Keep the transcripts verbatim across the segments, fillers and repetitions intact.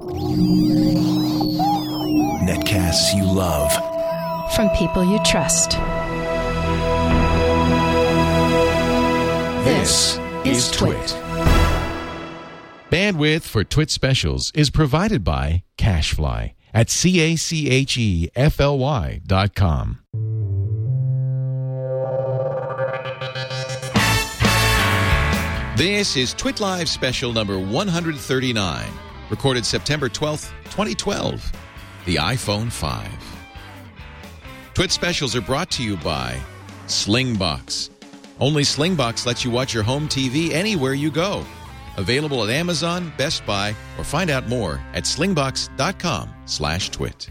Netcasts you love. From people you trust. This is Twit. Bandwidth for Twit specials is provided by CacheFly at C A C H E F L Y dot com. This is Twit Live special number one hundred thirty-nine, recorded September twelfth, twenty twelve, the iPhone five. Twit specials are brought to you by Slingbox. Only Slingbox lets you watch your home T V anywhere you go. Available at Amazon, Best Buy, or find out more at slingbox.com slash twit.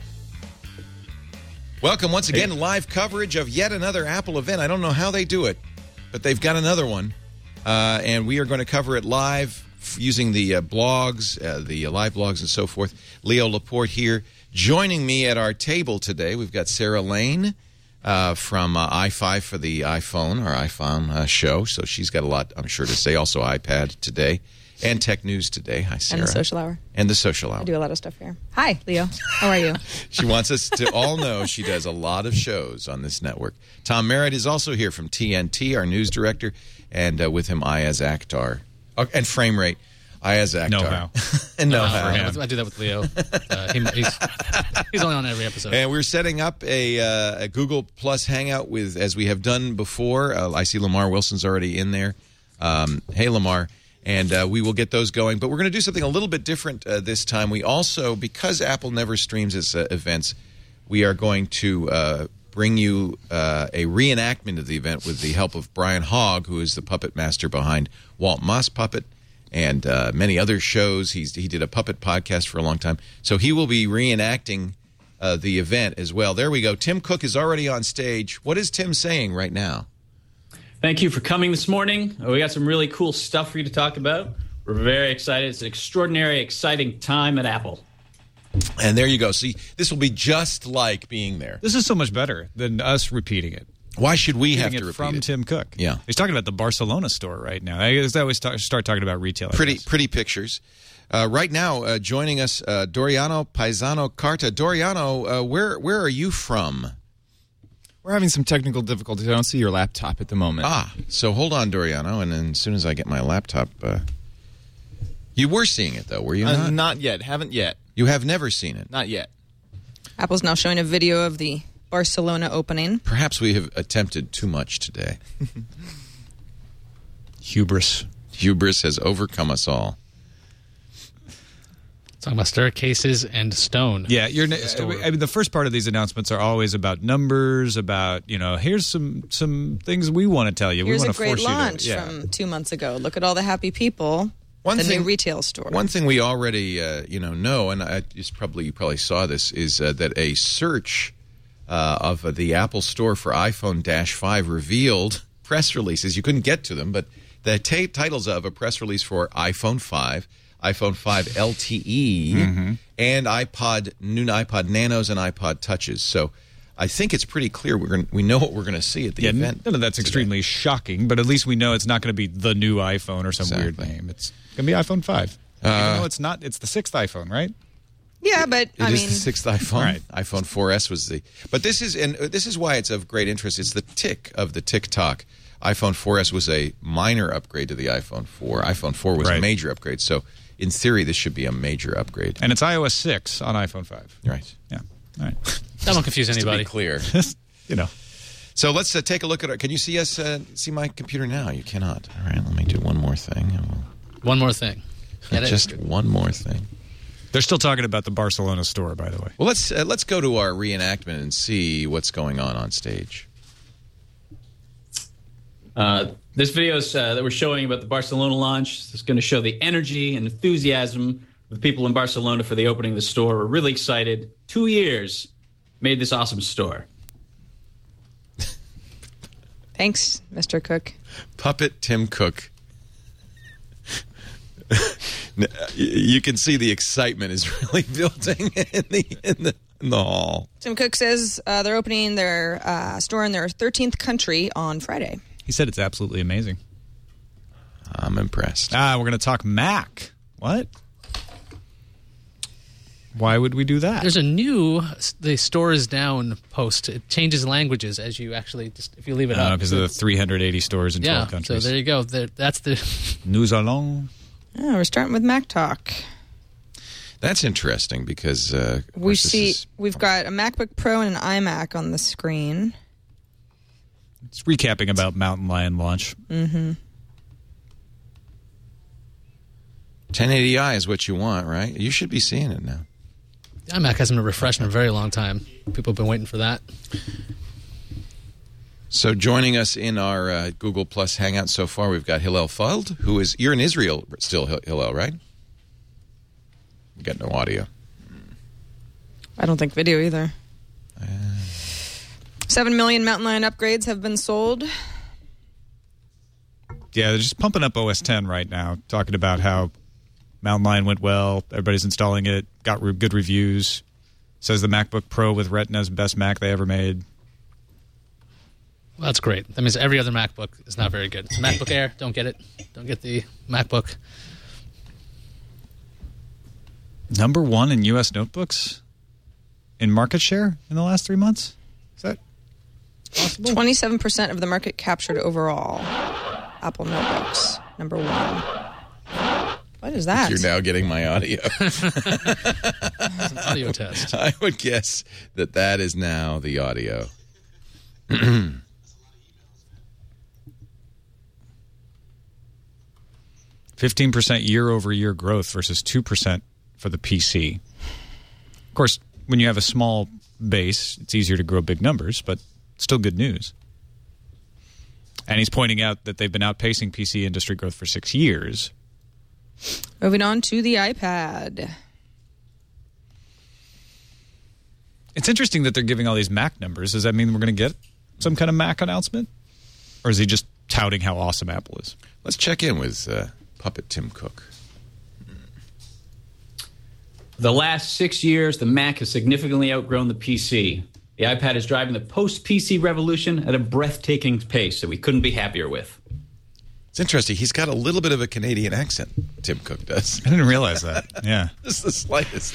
Welcome once again, live coverage of yet another Apple event. I don't know how they do it, but they've got another one. Uh, and we are going to cover it live f- using the uh, blogs, uh, the uh, live blogs and so forth. Leo Laporte here. Joining me at our table today, we've got Sarah Lane uh, from uh, i five for the iPhone, our iPhone uh, show. So she's got a lot, I'm sure, to say. Also iPad today and Tech News today. Hi, Sarah. And the Social Hour. And the Social Hour. I do a lot of stuff here. Hi, Leo. How are you? She wants us to all know she does a lot of shows on this network. Tom Merritt is also here from T N T, our news director, and uh, with him, Ayaz Akhtar. Oh, and Frame Rate. Ayaz Akhtar. No how. and no uh, how. I do that with Leo. Uh, he, he's, he's only on every episode. And we're setting up a, uh, a Google Plus Hangout with, as we have done before. Uh, I see Lamar Wilson's already in there. Um, hey, Lamar. And uh, we will get those going. But we're going to do something a little bit different uh, this time. We also, because Apple never streams its uh, events, we are going to uh, bring you uh, a reenactment of the event with the help of Brian Hogg, who is the puppet master behind Walt Moss Puppet and uh, many other shows. He's, he did a puppet podcast for a long time. So he will be reenacting uh, the event as well. There we go. Tim Cook is already on stage. What is Tim saying right now? Thank you for coming this morning. We got some really cool stuff for you to talk about. We're very excited. It's an extraordinary, exciting time at Apple. And there you go. See, this will be just like being there. This is so much better than us repeating it. Why should we have to it repeat from it? Tim Cook. Yeah. He's talking about the Barcelona store right now. I guess I always talk, start talking about retail. I Pretty guess. pretty pictures. Uh, right now, uh, joining us, uh, Doriano Paisano Carta. Doriano, uh, where where are you from? We're having some technical difficulties. I don't see your laptop at the moment. Ah, so hold on, Doriano, and then as soon as I get my laptop... Uh, you were seeing it, though, were you Uh, not? not yet. Haven't yet. You have never seen it? Not yet. Apple's now showing a video of the Barcelona opening. Perhaps we have attempted too much today. Hubris. Hubris has overcome us all. Talking about staircases and stone. Yeah, you're. I mean, the first part of these announcements are always about numbers, about you know, here's some some things we want to tell you. Here's we a want to great force launch you to, yeah. from two months ago. Look at all the happy people. One the thing, new retail store. One thing we already uh, you know know, and I just probably you probably saw this, is uh, that a search uh, of uh, the Apple Store for iPhone five revealed press releases. You couldn't get to them, but the t- titles of a press release for iPhone five, iPhone five L T E, mm-hmm. and iPod, new iPod Nanos and iPod Touches. So I think it's pretty clear we're going we know what we're going to see at the yeah, event. None of that's today. extremely shocking, but at least we know it's not going to be the new iPhone or some Exactly. weird name. It's going to be iPhone five. Uh, Even though it's not, it's the sixth iPhone, right? Yeah, but It I is mean, the sixth iPhone. Right. iPhone four S was the, but this is and this is why it's of great interest. It's the tick of the TikTok. iPhone four S was a minor upgrade to the iPhone four. iPhone four was Right. a major upgrade. So in theory, this should be a major upgrade. And it's iOS six on iPhone five. Right. Yeah. All right. That don't confuse Just anybody. to be clear. you know. So let's uh, take a look at our. Can you see us? Uh, see my computer now? You cannot. All right. Let me do one more thing. And we'll, One more thing. Get it? just one more thing. They're still talking about the Barcelona store, by the way. Well, let's uh, let's go to our reenactment and see what's going on on stage. Uh, this video is, uh, that we're showing about the Barcelona launch is going to show the energy and enthusiasm of the people in Barcelona for the opening of the store. We're really excited. Two years made this awesome store. thanks, Mister Cook. Puppet Tim Cook. You can see the excitement is really building in the in the, in the hall. Tim Cook says uh, they're opening their uh, store in their thirteenth country on Friday. He said it's absolutely amazing. I'm impressed. Ah, we're going to talk Mac. What? Why would we do that? There's a new the store is down post. It changes languages as you actually just if you leave it uh, up because of the three hundred eighty stores in yeah, twelve countries. So there you go. There, that's the Nous allons. Yeah, we're starting with Mac Talk. That's interesting because uh, of We course this see is- we've got a MacBook Pro and an iMac on the screen. It's recapping about Mountain Lion launch. Mm-hmm. ten eighty i is what you want, right? You should be seeing it now. the iMac hasn't been refreshed in a very long time. People have been waiting for that. So joining us in our uh, Google Plus Hangout so far, we've got Hillel Fuld, who is, you're in Israel still, Hil- Hillel, right? You got no audio. I don't think video either. Uh, Seven million Mountain Lion upgrades have been sold. Yeah, they're just pumping up O S ten right now, talking about how Mountain Lion went well, everybody's installing it, got re- good reviews. Says the MacBook Pro with Retina is the best Mac they ever made. Well, that's great. That means every other MacBook is not very good. It's a MacBook Air. Don't get it. Don't get the MacBook. Number one in U S notebooks in market share in the last three months? Is that possible? twenty-seven percent of the market captured overall. Apple notebooks, number one. What is that? You're now getting my audio. It's an audio test. I would guess that that is now the audio. fifteen percent year-over-year growth versus two percent for the P C. Of course, when you have a small base, it's easier to grow big numbers, but still good news. And he's pointing out that they've been outpacing P C industry growth for six years. Moving on to the iPad. It's interesting that they're giving all these Mac numbers. Does that mean we're going to get some kind of Mac announcement? Or is he just touting how awesome Apple is? Let's check in with uh, Puppet Tim Cook. The last six years, the Mac has significantly outgrown the P C. The iPad is driving the post-P C revolution at a breathtaking pace that we couldn't be happier with. It's interesting. He's got a little bit of a Canadian accent, Tim Cook does. I didn't realize that. Yeah. Just the slightest.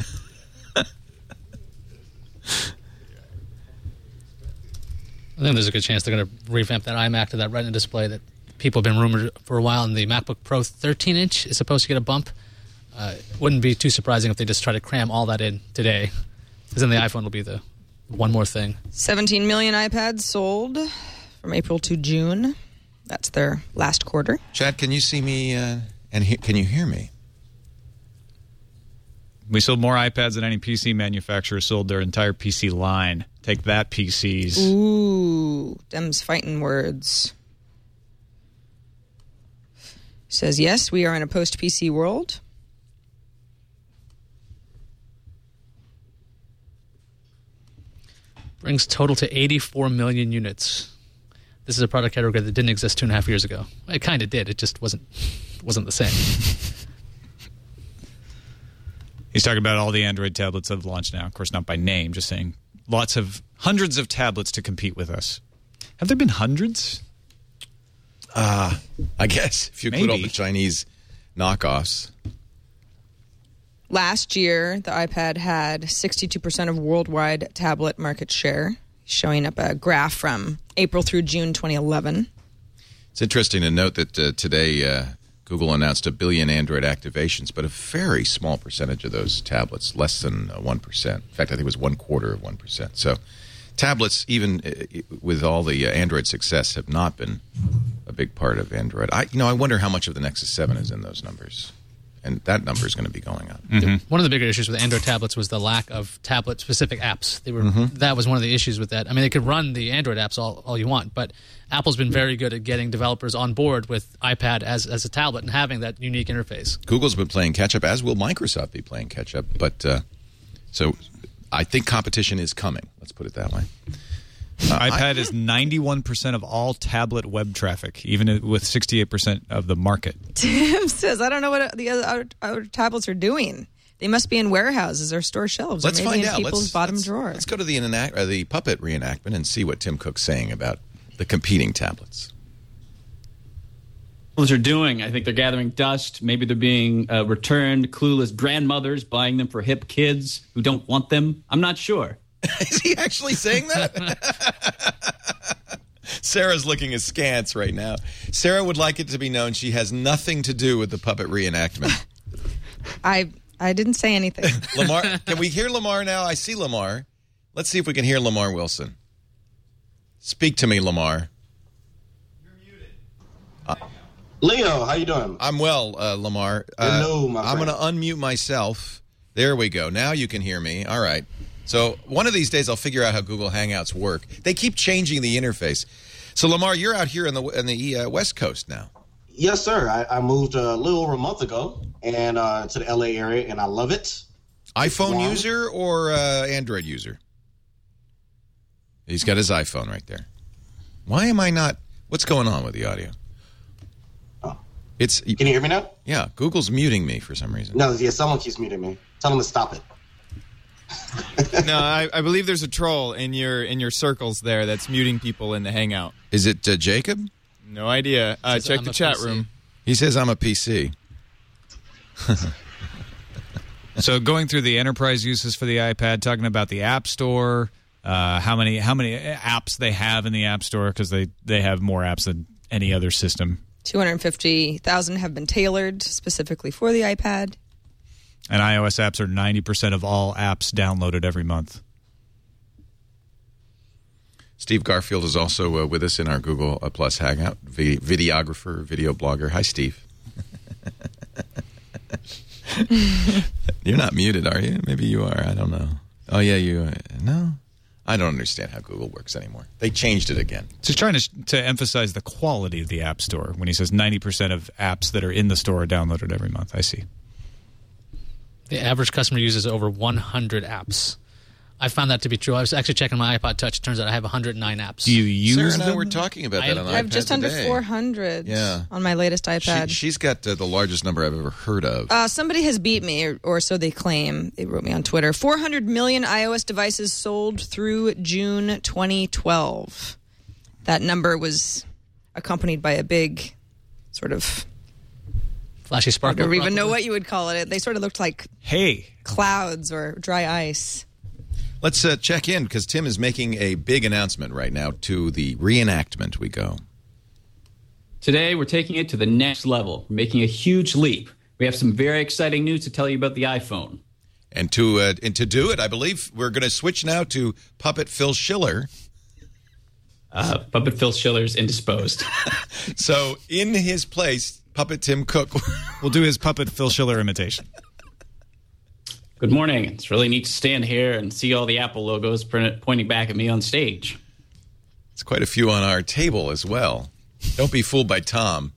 I think there's a good chance they're going to revamp that iMac to that Retina display that people have been rumored for a while. And the MacBook Pro thirteen inch is supposed to get a bump. Uh, wouldn't be too surprising if they just try to cram all that in today. Because then the iPhone will be the one more thing. seventeen million iPads sold from April to June. That's their last quarter. Chad, can you see me uh, and he- can you hear me? We sold more iPads than any P C manufacturer sold their entire P C line. Take that, P Cs. Ooh, them's fighting words. Says, yes, we are in a post-P C world. Brings total to eighty-four million units. This is a product category that didn't exist two and a half years ago. It kind of did. It just wasn't wasn't the same. He's talking about all the Android tablets that have launched now. Of course, not by name, just saying lots of hundreds of tablets to compete with us. Have there been hundreds? Uh, I guess, if you include all Maybe. the Chinese knockoffs. Last year, the iPad had sixty-two percent of worldwide tablet market share, showing up a graph from April through June twenty eleven. It's interesting to note that uh, today uh, Google announced a billion Android activations, but a very small percentage of those tablets, less than uh, one percent. In fact, I think it was one quarter of one percent. So tablets, even uh, with all the uh, Android success, have not been a big part of Android. I, you know, I wonder how much of the Nexus seven is in those numbers. And that number is going to be going up. Mm-hmm. One of the bigger issues with Android tablets was the lack of tablet-specific apps. They were Mm-hmm. that was one of the issues with that. I mean, they could run the Android apps all, all you want, but Apple's been very good at getting developers on board with iPad as as a tablet and having that unique interface. Google's been playing catch-up, as will Microsoft be playing catch-up. But uh, so I think competition is coming. Let's put it that way. Uh, iPad is ninety-one percent of all tablet web traffic, even with sixty-eight percent of the market. Tim says, I don't know what the other, other, other tablets are doing. They must be in warehouses or store shelves, Let's or maybe find in out. people's Let's, bottom let's, drawer. Let's go to the, enact, uh, the Puppet reenactment and see what Tim Cook's saying about the competing tablets. are doing. I think they're gathering dust. Maybe they're being uh, returned clueless grandmothers, buying them for hip kids who don't want them. I'm not sure. Is he actually saying that? Sarah's looking askance right now. Sarah would like it to be known she has nothing to do with the puppet reenactment. I I didn't say anything. Lamar, can we hear Lamar now? I see Lamar. Let's see if we can hear Lamar Wilson. Speak to me, Lamar. Leo, how you doing? I'm well, uh, Lamar. Uh, Hello, my I'm going friend. to unmute myself. There we go. Now you can hear me. All right. So one of these days I'll figure out how Google Hangouts work. They keep changing the interface. So, Lamar, you're out here in the in the uh, West Coast now. Yes, sir. I, I moved a little over a month ago and uh, to the L A area, and I love it. iPhone Wow. user or uh, Android user? He's got his iPhone right there. Why am I not? What's going on with the audio? Oh. It's Can you hear me now? yeah. Google's muting me for some reason. No, yeah, someone keeps muting me. Tell them to stop it. No, I, I believe there's a troll in your in your circles there that's muting people in the Hangout. Is it uh, Jacob? No idea. Uh, Says check I'm the a chat P C. room. He says I'm a P C. So going through the enterprise uses for the iPad, talking about the App Store, uh, how many how many apps they have in the App Store, because they, they have more apps than any other system. two hundred fifty thousand have been tailored specifically for the iPad. And iOS apps are ninety percent of all apps downloaded every month. Steve Garfield is also uh, with us in our Google uh, Plus Hangout, vi- videographer, video blogger. Hi, Steve. You're not muted, are you? Maybe you are. I don't know. Oh, yeah, you uh, no? I don't understand how Google works anymore. They changed it again. So he's trying to, to emphasize the quality of the App Store when he says ninety percent of apps that are in the store are downloaded every month. I see. The average customer uses over one hundred apps. I found that to be true. I was actually checking my iPod Touch. It turns out I have one hundred nine apps. Do you use Sarah and I them? were talking about I- that on I have iPad just under today. four hundred Yeah. on my latest iPad. She, she's got uh, the largest number I've ever heard of. Uh, somebody has beat me, or, or so they claim. They wrote me on Twitter. four hundred million iOS devices sold through June twenty twelve. That number was accompanied by a big sort of, Flashy I sparkle. don't even know what you would call it. They sort of looked like Hey, clouds or dry ice. Let's uh, check in because Tim is making a big announcement right now. To the reenactment we go. Today, we're taking it to the next level. We're making a huge leap. We have some very exciting news to tell you about the iPhone. And to uh, and to do it, I believe we're going to switch now to Puppet Phil Schiller. Uh, Puppet Phil Schiller's indisposed. So in his place, Puppet Tim Cook. we'll do his puppet Phil Schiller imitation. Good morning. It's really neat to stand here and see all the Apple logos print- pointing back at me on stage. It's quite a few on our table as well. Don't be fooled by Tom.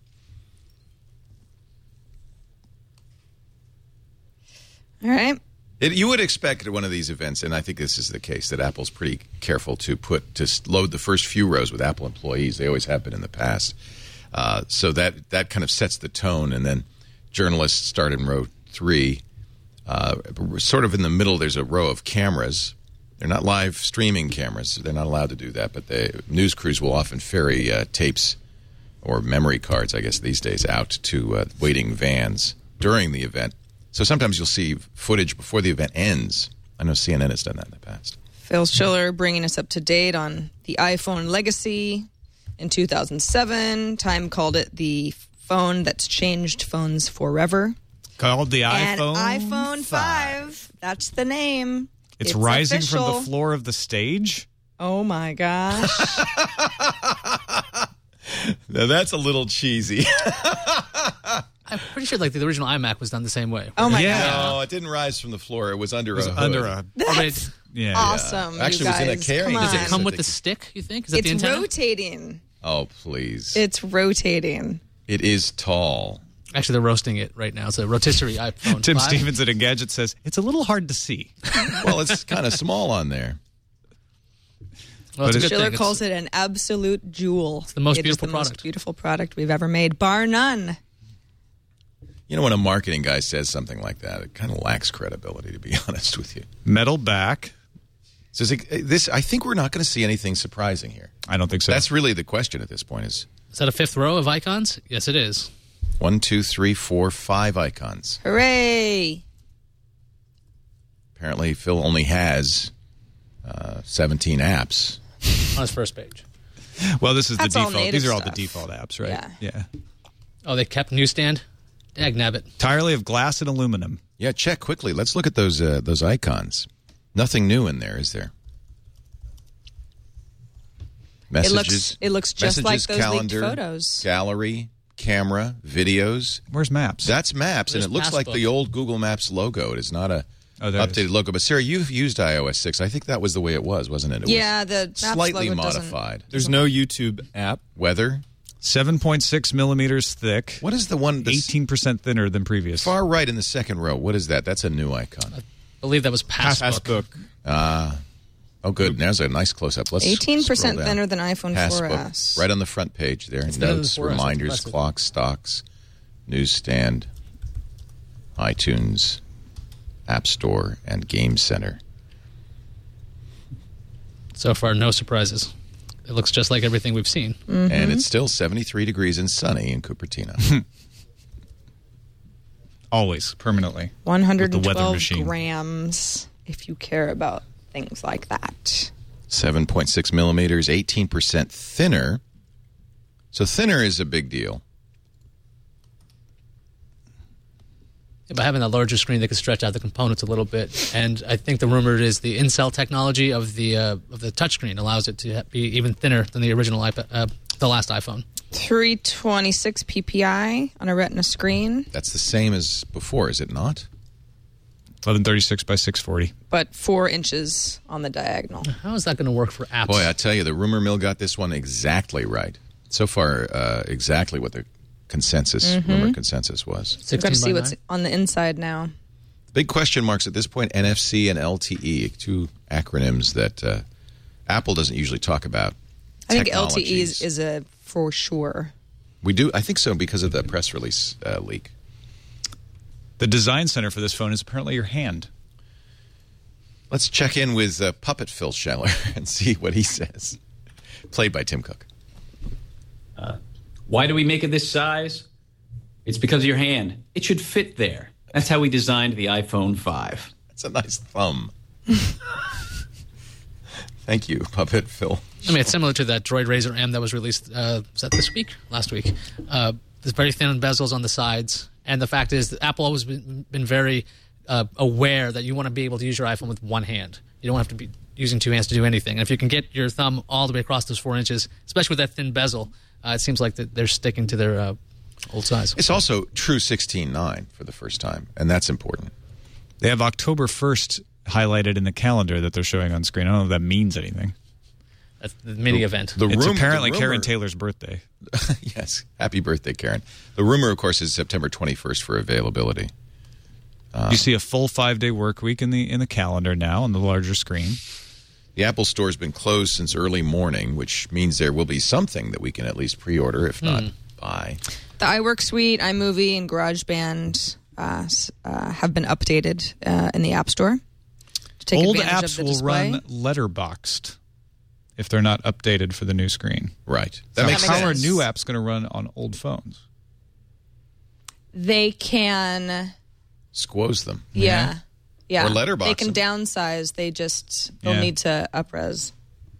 All right. It, you would expect at one of these events, and I think this is the case, that Apple's pretty careful to put to load the first few rows with Apple employees. They always have been in the past. Uh, so that that kind of sets the tone, and then journalists start in row three. Uh, sort of in the middle, there's a row of cameras. They're not live streaming cameras. They're not allowed to do that, but the news crews will often ferry uh, tapes or memory cards, I guess these days, out to uh, waiting vans during the event. So sometimes you'll see footage before the event ends. I know C N N has done that in the past. Phil Schiller bringing us up to date on the iPhone legacy. In two thousand seven, Time called it the phone that's changed phones forever. Called the And iPhone iPhone five. That's the name. It's, rising official. from the floor of the stage. Oh my gosh. Now that's a little cheesy. I'm pretty sure like the original iMac was done the same way. Oh my Yeah. god. No, it didn't rise from the floor. It was under It was a hood. under a That's yeah. awesome. you Actually, it was in a guys. carrying Come Does case. it on. come with I the think- stick, you think? Is that It's the antenna? rotating. Oh, please. It's rotating. It is tall. Actually, they're roasting it right now. It's a rotisserie iPhone Tim five. Stevens at Engadget says it's a little hard to see. Well, it's kind of small on there. Well, it's a But good Schiller thing. calls It's- it an absolute jewel. It's the most it is beautiful the most product. beautiful product we've ever made, bar none. You know, when a marketing guy says something like that, it kind of lacks credibility, to be honest with you. Metal back. So is it- this, I think we're not going to see anything surprising here. I don't think so. That's really the question at this point is, Is that a fifth row of icons? Yes, it is. One, two, three, four, five icons. Hooray! Apparently, Phil only has uh, seventeen apps. On his first page. Well, this is That's the all default. native These are all stuff. the default apps, right? Yeah. Yeah. Oh, they kept newsstand? Dagnabbit. Entirely of glass and aluminum. Yeah, check quickly. Let's look at those uh, those icons. Nothing new in there, is there? Messages. It looks, it looks just messages, like those calendar, leaked photos. Gallery, camera, videos. Where's Maps? That's Maps, There's and it looks like Passbook. the old Google Maps logo. It is not a Oh, there it updated is. logo. But Sarah, you've used iOS six. I think that was the way it was, wasn't it? It Yeah, was the Maps slightly logo doesn't- modified. There's no YouTube app. Weather. seven point six millimeters thick. What is the one? The eighteen percent thinner than previous. far right in the second row. What is that? That's a new icon. I believe that was Passbook. Passbook. Uh, oh, good. There's a nice close-up. Let's eighteen percent scroll down. thinner than iPhone four Passbook, S. right on the front page there. It's thinner than Notes, the four S. reminders, That's impressive. clocks, stocks, newsstand, iTunes, App Store, and Game Center. So far, no surprises. It looks just like everything we've seen. Mm-hmm. And it's still seventy-three degrees and sunny in Cupertino. Always, permanently. one hundred With the weather twelve machine. grams, if you care about things like that. seven point six millimeters, eighteen percent thinner. So thinner is a big deal. Yeah, by having that larger screen, they could stretch out the components a little bit. And I think the rumor is the in-cell technology of the uh, of the touchscreen allows it to be even thinner than the original iPad, uh, the last iPhone. three twenty-six P P I on a Retina screen, That's the same as before, is it not? eleven thirty-six by six forty. but four inches on the diagonal. How is that going to work for apps? Boy, I tell you, the rumor mill got this one exactly right. So far, uh, exactly what the consensus, rumor consensus was. We've got to sixteen see by what's nine? on the inside now. Big question marks at this point, N F C and L T E, two acronyms that uh, Apple doesn't usually talk about. I think L T E Technologies. is, is a for sure. We do, I think so, because of the press release uh, leak. The design center for this phone is apparently your hand. Let's check in with uh, Puppet Phil Scheller and see what he says. Played by Tim Cook. Why do we make it this size? It's because of your hand. It should fit there. That's how we designed the iPhone five. That's a nice thumb. Thank you, Puppet Phil. I mean, it's similar to that Droid Razr M that was released, uh, was that this week? Last week. Uh, there's very thin bezels on the sides. And the fact is that Apple always been, been very uh, aware that you want to be able to use your iPhone with one hand. You don't have to be using two hands to do anything. And if you can get your thumb all the way across those four inches, especially with that thin bezel, uh, it seems like that they're sticking to their uh, old size. It's also true sixteen nine for the first time, and that's important. They have October first highlighted in the calendar that they're showing on screen. I don't know if that means anything. That's the mini event. The It's rum- apparently the Karen rumor- Taylor's birthday. Yes. Happy birthday, Karen. The rumor, of course, is September twenty-first for availability. you see a full five-day work week in the in the calendar now on the larger screen. The Apple Store's been closed since early morning, which means there will be something that we can at least pre-order, if not buy. The iWork Suite, iMovie, and GarageBand uh, s- uh, have been updated uh, in the App Store to take Old advantage apps of the will display. run letterboxed if they're not updated for the new screen. Right. That Now, makes makes how are sense. new apps going to run on old phones? They can, Squoze them. yeah, yeah. Or letterbox They can them. downsize. They just don't Yeah. need to upres.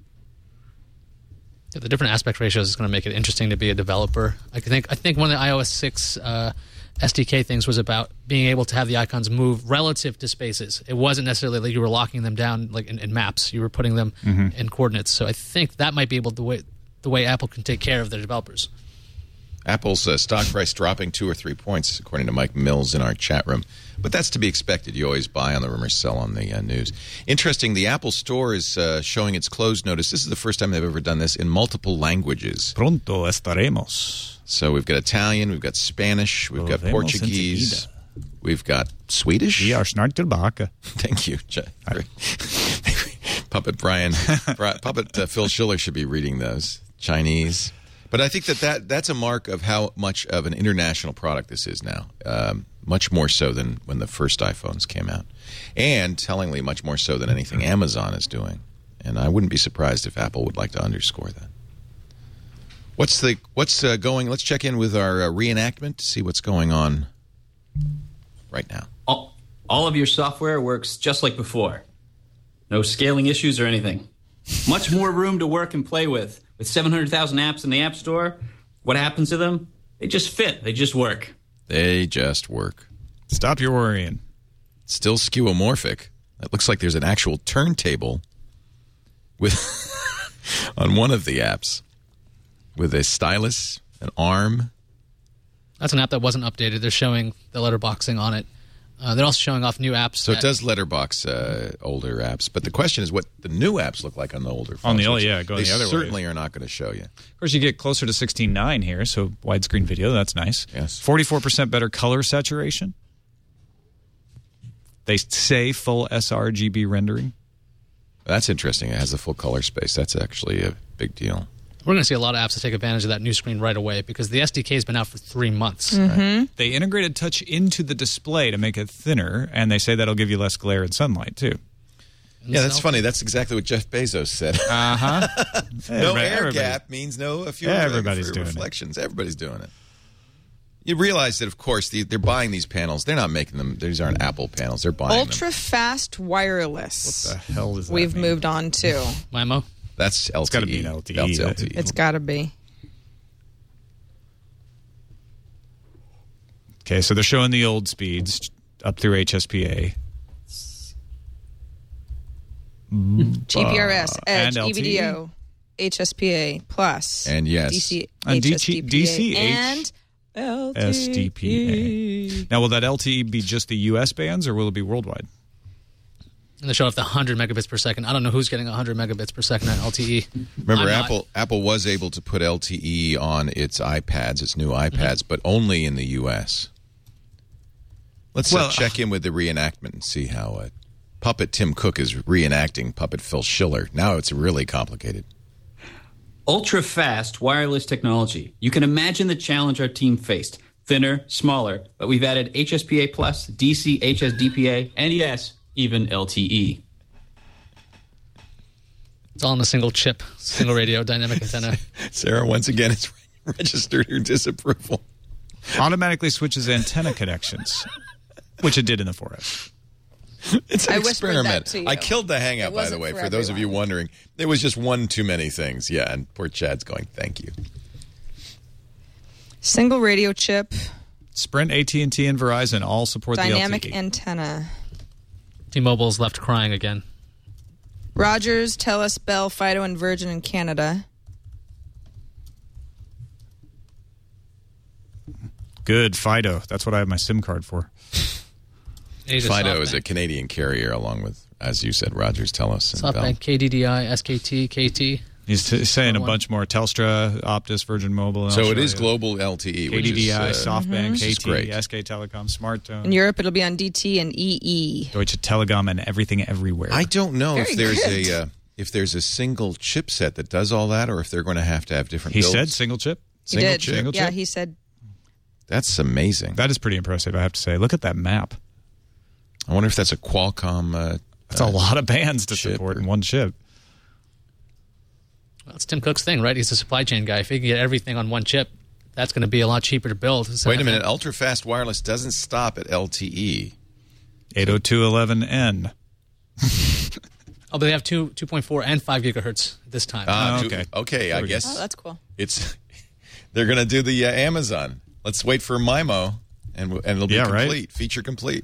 The different aspect ratios is going to make it interesting to be a developer. I think I think one of the iOS six uh, S D K things was about being able to have the icons move relative to spaces. It wasn't necessarily like you were locking them down like in, in maps. You were putting them in coordinates. So I think that might be able to the way the way Apple can take care of their developers. Apple's uh, stock price dropping two or three points, according to Mike Mills in our chat room. But that's to be expected. You always buy on the rumors, sell on the uh, news. Interesting, the Apple Store is uh, showing its closed notice. This is the first time they've ever done this in multiple languages. Pronto estaremos. So we've got Italian, we've got Spanish, we've got Volvemos Portuguese, enseguida. we've got Swedish. We are snart tillbaka. Thank you, J- Puppet Brian. Bri- Puppet uh, Phil Schiller should be reading those. Chinese. But I think that, that that's a mark of how much of an international product this is now. Um, much more so than when the first iPhones came out. And tellingly much more so than anything Amazon is doing. And I wouldn't be surprised if Apple would like to underscore that. What's the what's uh, going? Let's check in with our uh, reenactment to see what's going on right now. All, all of your software works just like before. No scaling issues or anything. Much more room to work and play with. With seven hundred thousand apps in the App Store, what happens to them? They just fit. They just work. They just work. Stop your worrying. Still skeuomorphic. It looks like there's an actual turntable with on one of the apps with a stylus, an arm. That's an app that wasn't updated. They're showing the letterboxing on it. Uh, they're also showing off new apps. So it that- does letterbox uh, older apps. But the question is what the new apps look like on the older phones. On the old, which yeah, going they the other way. certainly are not going to show you. Of course, you get closer to sixteen nine here, so widescreen video. That's nice. Yes. forty-four percent better color saturation. They say full sRGB rendering. That's interesting. It has the full color space. That's actually a big deal. We're going to see a lot of apps that take advantage of that new screen right away because the S D K has been out for three months. Mm-hmm. They integrated touch into the display to make it thinner, and they say that'll give you less glare and sunlight, too. Yeah, that's funny. That's exactly what Jeff Bezos said. Uh-huh. No Everybody- air everybody- gap means no a few Everybody's for doing it. reflections. Everybody's doing it. You realize that, of course, the, they're buying these panels. They're not making them. These aren't Apple panels. They're buying them. Ultra fast wireless. What the hell does that We've mean? moved on to. MIMO? That's L T E. It's gotta be an L T E. That's L T E. It's got to be. Okay, so they're showing the old speeds up through H S P A. G P R S, Uh, Edge, and L T E. E V D O, H S P A Plus, And yes. D C, And D H S D P A, C H and L T E. S D P A. Now, will that L T E be just the U S bands, or will it be worldwide? And they show off the one hundred megabits per second. I don't know who's getting one hundred megabits per second on L T E. Remember, I'm not. Apple Apple was able to put L T E on its iPads, its new iPads, but only in the U S. Let's Well, uh, check in with the reenactment and see how uh, Puppet Tim Cook is reenacting Puppet Phil Schiller. Now it's really complicated. Ultra fast wireless technology. You can imagine the challenge our team faced. Thinner, smaller, but we've added H S P A Plus, D C H S D P A, and yes, even L T E. It's all in a single chip, single radio, dynamic antenna. Sarah, once again, has registered her disapproval. Automatically switches antenna connections, which it did in the four S. It's an I whispered that experiment. to you. I killed the Hangout, It by the wasn't way, for for those of you everyone. wondering. There was just one too many things. Yeah, and poor Chad's going, thank you. Single radio chip, Sprint, A T and T, and Verizon all support dynamic the L T E. antenna. T-Mobile's left crying again. Rogers, Telus, Bell, Fido, and Virgin in Canada. Good, Fido. That's what I have my SIM card for. Asia Fido SoftBank. is a Canadian carrier, along with, as you said, Rogers, Telus, and Bell. SoftBank, K D D I, S K T, K T. He's t- saying a One. bunch more. Telstra, Optus, Virgin Mobile. in So it is Australia. global L T E, K which D D I, is, uh, SoftBank, which is K T, great. S K Telecom, SmartTone, In Europe, it'll be on D T and E E. Deutsche Telekom, and everything everywhere. I don't know Very if there's good. a uh, if there's a single chipset that does all that, or if they're going to have to have different. he builds. said single chip. He Single did. chip. Single Yeah, chip? he said. That's amazing. That is pretty impressive, I have to say. Look at that map. I wonder if that's a Qualcomm. Uh, That's uh, a lot of bands to chip support or- in one chip. Well, it's Tim Cook's thing, right? He's a supply chain guy. If he can get everything on one chip, that's going to be a lot cheaper to build. So Wait a minute. Ultra fast wireless doesn't stop at L T E. eight oh two dot eleven N. Oh, but they have two, two point four and five gigahertz this time. Ah, Oh, do- okay. okay. I There we go. guess Oh, that's cool. it's they're going to do the uh, Amazon. Let's wait for MIMO, and w- and it'll be Yeah, right. complete, feature complete.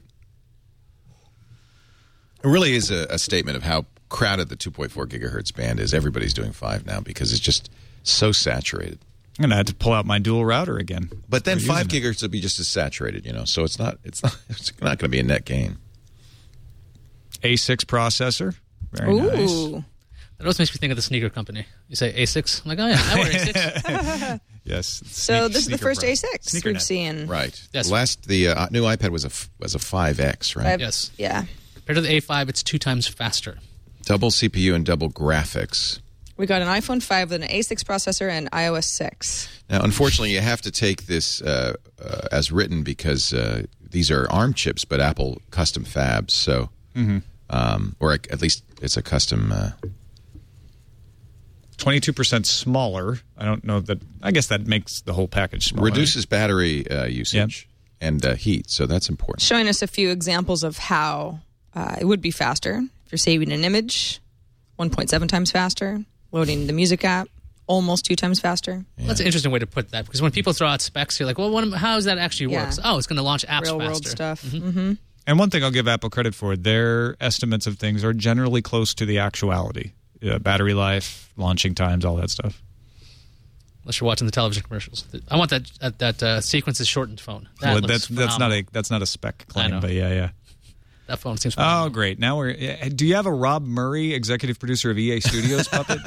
It really is a, a statement of how crowded the two point four gigahertz band is. Everybody's doing five now because it's just so saturated. I'm going to have to pull out my dual router again. But then We're five using it. gigahertz will be just as saturated, you know. So it's not it's not it's not going to be a net gain. A six processor. Very Ooh. nice. That always makes me think of the sneaker company. You say A six? I'm like, oh yeah, I wear A six. Yes. So Sneak- this is the sneaker first brand. A six Sneaker we've net. seen. Right. Yes. The last the uh, new iPad was a f- was a five X, right? Five- Yes. Yeah. Compared to the A five, it's two times faster. Double C P U and double graphics. We got an iPhone five with an A six processor and i O S six. Now, unfortunately, you have to take this uh, uh, as written because uh, these are ARM chips, but Apple custom fabs. So, um, or at least it's a custom uh, twenty-two percent smaller. I don't know that. I guess that makes the whole package smaller. Reduces battery uh, usage Yep. and uh, heat, so that's important. Showing us a few examples of how uh, it would be faster. If you're saving an image, one point seven times faster. Loading the music app, almost two times faster. Well, that's an interesting way to put that, because when people throw out specs, you're like, well, what, how does that actually Yeah. work? Oh, it's going to launch apps Real faster. world stuff. Mhm. Mm-hmm. And one thing I'll give Apple credit for, their estimates of things are generally close to the actuality. Uh, battery life, launching times, all that stuff. Unless you're watching the television commercials. I want that that, that uh, sequences shortened phone. That Well, looks that's that's not phenomenal. a that's not a spec I claim, know. but yeah, yeah. That phone seems Oh, phenomenal. great! Now we're. yeah, Do you have a Rob Murray, executive producer of E A Studios puppet?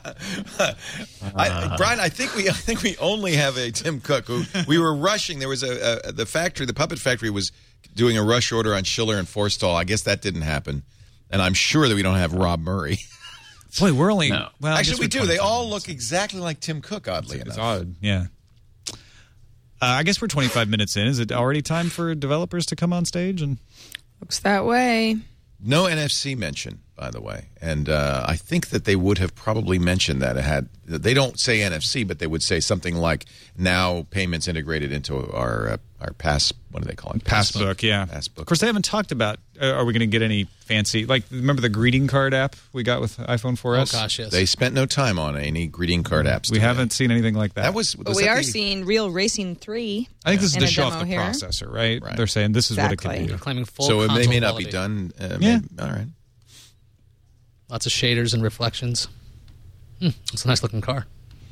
I, Brian, I think we I think we only have a Tim Cook. Who, we were rushing. There was a, a the factory, the puppet factory, was doing a rush order on Schiller and Forstall. I guess that didn't happen, and I'm sure that we don't have Rob Murray. Boy, we're only. No. Well, I Actually, guess we we're do. They twenty-five all minutes. look exactly like Tim Cook. Oddly It's enough. odd, yeah. Uh, I guess we're twenty-five minutes in. Is it already time for developers to come on stage? And Looks that way. No N F C mention, by the way, and uh, I think that they would have probably mentioned that. It had they don't say N F C, but they would say something like now payments integrated into our uh, our pass. What do they call it? Passbook, yeah. Passbook. Of course, they haven't talked about. Uh, are we going to get any fancy? Like, remember the greeting card app we got with iPhone four S? Oh, gosh, yes. They spent no time on any greeting card apps. We today. haven't seen anything like that. That was. But was we that are the- seeing Real Racing three. I think this is in to a show off demo the here. processor, right? Right. They're saying this is Exactly. what it can They're do. claiming full So they console may not quality. be done. Uh, Yeah. maybe- all right. Lots of shaders and reflections. Hmm, it's a nice looking car.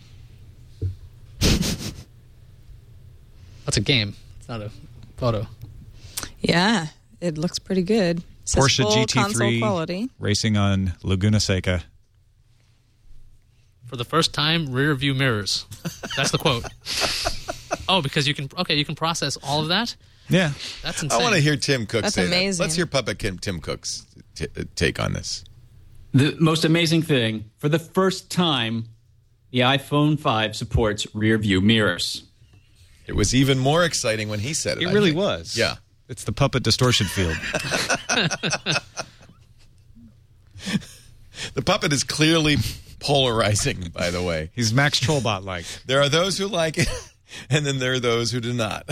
That's a game. It's not a photo. Yeah, it looks pretty good. It says Porsche full G T console three quality. racing on Laguna Seca. For the first time, rear view mirrors. That's the quote. Oh, because you can. Okay, you can process all of that. Yeah. That's I insane. want to hear Tim Cook That's say amazing. that. Let's hear Puppet Kim, Tim Cook's t- uh, take on this. The most amazing thing, for the first time, the iPhone five supports rear view mirrors. It was even more exciting when he said it. It I really think. was. Yeah. It's the puppet distortion field. The puppet is clearly polarizing, by the way. He's Max Trollbot like. There are those who like it, and then there are those who do not.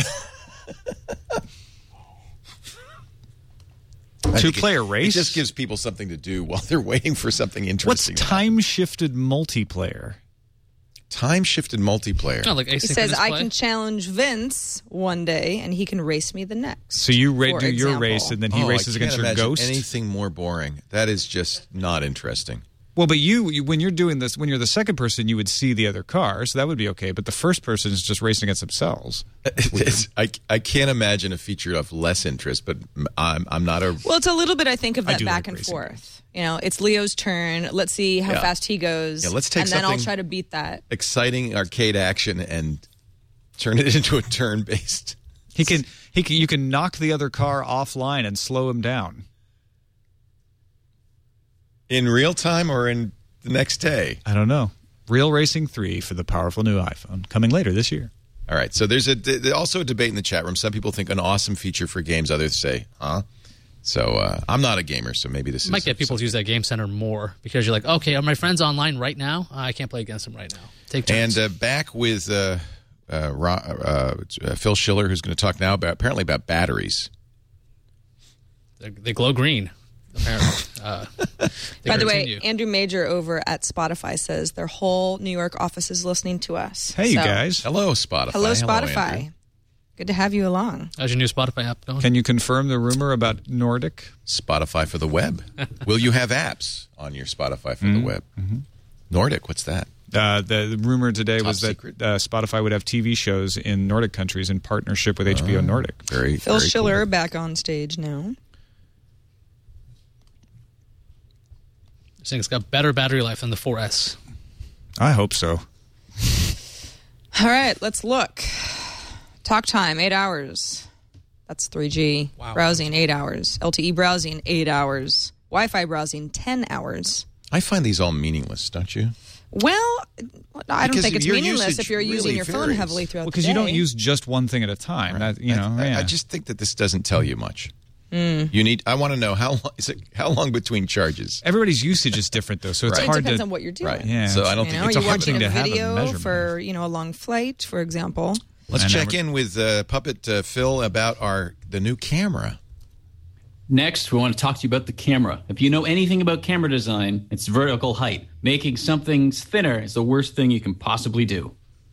I think Two-player it, race? It just gives people something to do while they're waiting for something What's interesting. time-shifted multiplayer? Time-shifted multiplayer. Oh, like He asynchronous says I play? can challenge Vince one day, and he can race me the next. So you ra- for do your example. race, and then he Oh, races I can't against your imagine ghost? Anything more boring. That is just not interesting. Well, but you, you, when you're doing this, when you're the second person, you would see the other car, so that would be okay. But the first person is just racing against themselves. It's, I, I can't imagine a feature of less interest, but I'm, I'm not a... Well, it's a little bit, I think, of I that do back like and racing forth. You know, it's Leo's turn. Let's see how Yeah. fast he goes. Yeah, let's take and then I'll something- try to beat that. exciting arcade action and turn it into a turn-based... He can, he can, you can knock the other car offline and slow him down. In real time or in the next day? I don't know. Real Racing three for the powerful new iPhone coming later this year. All right. So there's a there's also a debate in the chat room. Some people think an awesome feature for games. Others say, huh? So uh, I'm not a gamer, so maybe this You is... might get people to use that Game Center more because you're like, okay, are my friends online right now? I can't play against them right now. Take turns. And uh, back with uh, uh, Ro- uh, uh, Phil Schiller, who's going to talk now about apparently about batteries. They- they glow green, apparently. Uh, they By the continue. way, Andrew Major over at Spotify says their whole New York office is listening to us. Hey, you So, guys. Hello, Spotify. Hello, Spotify. Andrew. Good to have you along. how's your new Spotify app going? Can you confirm the rumor about Nordic? Spotify for the web. Will you have apps on your Spotify for the web? Nordic, what's that? Uh, the, the rumor today Top was that secret? uh, Spotify would have T V shows in Nordic countries in partnership with H B O Nordic. Very Phil very Schiller cool. back on stage now. They're saying it's got better battery life than the four S. I hope so. All right, let's look. Talk time, eight hours. That's three G. Wow. Browsing, eight hours. L T E browsing, eight hours. Wi-Fi browsing, ten hours. I find these all meaningless, don't you? Well, I don't Because think it's your meaningless usage if you're using really your phone varies. heavily throughout Well, the because day. you don't use just one thing at a time. That, you know, I, I- yeah. I just think that this doesn't tell you much. Mm. You need. I want to know how long is it? How long between charges? Everybody's usage is different, though, so it's It hard depends to. on what you're doing. Right. Yeah. So I don't You think know, it's you're a hard watching thing a to have a video measurement. for you know a long flight, for example. Let's And check then in with uh, Puppet uh, Phil about our the new camera. Next, we want to talk to you about the camera. If you know anything about camera design, it's vertical height. Making something thinner is the worst thing you can possibly do.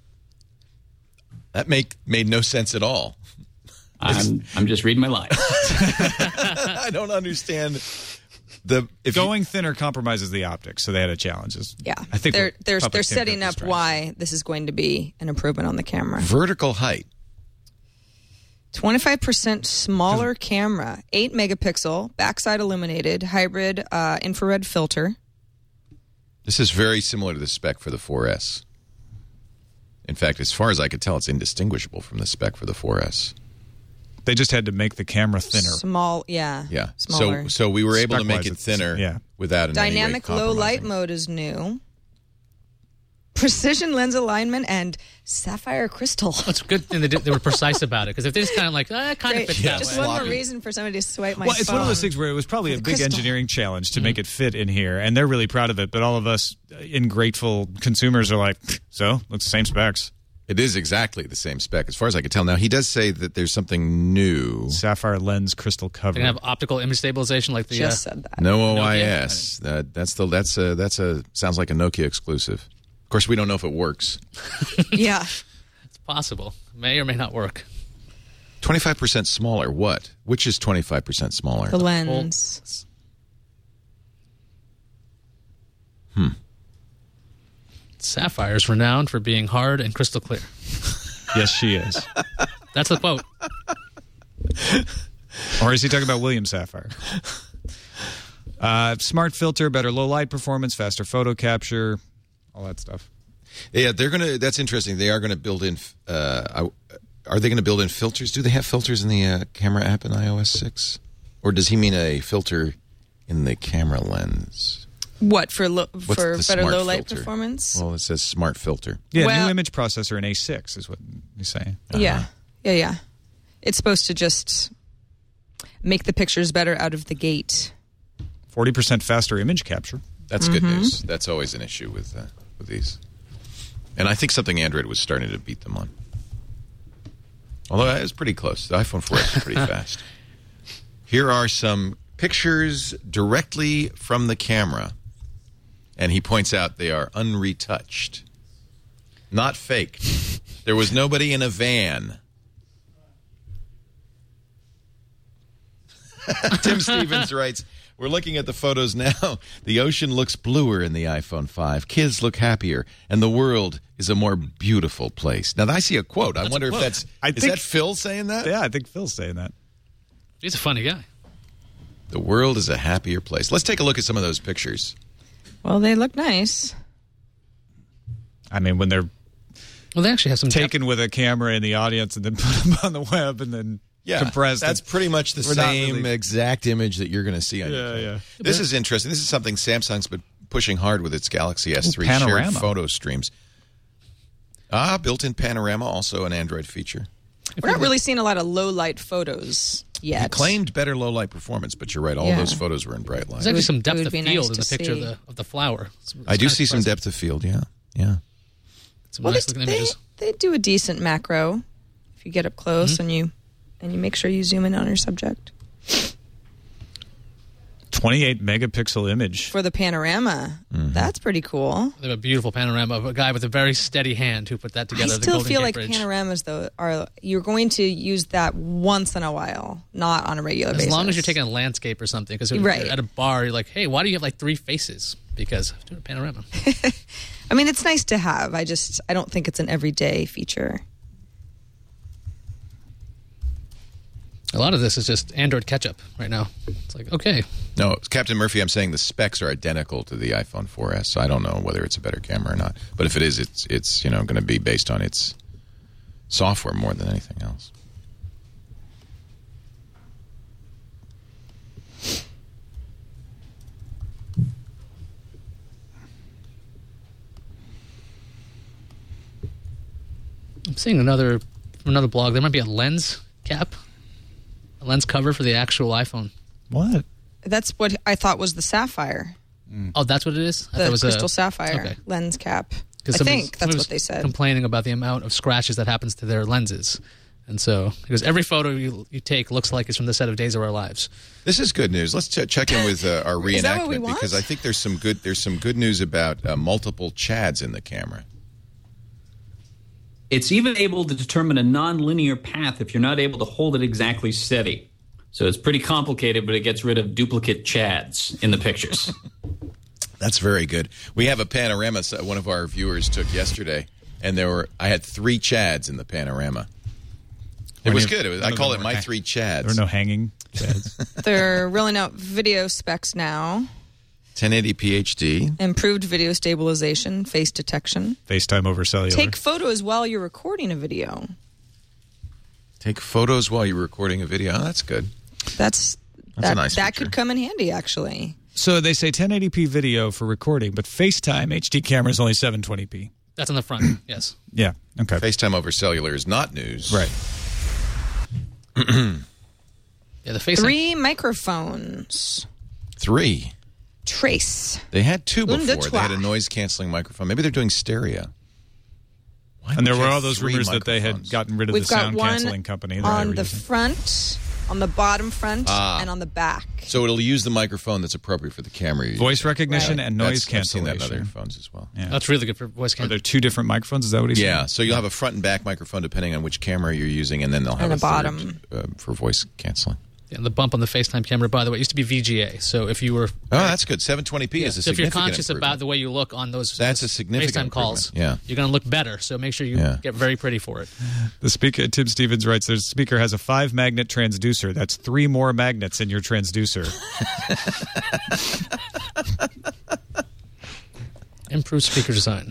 That make made no sense at all. I'm I'm just reading my lines. I don't understand the if Going you, thinner compromises the optics, so they had a challenge. It's- Yeah, I think they're what they're Puppet they're came setting up up is right. why this is going to be an improvement on the camera. vertical height. twenty-five percent smaller camera, eight megapixel, backside illuminated, hybrid uh, infrared filter. This is very similar to the spec for the four S. In fact, as far as I could tell, it's indistinguishable from the spec for the four S. They just had to make the camera thinner. Small, yeah. Yeah. Smaller. So so we were able to make Spec-wise, it it's- thinner yeah. without in any way Dynamic low light compromising. mode is new. Precision lens alignment and sapphire crystal. It's a good thing they, did, they were precise about it, because if they just kind of like, ah, it kind of Great. fits Yeah, that Just way. one more sloppy. reason for somebody to swipe my Well, it's phone. one of those things where it was probably a The big crystal. engineering challenge to make it fit in here, and they're really proud of it. But all of us ingrateful consumers are like, so looks the same specs. It is exactly the same spec, as far as I could tell. Now he does say that there's something new. Sapphire lens crystal cover. They're gonna have optical image stabilization like the. Just uh, said that. No O Nokia? I S. That that's the that's a that's a sounds like a Nokia exclusive. Of course, we don't know if it works. Yeah. It's possible. May or may not work. Twenty-five percent smaller. What? Which is twenty-five percent smaller? The lens. Sapphire is renowned for being hard and crystal clear. Yes, she is. That's the quote. Or is he talking about William Sapphire? Uh, smart filter, better low light performance, faster photo capture, all that stuff. Yeah, they're gonna. That's interesting. They are gonna build in. Uh, are they gonna build in filters? Do they have filters in the uh, camera app in i O S six, or does he mean a filter in the camera lens? What for? Lo- What's for the better smart low light filter? performance? Well, it says smart filter. Yeah, Well- new image processor in A six is what he's saying. Yeah, yeah, yeah. It's supposed to just make the pictures better out of the gate. forty percent faster image capture. That's good news. That's always an issue with uh, with these. And I think something Android was starting to beat them on. Although it was pretty close. The iPhone four S is pretty fast. Here are some pictures directly from the camera. And he points out they are unretouched. Not faked. There was nobody in a van. Tim Stevens writes, we're looking at the photos now. The ocean looks bluer in the iPhone five. Kids look happier. And the world is a more beautiful place. Now, I see a quote. I wonder if that's... I is think- that Phil saying that? Yeah, I think Phil's saying that. He's a funny guy. The world is a happier place. Let's take a look at some of those pictures. Well, they look nice. I mean, when they're Well, they actually have some taken with a camera in the audience and then put them on the web and then compressed. That's it. pretty much the We're not same really- exact image that you're going to see on your Yeah, phone. yeah. This is interesting. This is something Samsung's been pushing hard with its Galaxy S three panorama. shared photo streams. Ah, built-in panorama, also an Android feature. We're not really seeing a lot of low light photos yet. He claimed better low light performance, but you're right. All Yeah. those photos were in bright light. There's actually would- some it depth would of be field nice in the to picture of see. the of the flower. It's- it's I do kinda see some surprising. depth of field. Yeah, yeah. Some Well, nice they, looking they, images. they do a decent macro if you get up close Mm-hmm. and you and you make sure you zoom in on your subject. twenty-eight megapixel image. For the panorama, Mm-hmm. that's pretty cool. They have a beautiful panorama of a guy with a very steady hand who put that I together. the still Golden feel Gate like Bridge. panoramas, though, are you're going to use that once in a while, not on a regular As basis. long as you're taking a landscape or something, because Right. at a bar, you're like, hey, why do you have like three faces? Because I'm doing a panorama. I mean, it's nice to have. I just I don't think it's an everyday feature. A lot of this is just Android catch-up right now. It's like, okay, No, Captain Murphy, I'm saying the specs are identical to the iPhone four S, so I don't know whether it's a better camera or not. But if it is, it's it's you know going to be based on its software more than anything else. I'm seeing another from another blog. There might be a lens cap, a lens cover for the actual iPhone. What? That's what I thought was the sapphire, Oh, that's what it is? I thought the it was crystal a, sapphire okay. lens cap. I Because somebody- think that's somebody what was they said. Complaining about the amount of scratches that happens to their lenses. And so, because every photo you, you take looks like it's from the set of Days of Our Lives. This is good news. Let's ch- check in with uh, our Is that what we reenactment want? because I think there's some good there's some good news about uh, multiple Chads in the camera. It's even able to determine a nonlinear path if you're not able to hold it exactly steady. So it's pretty complicated, but it gets rid of duplicate Chads in the pictures. That's very good. We have a panorama so one of our viewers took yesterday, and there were I had three Chads in the panorama. It When was you- good. It was, none I of call them it were my hang- three Chads. There were no hanging Chads. They're rolling out video specs now. ten eighty p H D. Improved video stabilization, face detection. FaceTime over cellular. Take photos while you're recording a video. Take photos while you're recording a video. Oh, that's good. That's, That's that, a nice that feature. could come in handy, actually. So they say ten eighty p video for recording, but FaceTime H D camera is only seven twenty p. That's on the front, yes. Yeah. Okay. FaceTime over cellular is not news. Right. Yeah, the face. Three microphones. Three. Trace. They had two Un, deux, before. They had a trois. noise canceling microphone. Maybe they're doing stereo. Why And there would were you all have those three rumors that they had microphones? gotten rid of We've the got sound one canceling company. that they on were the using. front, on the bottom front, Ah. and on the back. So it'll use the microphone that's appropriate for the camera. you're Voice using. recognition Right. and noise That's- I've seen cancellation. that in other phones as well. Yeah. That's really good for voice Are cancellation. there two different microphones? Is that what he's Yeah, saying? so you'll have a front and back microphone depending on which camera you're using, and then they'll have And a a third, bottom. uh, for voice canceling. Yeah, the bump on the FaceTime camera, by the way, used to be V G A. So if you were, Oh, that's good. seven twenty p is a so if you're significant conscious about improvement. the way you look on those, That's a those significant FaceTime calls, improvement. Yeah. you're going to look better. So make sure you Yeah. get very pretty for it. The speaker, Tim Stevens writes, the speaker has a five magnet transducer. That's three more magnets in your transducer. Improved speaker design.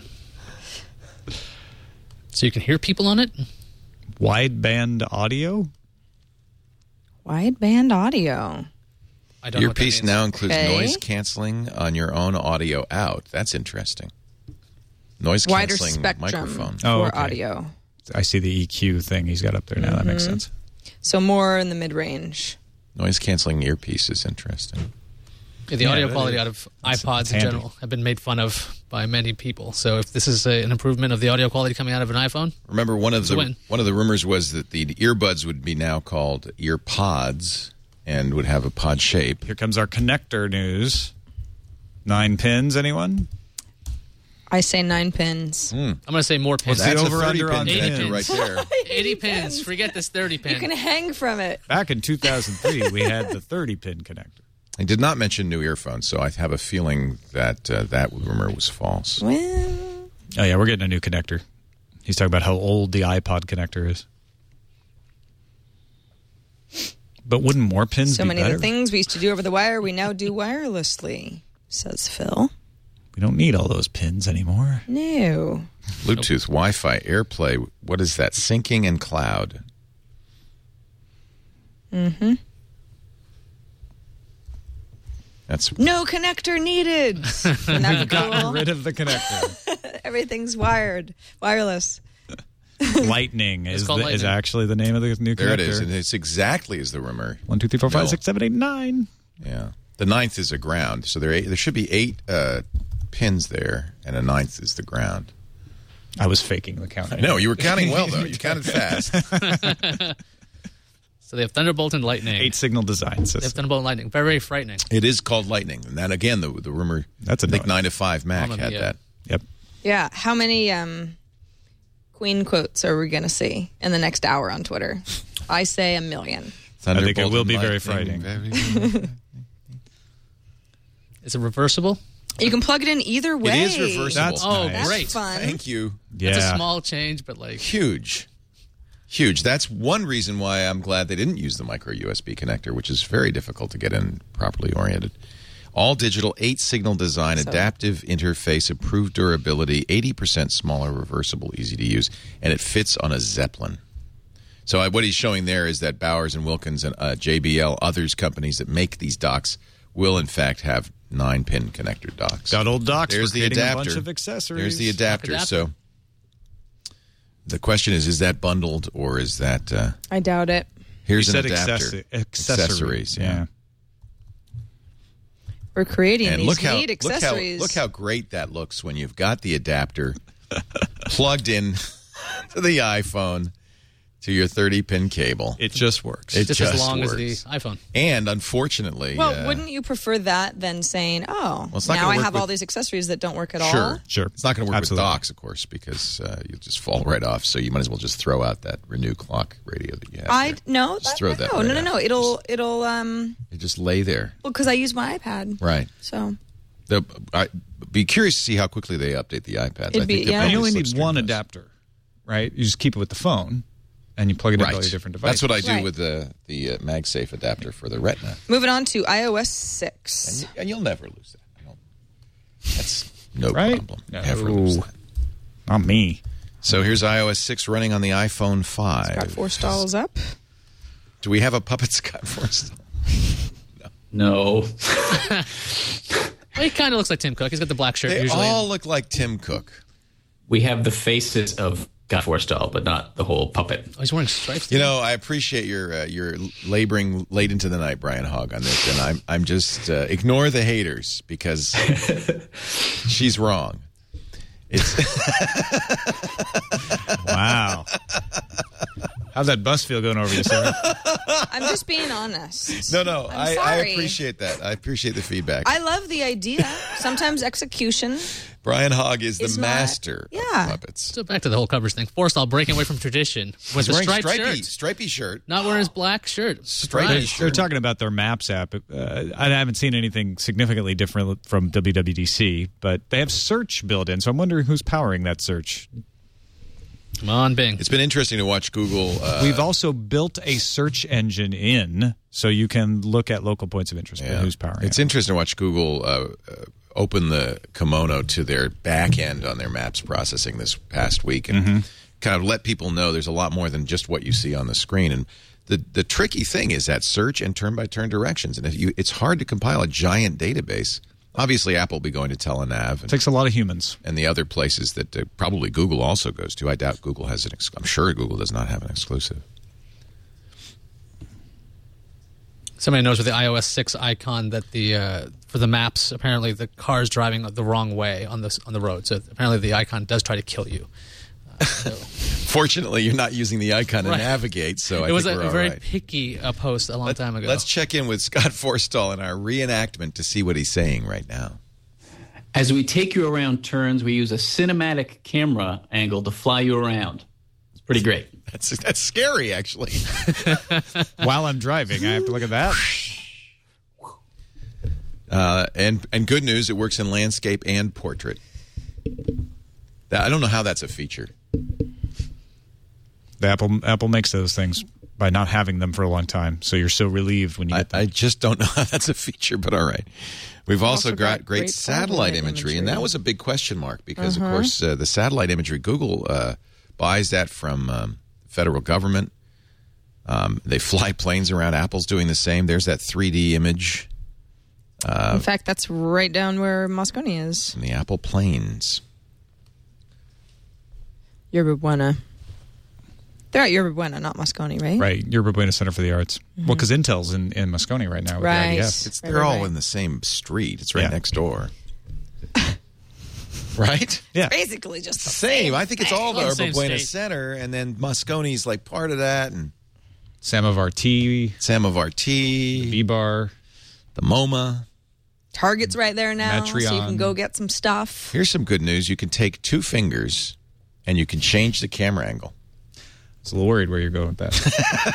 So you can hear people on it? Wideband audio? Wideband audio. I don't know what that Earpiece means. now includes Okay. noise canceling on your own audio out. That's interesting. Noise Wider canceling spectrum microphone. for Oh, okay. audio. I see the E Q thing he's got up there now. That makes sense. So more in the mid-range. Noise canceling earpiece is interesting. Yeah, the Yeah, audio that quality is- out of that's- iPods that's in handy. general have been made fun of by many people. So if this is a, an improvement of the audio quality coming out of an iPhone, Remember, one of It's a the win. one of the rumors was that the earbuds would be now called ear pods and would have a pod shape. Here comes our connector news. Nine pins, anyone? I say nine pins. I'm going to say more pins. What's the That's a over-under thirty pin on connector pins? right there. eighty pins. Forget this thirty pin. You can hang from it. Back in two thousand three, we had the thirty pin connector. I did not mention new earphones, so I have a feeling that uh, that rumor was false. Well, Oh, yeah, we're getting a new connector. He's talking about how old the iPod connector is. But wouldn't more pins so be many better? of the things we used to do over the wire, we now do wirelessly, says Phil. We don't need all those pins anymore. No. Bluetooth, Wi-Fi, AirPlay. What is that? Syncing and cloud. Mm-hmm. That's No connector needed. Isn't that We've gotten cool? rid of the connector. Everything's wired, wireless. Lightning is, called the, is Lightning. actually the name of the new connector. there. It is, and it's exactly as the rumor. One, two, three, four, No. five, six, seven, eight, nine. Yeah, the ninth is a ground, so there eight, there should be eight uh, pins there, and a ninth is the ground. I was faking the count. No, you were counting well though. You counted fast. So they have Thunderbolt and Lightning. Eight signal design They have system. Thunderbolt and Lightning. Very, very frightening. It is called Lightning, and that again, the the rumor. That's I think annoying. nine to five Mac Mamma had mia. that. Yep. Yeah. How many um, Queen quotes are we going to see in the next hour on Twitter? I say a million. I think it Thunderbolt will and be very Lightning, frightening. very- Is it reversible? You can plug it in either way. It is reversible. That's Oh, nice. That's great. fun. Thank you. Yeah. It's a small change, but like Huge. Huge. That's one reason why I'm glad they didn't use the micro U S B connector, which is very difficult to get in properly oriented. All digital, eight signal design, So- adaptive interface, improved durability, eighty percent smaller, reversible, easy to use, and it fits on a Zeppelin. So I, what he's showing there is that Bowers and Wilkins and uh, J B L, others companies that make these docks, will in fact have nine pin connector docks. Got old docks. There's for the creating adapter. A bunch of accessories. There's the adapter. adapter. So the question is: is that bundled or is that? Uh, I doubt it. Here's You an said adapter. accessi- accessories. Accessories, yeah. yeah. We're creating And these look how, neat look how accessories. look how great that looks when you've got the adapter plugged in to the iPhone to your thirty pin cable. It just works. It Just, just as long works. as the iPhone. And unfortunately, well, uh, wouldn't you prefer that than saying, "Oh, Well, it's not now gonna I work have with- all these accessories that don't work at all"? Sure, Sure. It's not going to work Absolutely. with docks, of course, because uh, you'll just fall right off. So you might as well just throw out that Renew Clock radio that you have. I there. no, Just that, throw no, that no, right no, no, out. no. It'll it'll um You just lay there, well because I use my iPad, right? so The, I be curious to see how quickly they update the iPads. It'd I be- think they're yeah. And you probably only need slipstream one those. adapter, right? You just keep it with the phone, and you plug it into all Right. your different devices. That's what I do Right. with the the uh, MagSafe adapter for the Retina, moving on to iOS and, six. you, and you'll never lose that. I don't, that's no Right? problem. No. Never lose that. Not me. So here's iOS six running on the iPhone five. Got four stalls up. Do we have a Puppet Scott Forstall? No. Well, he kind of looks like Tim Cook. He's got the black shirt They usually. all look like Tim Cook. We have the faces of Scott Forstall, but not the whole puppet. Oh, he's wearing stripes. You know, I appreciate your uh, your laboring late into the night, Brian Hogg, on this, and I'm I'm just uh, ignore the haters because she's wrong. It's Wow. How's that bus feel going over you, Sarah? I'm just being honest. no, no. I'm I, I sorry. appreciate that. I appreciate the feedback. I love the idea. Sometimes execution. Brian Hogg is the It's not- master yeah. of puppets. So back to the whole covers thing. Forstall breaking away from tradition with He's a wearing striped stripy, shirt. stripy shirt. Not wearing his black shirt. Striped They're, Surprise. they're talking about their Maps app. Uh, I haven't seen anything significantly different from W W D C, but they have search built in, so I'm wondering who's powering that search. Come on, Bing. It's been interesting to watch Google. Uh, We've also built a search engine in, so you can look at local points of interest, but yeah. who's powering It's it. interesting to watch Google uh, uh, open the kimono to their back end on their maps processing this past week and Mm-hmm. kind of let people know there's a lot more than just what you see on the screen. And the the tricky thing is that search and turn by turn directions. And if you, it's hard to compile a giant database. Obviously, Apple will be going to Telenav and, Takes a lot of humans. and the other places that uh, probably Google also goes to. I doubt Google has an. Ex- I'm sure Google does not have an exclusive. Somebody knows with the iOS six icon that the uh, for the maps, apparently the car's driving the wrong way on the on the road. So apparently the icon does try to kill you. Uh, so Fortunately, you're not using the icon to Right. navigate, so I it was think a, we're all very right. picky uh, post a long Let- time ago. Let's check in with Scott Forstall in our reenactment to see what he's saying right now. As we take you around turns, we use a cinematic camera angle to fly you around. It's pretty great. That's that's scary, actually. While I'm driving, I have to look at that. Uh, and and good news, it works in landscape and portrait. That, I don't know how that's a feature. The Apple Apple makes those things by not having them for a long time, so you're so relieved when you I, get them. I just don't know how that's a feature, but all right. We've also, also got, got great, great satellite, satellite imagery, and imagery. that was a big question mark because, Uh-huh. of course, uh, the satellite imagery, Google uh, buys that from um, federal government. Um, they fly planes around. Apple's doing the same. There's that three D image In fact, that's right down where Moscone is. from the Apple planes. Yerba Buena. They're at Yerba Buena, not Moscone, right? Right, Yerba Buena Center for the Arts. Well, because Intel's in, in Moscone right now with Right. the I D F. It's, Right, they're right, all right. in the same street. It's right Yeah. next door. Right? Yeah, Basically just the Same. I think it's all the Well, Yerba same Buena state. Center, and then Moscone's like part of that, and Samovar Tea, Samovar Tea, B-Bar. the MoMA. Target's right there now, so you Metreon. can go get some stuff. Here's some good news. You can take two fingers, and you can change the camera angle. I was a little worried where you're going with that.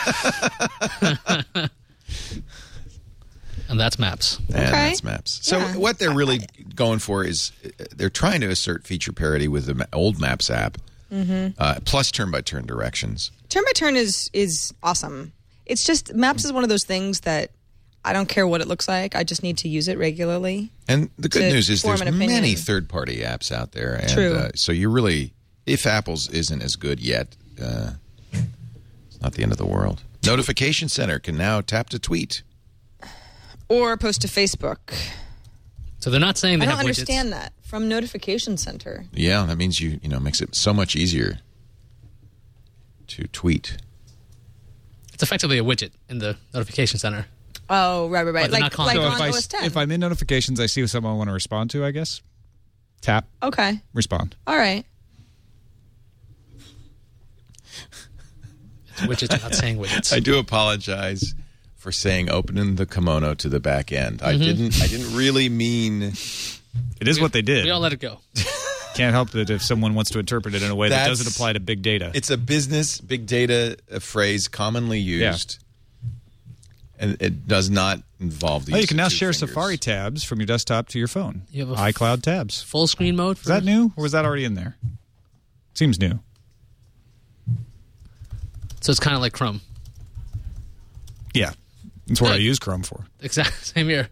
and that's maps. And Okay. that's maps. So Yeah. what they're really going for is uh, they're trying to assert feature parity with the ma- old Maps app, Mm-hmm. uh, plus turn-by-turn directions. Turn by turn is is awesome. It's just Maps is one of those things that I don't care what it looks like. I just need to use it regularly. And the good To news is form there's an opinion. many third-party apps out there. And, True. Uh, so you really, if Apple's isn't as good yet, uh, it's not the end of the world. Notification Center can now tap to tweet. Or post to Facebook. So they're not saying they I don't have widgets. understand that. From Notification Center. Yeah, that means you you know makes it so much easier to tweet. It's effectively a widget in the notification center. Oh, right, right, right. But they're Like, not calling like it. So on if, I, O S ten. if I'm in notifications, I see someone I want to respond to, I guess. Tap, Okay. respond. All right. It's widgets. I'm not saying widgets. I do apologize for saying opening the kimono to the back end. I didn't. I didn't really mean. It is what they did. We all let it go. Can't help it if someone wants to interpret it in a way that That's- doesn't apply to big data. It's a business big data uh, phrase commonly used, and it does not involve the. Oh, use you can of now two share fingers. Safari tabs from your desktop to your phone. You have a f- iCloud tabs. Full screen mode. For Is that new, or was that already in there? Seems new. So it's kind of like Chrome. Yeah, that's what I Good. use Chrome for. Exactly. Same here.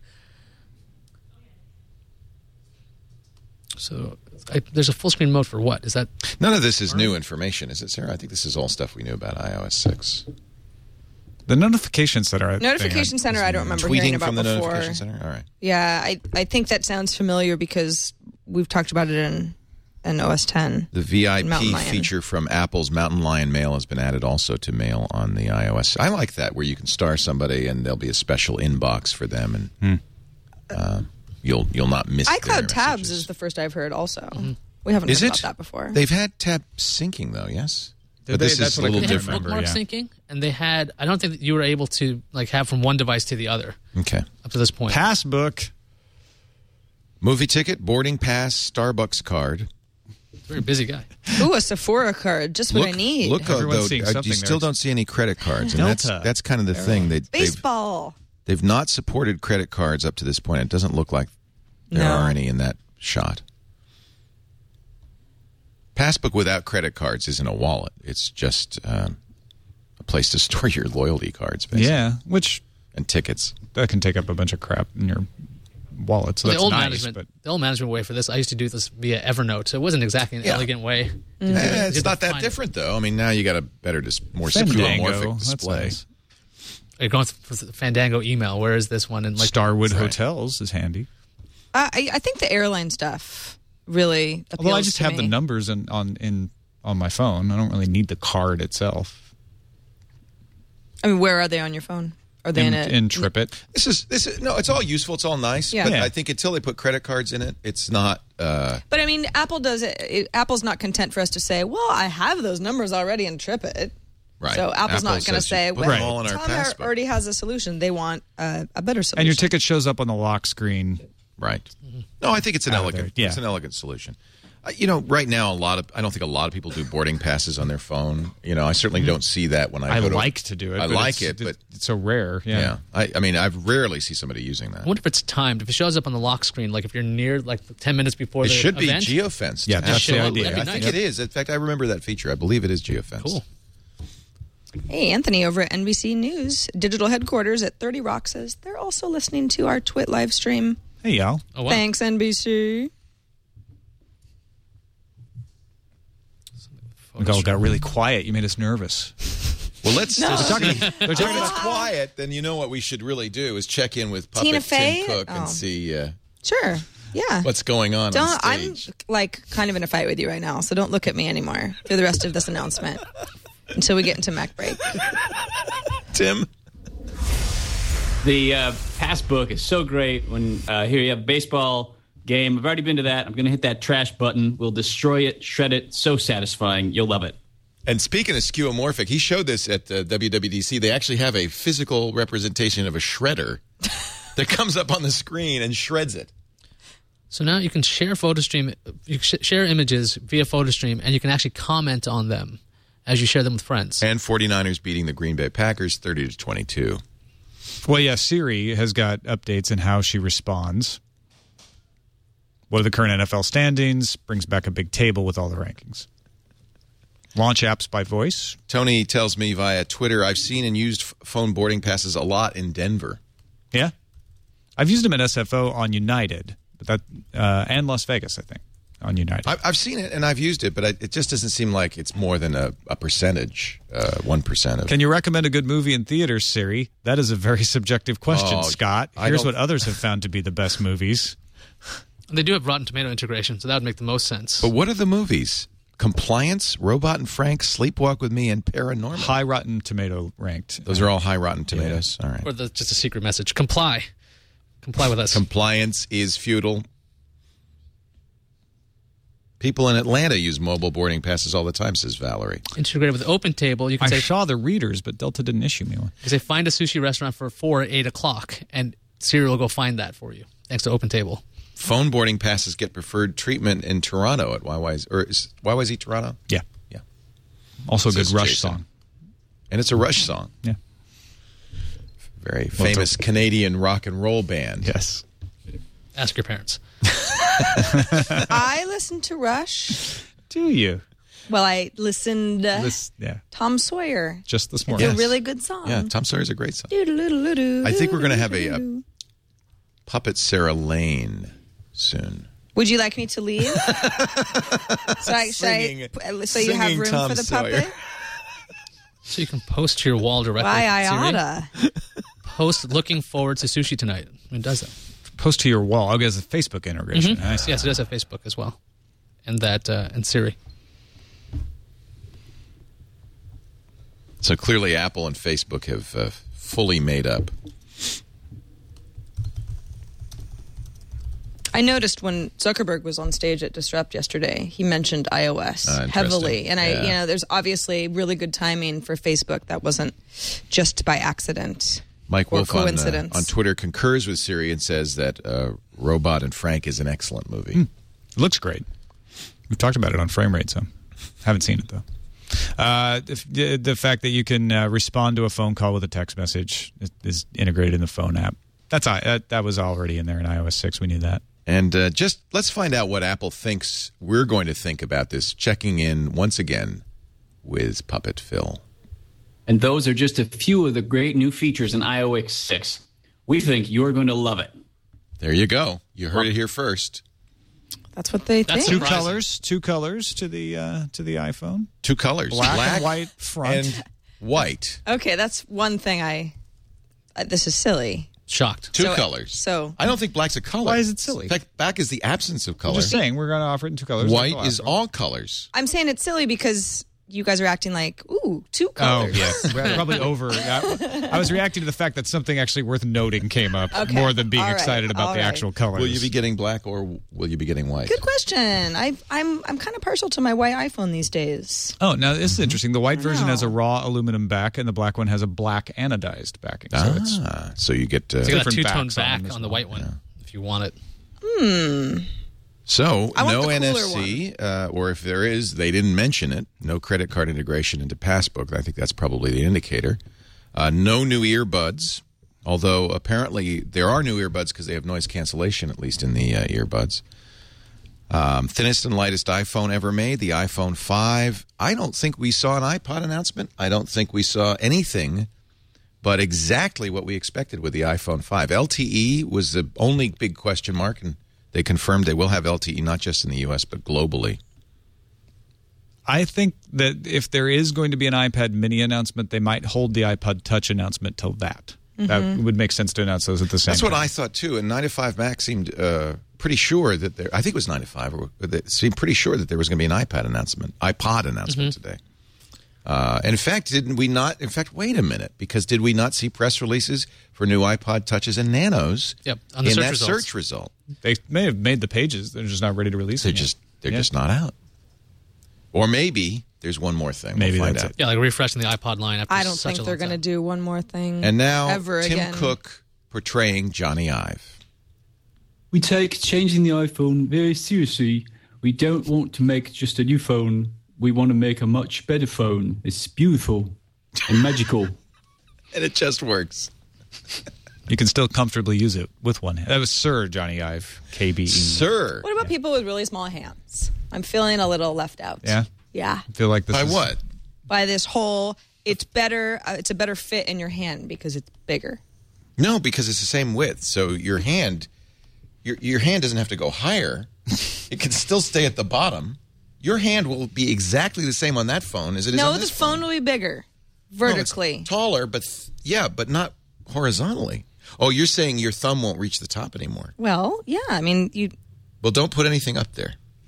So I, there's a full screen mode for what? Is that None of this is new information, is it, Sarah? I think this is all stuff we knew about iOS six. The notification center. Notification center, I don't remember Tweeting hearing about from the before. notification center. All right. Yeah, I, I think that sounds familiar because we've talked about it in, in O S ten. The V I Mountain P Lion. feature from Apple's Mountain Lion Mail has been added also to Mail on the iOS. I like that, where you can star somebody and there'll be a special inbox for them, and Hmm. uh, you'll you'll not miss their iCloud tabs messages. is the first I've heard also. We haven't Is heard it? about that before. They've had tab syncing though, yes. Did But they? this That's is a what I little they couldn't had different. remember, bookmark yeah. syncing, and they had. I don't think that you were able to like have from one device to the other Okay. up to this point. Passbook. Movie ticket, boarding pass, Starbucks card. Very busy guy. Ooh, a Sephora card, just what look, I need. Look, uh, Everyone's though, seeing uh, something you there. still don't see any credit cards, and that's Delta. that's kind of the thing. They, they've Baseball. they've not supported credit cards up to this point. It doesn't look like there No. are any in that shot. Passbook without credit cards isn't a wallet. It's just um, a place to store your loyalty cards, basically, Yeah, which and tickets. that can take up a bunch of crap in your wallet. So the that's old nice. management, But the old management way for this, I used to do this via Evernote, so it wasn't exactly an Yeah. elegant way. Eh, it's Get not to that find it. different, though. I mean, now you got a better, dis- more Fandango, skeuomorphic that's display. nice. You're going for the Fandango email. Where is this one? And like Starwood Right. Hotels is handy. Uh, I, I think the airline stuff really appeals Although I just to have me. the numbers in, on in on my phone. I don't really need the card itself. I mean, where are they on your phone? Are they In, in, a in TripIt. This is this is no. It's all useful. It's all nice. Yeah. But Yeah. I think until they put credit cards in it, it's not. Uh, But I mean, Apple does it, it. Apple's not content for us to say, "Well, I have those numbers already in TripIt." right. So Apple's Apple not going to says say, you put "Well, them all in our Tom passbook." already has a solution." They want uh, a better solution. And your ticket shows up on the lock screen. Right. No, I think it's an Out of elegant. there, yeah. It's an elegant solution. Uh, you know, right now, a lot of I don't think a lot of people do boarding passes on their phone. You know, I certainly don't see that when I. I go like to, to do it. I but like it's- it, but it's so rare. Yeah. yeah, I, I mean, I rarely see somebody using that. I wonder if it's timed. If it shows up on the lock screen, like if you're near like ten minutes before It the should be event. geofenced. Yeah, that's the Absolutely. idea. I That'd think be it nice. is. In fact, I remember that feature. I believe it is geofenced. Cool. Hey, Anthony over at N B C News digital headquarters at thirty Rock says they're also listening to our Twit live stream. Hey, y'all. Oh wow. Thanks, N B C. We all got really quiet. You made us nervous. Well, let's. No. They're talking, They're if talking it's about quiet, then you know what we should really do is check in with Puppet Tina Tim Fey? Cook Oh. and see uh, Sure. Yeah. what's going on on Don't. I'm stage. like kind of in a fight with you right now, so don't look at me anymore through the rest of this announcement until we get into Mac break. Tim. The uh, passbook is so great. When uh, here you have a baseball game. I've already been to that. I'm going to hit that trash button. We'll destroy it, shred it. So satisfying. You'll love it. And speaking of skeuomorphic, he showed this at uh, W W D C. They actually have a physical representation of a shredder that comes up on the screen and shreds it. So now you can share PhotoStream, you can sh- share images via PhotoStream, and you can actually comment on them as you share them with friends. And 49ers beating the Green Bay Packers thirty to twenty-two. Well, yeah, Siri has got updates in how she responds. What are the current N F L standings? Brings back a big table with all the rankings. Launch apps by voice. Tony tells me via Twitter, I've seen and used f- phone boarding passes a lot in Denver. Yeah. I've used them at S F O on United, but that uh, and Las Vegas, I think, on United. I, I've seen it and I've used it, but I, it just doesn't seem like it's more than a, a percentage, uh, one percent of. Can you recommend a good movie in theaters, Siri? That is a very subjective question, Oh, Scott. I Here's don't- what others have found to be the best movies. They do have Rotten Tomato integration, so that would make the most sense. But what are the movies? Compliance, Robot and Frank, Sleepwalk with Me, and Paranormal. High Rotten Tomato ranked. Those are all high Rotten Tomatoes. All right. Or the, just a secret message. Comply. Comply with us. Compliance is futile. People in Atlanta use mobile boarding passes all the time, says Valerie. Integrated with OpenTable, you can I say, saw the readers, but Delta didn't issue me one. you say find a sushi restaurant for four at eight o'clock, and Siri will go find that for you, thanks to OpenTable. Phone boarding passes get preferred treatment in Toronto at Y Y Z, or is Y Y Z Toronto? Yeah. Yeah. Also a good Says Rush Jason. song. And it's a Rush song. Yeah. Very Well, famous it's a- Canadian rock and roll band. Yes. Ask your parents. I listened to Rush. Do you? Well, I listened to This, yeah. Tom Sawyer. Just this It's morning. a Yes. really good song. Yeah, Tom Sawyer's a great song. Doo-doo-doo-doo-doo, I think we're going to have a, uh doo-doo-doo-doo. Puppet Sarah Lane soon. Would you like me to leave? so I, should I, Singing- so you have singing room Tom for the Sawyer. puppet? So you can post to your wall directly. Why I Siri. oughta. Post looking forward to sushi tonight. It does that. Post to your wall. Oh, it's a Facebook integration. Mhm. I see. Yes, it does have Facebook as well. And that, uh, and Siri. So clearly Apple and Facebook have uh, fully made up. I noticed when Zuckerberg was on stage at Disrupt yesterday, he mentioned iOS Ah, interesting. heavily. And I, Yeah. you know, there's obviously really good timing for Facebook. That wasn't just by accident. Mike Or Wolf on, uh, coincidence. on Twitter concurs with Siri and says that uh, Robot and Frank is an excellent movie. Hmm. It looks great. We've talked about it on Frame Rate, so haven't seen it, though. Uh, the, the fact that you can uh, respond to a phone call with a text message is, is integrated in the phone app. That's uh, that, that was already in there in iOS six. We knew that. And uh, just let's find out what Apple thinks we're going to think about this, checking in once again with Puppet Phil. And those are just a few of the great new features in iOS six. We think you're going to love it. There you go. You heard it here first. That's what they That's think. Two Surprising. colors, two colors to the uh, to the iPhone. Two colors. Black, and white front. and white. Okay, that's one thing I. Uh, this is silly. Shocked. Two So- colors. so- I don't think black's a color. Why is it silly? In fact, black is the absence of color. I'm just saying we're going to offer it in two colors. White Like the is last one. all colors. I'm saying it's silly because you guys are acting like, ooh, two Oh, colors. yes. We're probably over. I, I was reacting to the fact that something actually worth noting came up Okay. more than being All right. excited about All the right. actual colors. Will you be getting black or will you be getting white? Good question. I, I'm I'm kind of partial to my white iPhone these days. Oh, now this is interesting. The white version know. has a raw aluminum back, and the black one has a black anodized backing. So it's Ah, so you get. Uh, So you got a different two-tone backs on back them as on the well. white one, if you want it. So, I want no the cooler N F C, uh, or if there is, they didn't mention it. No credit card integration into Passbook. I think that's probably the indicator. Uh, no new earbuds, although apparently there are new earbuds because they have noise cancellation, at least in the uh, earbuds. Um, thinnest and lightest iPhone ever made, the iPhone five. I don't think we saw an iPod announcement. I don't think we saw anything but exactly what we expected with the iPhone five. L T E was the only big question mark, and they confirmed they will have L T E not just in the U S but globally. I think that if there is going to be an iPad mini announcement, they might hold the iPod Touch announcement till that. That would make sense to announce those at the same That's time. what I thought too. And nine to five Mac seemed uh, pretty sure that there. I think it was nine to five, or it seemed pretty sure that there was going to be an iPad announcement, iPod announcement today. Uh, and in fact, didn't we not? In fact, wait a minute, because did we not see press releases for new iPod Touches and Nanos? Yep, on the in search that results. search result. They may have made the pages. They're just not ready to release They're them yet. just they're Yeah. just not out. Or maybe there's one more thing. Maybe we'll find that's out. it. Yeah, like refreshing the iPod line after I don't such think a they're long going to time. do one more thing. And now ever Tim again. Cook portraying Johnny Ive. We take changing the iPhone very seriously. We don't want to make just a new phone. We want to make a much better phone. It's beautiful and magical. And it just works. You can still comfortably use it with one hand. That was Sir Johnny Ive, K B E. Sir. What about people with really small hands? I'm feeling a little left out. Yeah? Yeah. I feel like this By is, what? By this whole, it's better, uh, it's a better fit in your hand because it's bigger. No, because it's the same width. So your hand, your your hand doesn't have to go higher. It can still stay at the bottom. Your hand will be exactly the same on that phone as it is No, on the this phone will be bigger No, it's vertically. taller, but th- yeah, but not horizontally. Oh, you're saying your thumb won't reach the top anymore. Well, yeah. I mean, you. Well, don't put anything up there.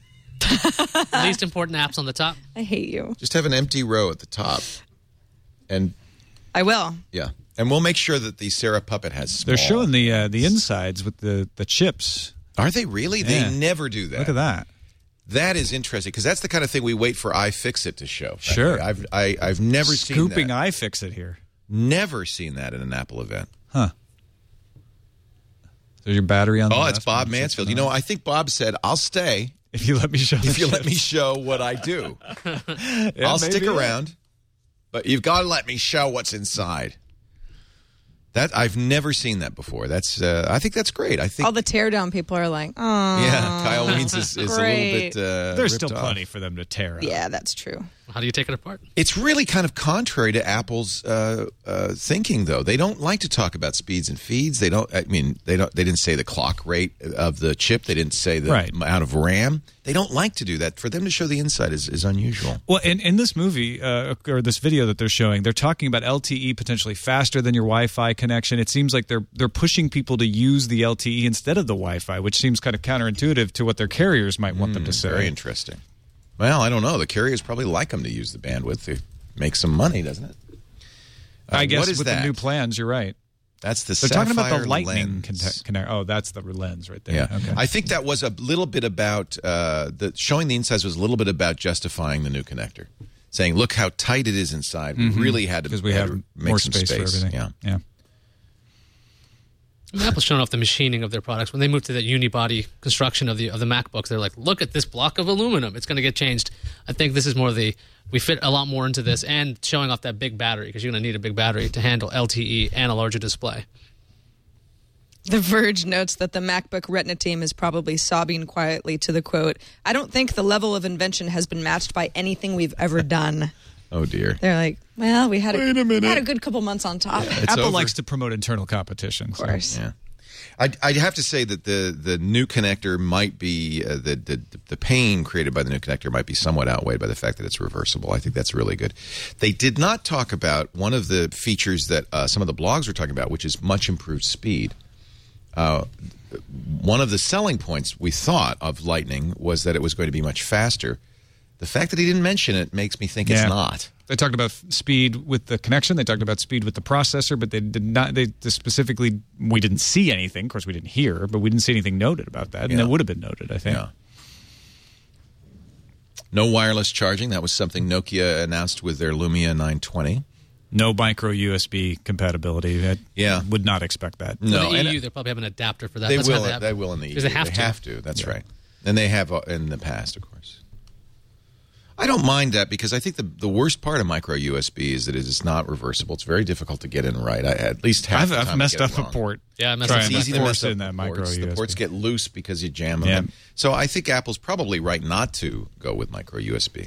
Least important apps on the top. I hate you. Just have an empty row at the top. And I will. yeah. And we'll make sure that the Sarah Puppet has small. They're showing the uh, the insides with the, the chips. Are they really? Yeah. They never do that. Look at that. That is interesting because that's the kind of thing we wait for iFixit to show. Sure. I've I, I've never Scooping seen that. iFixit here. Never seen that in an Apple event. Huh. There's your battery on the Oh, left. it's Bob Mansfield. You know, I think Bob said, "I'll stay if you let me show. if the you let me chips." show what I do. Yeah, I'll maybe, stick yeah. around, but you've got to let me show what's inside." That I've never seen that before. That's uh, I think that's great. I think All the teardown people are like, oh. yeah, Kyle Wiens is, is a little Great. bit. Uh, There's ripped still off. plenty for them to tear out. Yeah, that's true. How do you take it apart? It's really kind of contrary to Apple's uh, uh, thinking, though. They don't like to talk about speeds and feeds. They don't. I mean, they don't. They didn't say the clock rate of the chip. They didn't say the Right. amount of RAM. They don't like to do that. For them to show the inside is, is unusual. Well, in, in this movie, uh, or this video that they're showing, they're talking about L T E potentially faster than your Wi-Fi connection. It seems like they're they're pushing people to use the L T E instead of the Wi-Fi, which seems kind of counterintuitive to what their carriers might want them to say. Very interesting. Well, I don't know. The carriers probably like them to use the bandwidth to make some money, doesn't it? Uh, I guess what is with that? the new plans, you're right. That's the They're talking about Sapphire the lightning lens. connect. Oh, that's the lens right there. Yeah, Okay. I think that was a little bit about uh, the showing the insides was a little bit about justifying the new connector, saying, "Look how tight it is inside. We Mhm. really had to because we had have to make more some space, for everything. Yeah, yeah. I mean, Apple's showing off the machining of their products. When they moved to that unibody construction of the of the MacBooks, they're like, look at this block of aluminum. It's going to get changed. I think this is more the, we fit a lot more into this and showing off that big battery because you're going to need a big battery to handle L T E and a larger display. The Verge notes that the MacBook Retina team is probably sobbing quietly to the quote, I don't think the level of invention has been matched by anything we've ever done. Oh, dear. They're like, well, we had a, Wait a minute. had a good couple months on top. It's Apple over. likes to promote internal competition. Of course. Yeah. I'd, I'd have to say that the, the new connector might be, uh, the, the the pain created by the new connector might be somewhat outweighed by the fact that it's reversible. I think that's really good. They did not talk about one of the features that uh, some of the blogs were talking about, which is much improved speed. Uh, one of the selling points we thought of Lightning was that it was going to be much faster. The fact that he didn't mention it makes me think Yeah. it's not. They talked about f- speed with the connection. They talked about speed with the processor, but they did not. They they specifically, we didn't see anything. Of course, we didn't hear, but we didn't see anything noted about that, and Yeah. it would have been noted, I think. Yeah. No wireless charging. That was something Nokia announced with their Lumia nine twenty. No micro U S B compatibility. I Yeah. would not expect that. No, For the and E U, they'll probably have an adapter for that. they That's will. how they, have, They will in the E U. because they have to. have to. That's right. And they have uh, in the past, of course. I don't mind that because I think the the worst part of micro U S B is that it is not reversible. It's very difficult to get in right. I, at least half I've, the time I've I messed get it up a wrong. port. Yeah, I messed Trying up It's a easy to force mess up in the that micro ports. U S B. The ports get loose because you jam them. Yeah. in. So I think Apple's probably right not to go with micro U S B.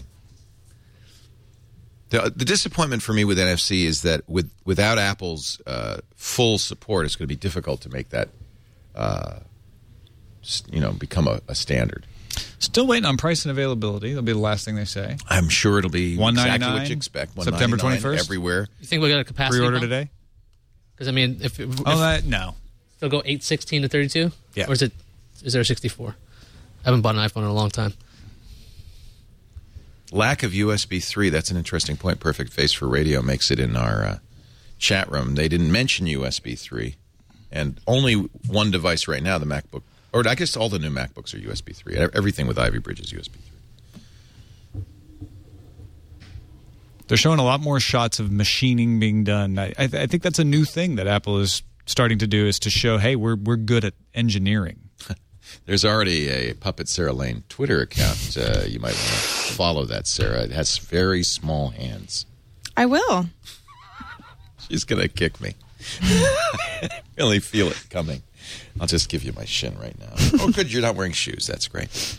The, the disappointment for me with N F C is that with without Apple's uh, full support, it's going to be difficult to make that, uh, s- you know, become a, a standard. Still waiting on price and availability. That'll be the last thing they say. I'm sure it'll be one exactly ninety-nine what you expect. September one ninety-nine twenty-first everywhere. You think we'll get a capacity Pre-order bump? today? Because I mean, if, if Oh, that no. they'll go eight sixteen to thirty-two, Yeah. or is it? Is there a sixty-four? I haven't bought an iPhone in a long time. Lack of U S B three. That's an interesting point. Perfect Face for Radio makes it in our uh, chat room. They didn't mention U S B three, and only one device right now, the MacBook, or I guess all the new MacBooks are U S B three. Everything with Ivy Bridge is U S B three. They're showing a lot more shots of machining being done. I, I, I think that's a new thing that Apple is starting to do, is to show, hey, we're we're good at engineering. There's already a Puppet Sarah Lane Twitter account. Uh, you might want to follow that, Sarah. It has very small hands. I will. She's going to kick me. I really feel it coming. I'll just give you my shin right now. Oh, good. You're not wearing shoes. That's great.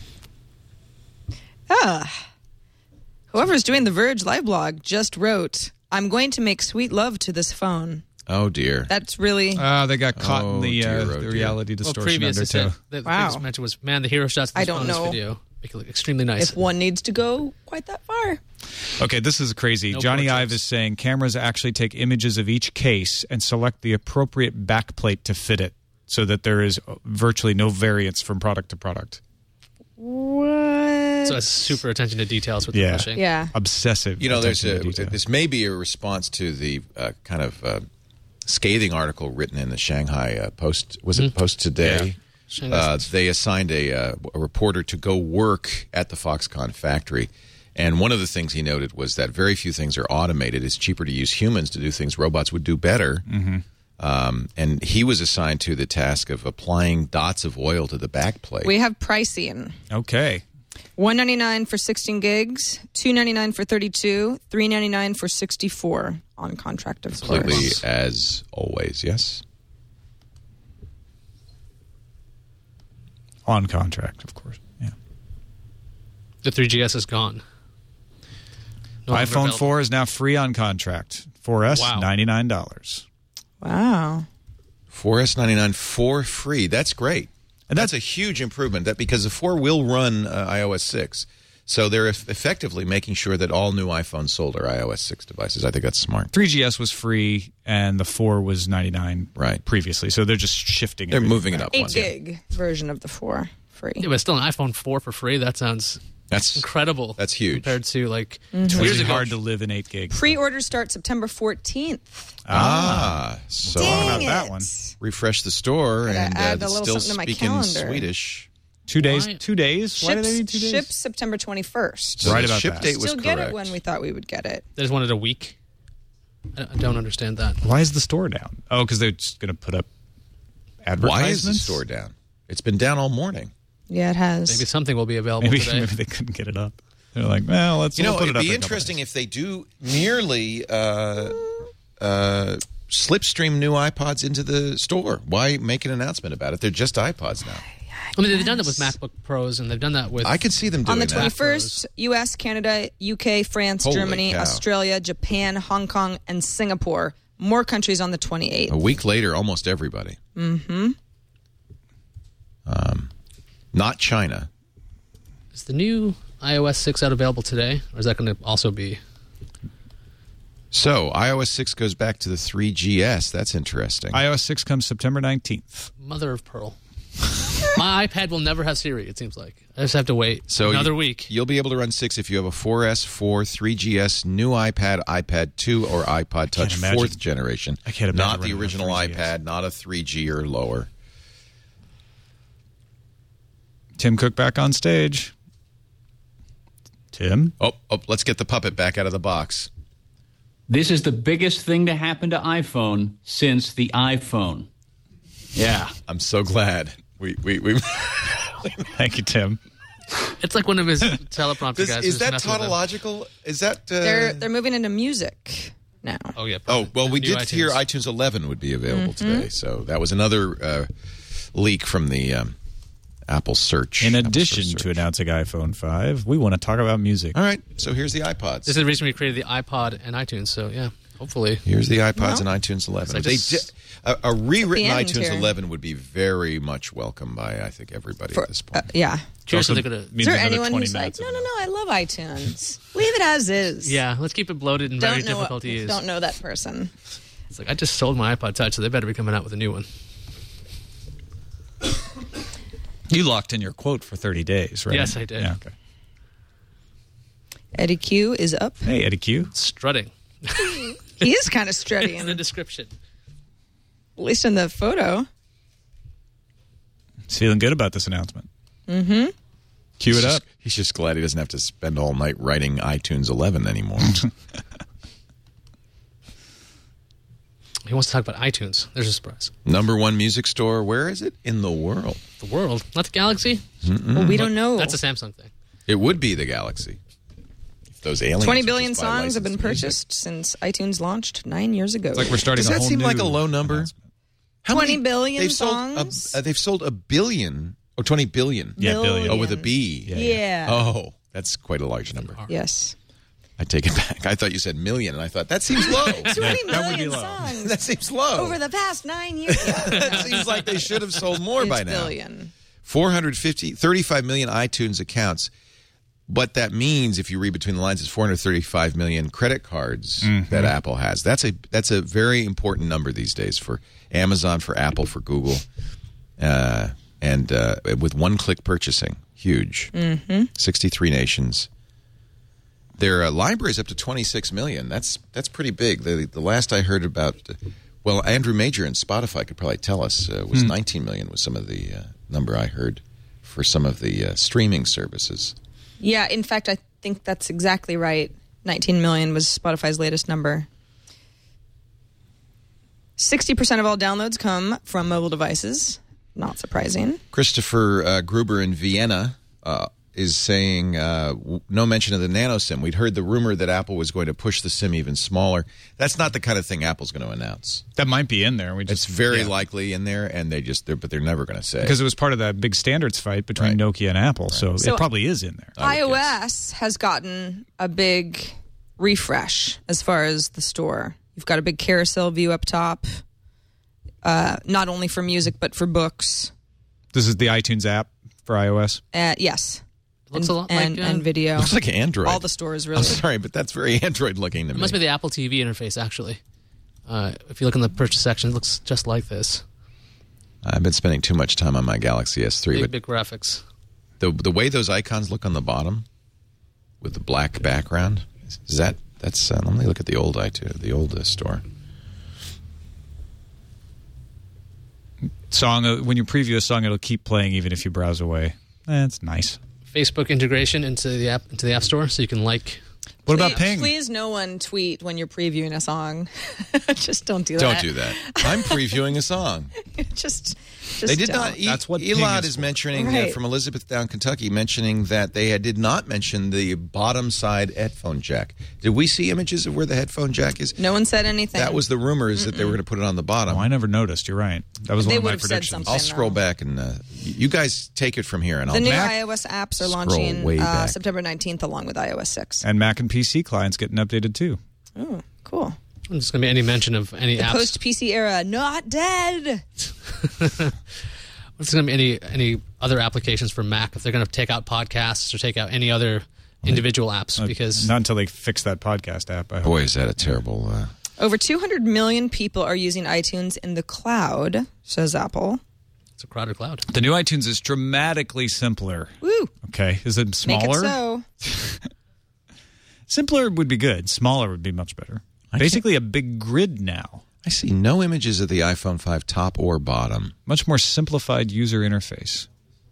Ah. Whoever's doing the Verge live blog just wrote, I'm going to make sweet love to this phone. Oh, dear. That's really... Ah, they got caught Oh, in the, dear, uh, oh, the dear. reality Well, distortion previous they undertow. said, the Wow. previous mention was, man, the hero shots I in don't this know. video make it look extremely nice. if one needs to go quite that far. Okay, this is crazy. No Johnny portraits. Ive is saying cameras actually take images of each case and select the appropriate backplate to fit it, so that there is virtually no variance from product to product. What? also has super attention to details with the Yeah. publishing. Yeah. Obsessive. You know, there's attention a, to detail. this may be a response to the uh, kind of uh, scathing article written in the Shanghai uh, Post. Was it Post Today? Shanghai Uh, they assigned a, uh, a reporter to go work at the Foxconn factory. And one of the things he noted was that very few things are automated. It's cheaper to use humans to do things robots would do better. Mm-hmm. Um, and he was assigned to the task of applying dots of oil to the backplate. We have pricing. Okay. one ninety-nine for sixteen gigs, two ninety-nine for thirty-two, three ninety-nine for sixty-four on contract, of Completely course. as always, yes? On contract, of course. Yeah. The three G S is gone. No longer iPhone available. four is now free on contract. four S, Wow. ninety-nine dollars. Wow. four S ninety-nine for free. That's great. And that's a huge improvement that because the four will run uh, i O S six. So they're eff- effectively making sure that all new iPhones sold are i O S six devices. I think that's smart. three G S was free, and the four was ninety-nine Right. previously. So they're just shifting. They're everything moving it back. up. Eight Once, yeah. gig version of the four free. Yeah, but still an iPhone four for free. That sounds That's incredible. That's huge. compared to like It's two years really ago. hard to live in eight gig. Pre-orders start September fourteenth. Ah, so Dang Dang about that it. one. refresh the store Gotta and uh, add a little still something to my speaking calendar. Swedish. Two days. Why- Two days. Why do they need two days? Ships September twenty-first. So Right the about ship that. date was Still get correct. it when we thought we would get it. They just wanted a week. I I don't understand that. Why is the store down? Oh, because they're just going to put up advertisements. Why is the store down? It's been down all morning. Yeah, it has. Maybe something will be available Maybe, today. maybe they couldn't get it up. They're like, well, let's You know, we'll put it'd it up be in a couple interesting days. if they do merely uh, uh, slipstream new iPods into the store. Why make an announcement about it? They're just iPods now. I mean, they've done that with MacBook Pros, and they've done that with. I could see them doing On the that. twenty-first, U S, Canada, U K, France, Holy Germany, cow. Australia, Japan, Hong Kong, and Singapore. More countries on the twenty-eighth. A week later, almost everybody. Mm-hmm. Um, not China. Is the new i O S six out available today, or is that going to also be? So, i O S six goes back to the three G S. That's interesting. i O S six comes September nineteenth. Mother of pearl. My iPad will never have Siri, it seems like. I just have to wait So another you, week. You'll be able to run six if you have a four S, four, three G S, new iPad, iPad two, or iPod Touch imagine- fourth generation. I can't imagine Not the running a original three G S. iPad, not a three G or lower. Tim Cook back on stage. Tim? Oh, oh, let's get the puppet back out of the box. This is the biggest thing to happen to iPhone since the iPhone. Yeah. I'm so glad. We we we. Thank you, Tim. It's like one of his teleprompter This, guys. is who's that messing with him. tautological? Is that? Uh, They're they're moving into music now. Oh, yeah. oh well, we New did hear iTunes eleven would be available today, so that was another uh, leak from the um, Apple search. In Apple addition search. to announcing iPhone five, we want to talk about music. All right, so here's the iPods. This is the reason we created the iPod and iTunes, so yeah, hopefully. Here's the iPods Well, and iTunes eleven. I They just- di- a, a rewritten end iTunes here. eleven would be very much welcome by I think everybody For- at this point. uh, yeah. Curious Also if they're going to. means Is there another anyone twenty who's like, minutes no, of no, it. no, I love iTunes. Leave it as is. Yeah, let's keep it bloated and very Don't know, difficult to use. don't know that person. It's like, I just sold my iPod Touch, so they better be coming out with a new one. You locked in your quote for thirty days, right? Yes, I did. Yeah, okay. Eddie Q is up. Hey, Eddie Q. Strutting. He is kind of In the strutting, at description. least in the photo. He's feeling good about this announcement. Mm-hmm. Cue He's it just- up. He's just glad he doesn't have to spend all night writing iTunes eleven anymore. He wants to talk about iTunes. There's a surprise. Number one music store. Where is it in the world? The world, not the Galaxy. Well, we don't know. That's a Samsung thing. It would be the Galaxy. If those aliens. twenty would billion just buy songs have been licensed music. purchased since iTunes launched nine years ago. It's like we're starting Does a that whole seem new like a low number? announcement. How twenty many- billion they've songs? Sold a, uh, they've sold a billion or twenty billion. Yeah, billion. Oh, with a B. Yeah, yeah. Oh, that's quite a large number. Yes. I take it back. I thought you said million, and I thought that seems low. twenty that would be million low. songs that seems low. over the past nine years. that seems like they should have sold more by It's now. billion. four hundred fifty, thirty-five million iTunes accounts. But that means, if you read between the lines, it's four hundred thirty-five million credit cards that Apple has. That's a that's a very important number these days for Amazon, for Apple, for Google, uh, and uh, with one-click purchasing. Huge. Mm-hmm. sixty-three nations. Their uh, library is up to twenty-six million. That's that's pretty big. The, the last I heard about, uh, well, Andrew Major in Spotify could probably tell us, uh, was Hmm. nineteen million was some of the uh, number I heard for some of the uh, streaming services. Yeah, in fact, I think that's exactly right. nineteen million was Spotify's latest number. sixty percent of all downloads come from mobile devices. Not surprising. Christopher uh, Gruber in Vienna uh, is saying uh, w- no mention of the nano SIM. We'd heard the rumor that Apple was going to push the SIM even smaller. That's not the kind of thing Apple's going to announce. That might be in there. We just, It's very yeah. likely in there, and they just, they're, but they're never going to say. Because it was part of that big standards fight between Right. Nokia and Apple, so, So- it probably is in there. I would iOS has gotten a big refresh as far as the store. You've got a big carousel view up top, uh, not only for music but for books. This is the iTunes app for iOS. Uh, yes. It looks and, a lot and, like, uh, and video. Looks like Android. All the stores really. I'm sorry, but that's very Android looking to It me. must be the Apple T V interface, actually. Uh, if you look in the purchase section, it looks just like this. I've been spending too much time on my Galaxy S three, Big, but big graphics. the the way those icons look on the bottom with the black background, is that that's? Uh, let me look at the old iTunes, the old uh, store. Song uh, when you preview a song, it'll keep playing even if you browse away. That's nice. Facebook integration into the app into the App Store, so you can like. What about please, Ping? Please, no one tweet when you're previewing a song. Just don't do Don't that. do that. I'm previewing a song. just, just They did don't. not. E- That's what Ping Elad is is for. mentioning uh, Right. from Elizabethtown, Kentucky, mentioning that they had, did not mention the bottom side headphone jack. Did we see images of where the headphone jack is? No one said anything. That was the rumor is that they were going to put it on the bottom. Oh, I never noticed. You're right. That was They one of my would've said predictions. something. I'll scroll though. back and uh, you guys take it from here, and The I'll new Mac- iOS apps are Scroll launching way uh, back. September nineteenth along with iOS six. And Mac and P C clients getting updated too. Oh, cool. There's going to be any mention of any The apps. post-P C era, not dead. There's going to be any any other applications for Mac if they're going to take out podcasts or take out any other individual apps Uh, because not until they fix that podcast app. I hope. Boy, is that a terrible. Uh, Over two hundred million people are using iTunes in the cloud, says Apple. it's a crowded cloud. The new iTunes is dramatically simpler. Woo! Okay, is it Make smaller? it so. Simpler would be good. Smaller would be much better. I Basically, a big grid now. I see no images of the iPhone five top or bottom. Much more simplified user interface.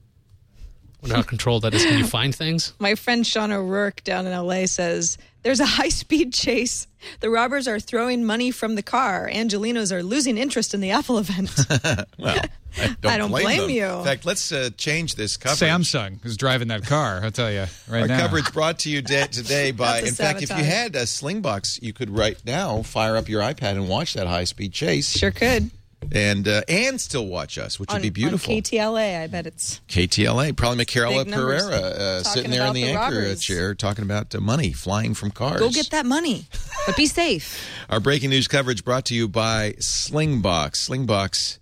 Wonder how controlled that is. Can you find things? My friend Sean O'Rourke down in L A says, there's a high-speed chase. The robbers are throwing money from the car. Angelinos are losing interest in the Apple event. Well, I don't, I don't blame, blame them. you. In fact, let's uh, change this coverage. Samsung is driving that car, I'll tell you, right Our now. coverage brought to you de- today by, That's a in fact, if you sabotage. had a Slingbox, you could right now fire up your iPad and watch that high-speed chase. Sure could. And uh, and still watch us, which On, would be beautiful. on K T L A, I bet it's... K T L A, probably Michaela Big numbers Pereira uh, talking sitting there in about the, the anchor uh, robbers. chair talking about uh, money flying from cars. Go get that money, but be safe. Our breaking news coverage brought to you by Slingbox. Slingbox